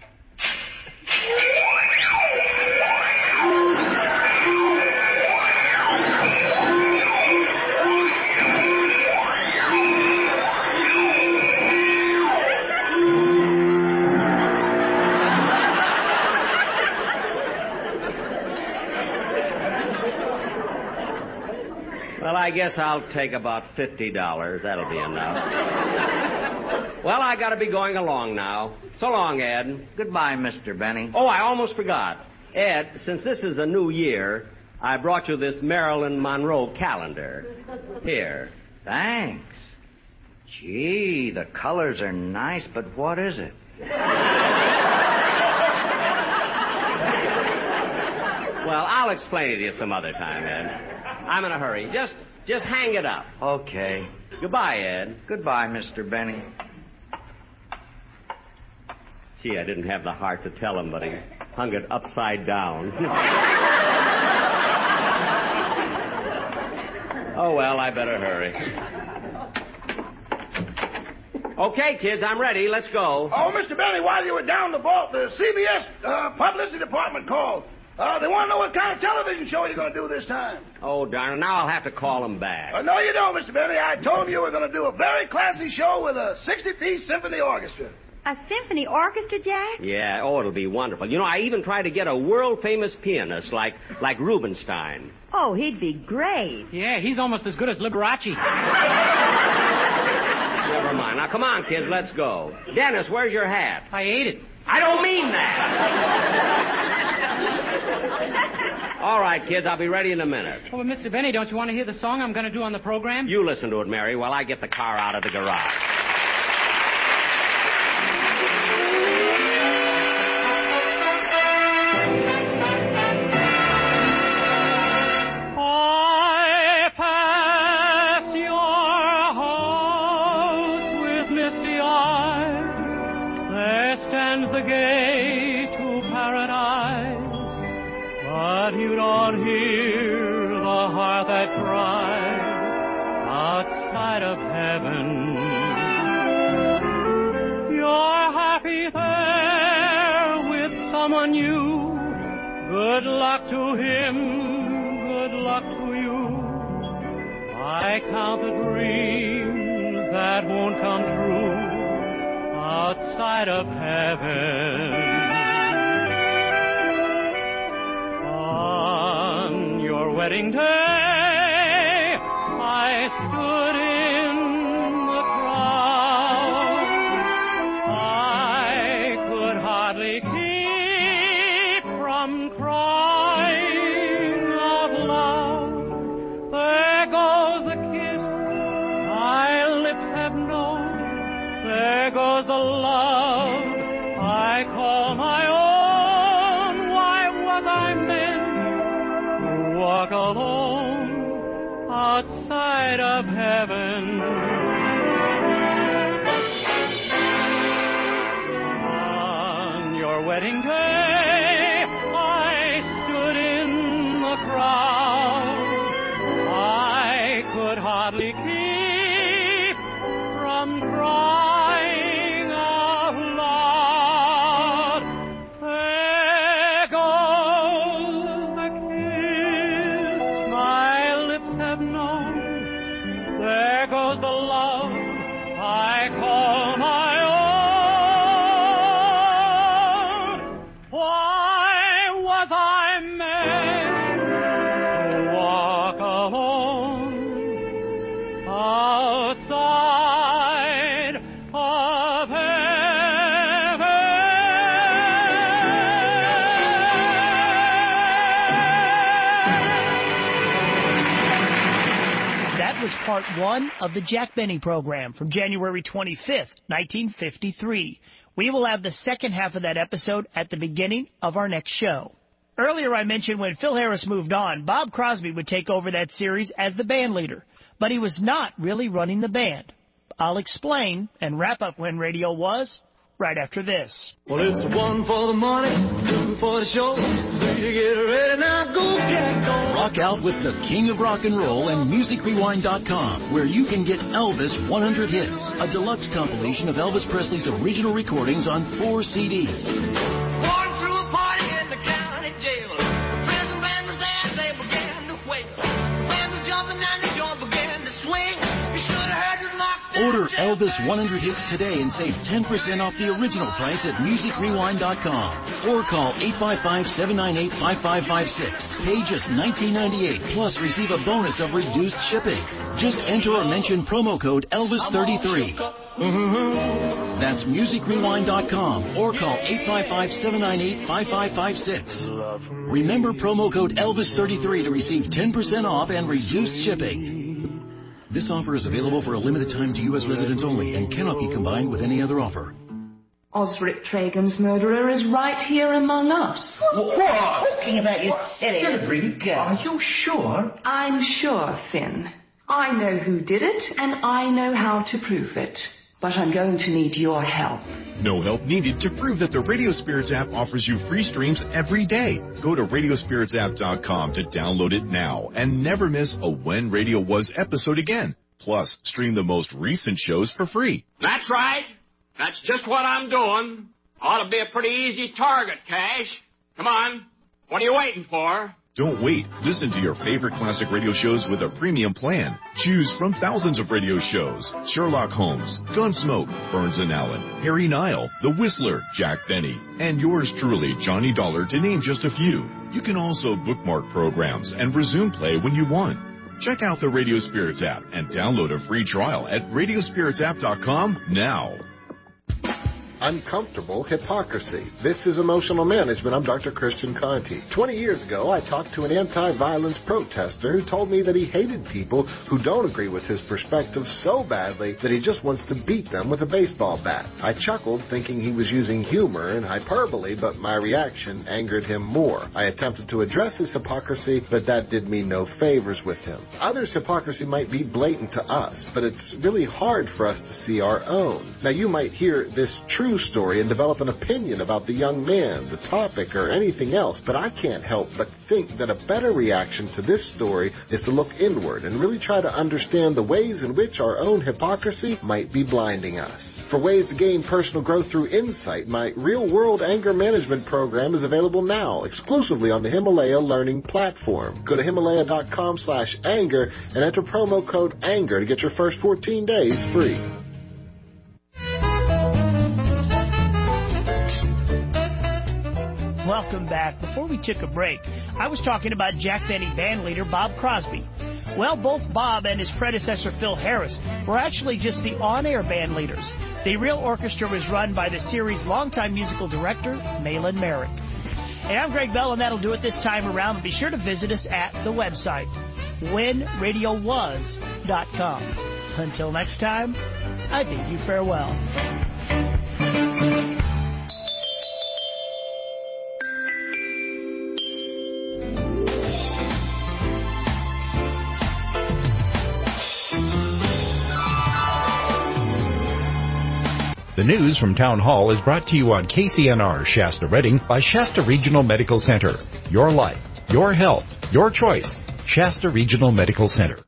Well, I guess I'll take about $50. That'll be enough. Well, I got to be going along now. So long, Ed. Goodbye, Mr. Benny. Oh, I almost forgot. Ed, since this is a new year, I brought you this Marilyn Monroe calendar. Here. Thanks. Gee, the colors are nice, but what is it? Well, I'll explain it to you some other time, Ed. I'm in a hurry. Just hang it up. Okay. Goodbye, Ed. Goodbye, Mr. Benny. Gee, I didn't have the heart to tell him, but he hung it upside down. Oh, well, I better hurry. Okay, kids, I'm ready. Let's go. Oh, Mr. Benny, while you were down the vault, the CBS publicity department called. They want to know what kind of television show you're going to do this time. Oh, darn it. Now I'll have to call them back. No, you don't, Mr. Benny. I told them you were going to do a very classy show with a 60-piece symphony orchestra. A symphony orchestra, Jack? Yeah, oh, it'll be wonderful. You know, I even tried to get a world-famous pianist like Rubinstein. Oh, he'd be great. Yeah, he's almost as good as Liberace. Never mind. Now, come on, kids, let's go. Dennis, where's your hat? I ate it. I don't mean that. All right, kids, I'll be ready in a minute. Oh, but Mr. Benny, don't you want to hear the song I'm going to do on the program? You listen to it, Mary, while I get the car out of the garage. I pass your house with misty eyes. There stands the gate to paradise. But you don't hear the heart that cries outside of heaven. You're happy there with someone new. Good luck to him, good luck to you. I count the dreams that won't come true outside of heaven. Your wedding day, I stood in the crowd. I could hardly keep from crying out loud. There goes the kiss my lips have known. There goes the love I call my own. Why was I meant walk alone outside of heaven? On your wedding day, I stood in the crowd. I could hardly keep from crying out loud. There goes the kiss my lips have known. There goes the love I call my own. Why was I meant to walk alone outside of That was part one of the Jack Benny program from January 25th, 1953. We will have the second half of that episode at the beginning of our next show. Earlier I mentioned when Phil Harris moved on, Bob Crosby would take over that series as the band leader, but he was not really running the band. I'll explain and wrap up when radio was right after this. Well, it's one for the money, two for the show. You get ready now, go Jack. Rock out with the King of Rock and Roll and MusicRewind.com, where you can get Elvis 100 Hits, a deluxe compilation of Elvis Presley's original recordings on 4 CDs. Born through a party in the county jail. The prison band was there, they began to wail. The band was jumping and the joint began to swing. You should have heard the knock. Order Elvis 100 Hits today and save 10% off the original price at MusicRewind.com. Or call 855-798-5556. Pay just $19.98, plus receive a bonus of reduced shipping. Just enter or mention promo code Elvis33. That's MusicRewind.com or call 855-798-5556. Remember promo code Elvis33 to receive 10% off and reduced shipping. This offer is available for a limited time to U.S. residents only and cannot be combined with any other offer. Osric Tragan's murderer is right here among us. What? Talking about you silly Deborah, girl. are you sure? I'm sure, Finn. I know who did it, and I know how to prove it. But I'm going to need your help. No help needed to prove that the Radio Spirits app offers you free streams every day. Go to radiospiritsapp.com to download it now and never miss a When Radio Was episode again. Plus, stream the most recent shows for free. That's right. That's just what I'm doing. Ought to be a pretty easy target, Cash. Come on. What are you waiting for? Don't wait. Listen to your favorite classic radio shows with a premium plan. Choose from thousands of radio shows. Sherlock Holmes, Gunsmoke, Burns & Allen, Harry Nile, The Whistler, Jack Benny, and yours truly, Johnny Dollar, to name just a few. You can also bookmark programs and resume play when you want. Check out the Radio Spirits app and download a free trial at radiospiritsapp.com now. Uncomfortable hypocrisy. This is Emotional Management. I'm Dr. Christian Conti. 20 years ago, I talked to an anti-violence protester who told me that he hated people who don't agree with his perspective so badly that he just wants to beat them with a baseball bat. I chuckled, thinking he was using humor and hyperbole, but my reaction angered him more. I attempted to address his hypocrisy, but that did me no favors with him. Others' hypocrisy might be blatant to us, but it's really hard for us to see our own. Now, you might hear this true story and develop an opinion about the young man, the topic, or anything else, but I can't help but think that a better reaction to this story is to look inward and really try to understand the ways in which our own hypocrisy might be blinding us. For ways to gain personal growth through insight, my real-world anger management program is available now, exclusively on the Himalaya Learning Platform. Go to Himalaya.com/anger and enter promo code ANGER to get your first 14 days free. Welcome back. Before we took a break, I was talking about Jack Benny band leader Bob Crosby. Well, both Bob and his predecessor Phil Harris were actually just the on-air band leaders. The real orchestra was run by the series' longtime musical director, Malin Merrick. Hey, I'm Greg Bell, and that'll do it this time around. Be sure to visit us at the website, whenradiowas.com. Until next time, I bid you farewell. The news from Town Hall is brought to you on KCNR Shasta Redding by Shasta Regional Medical Center. Your life, your health, your choice. Shasta Regional Medical Center.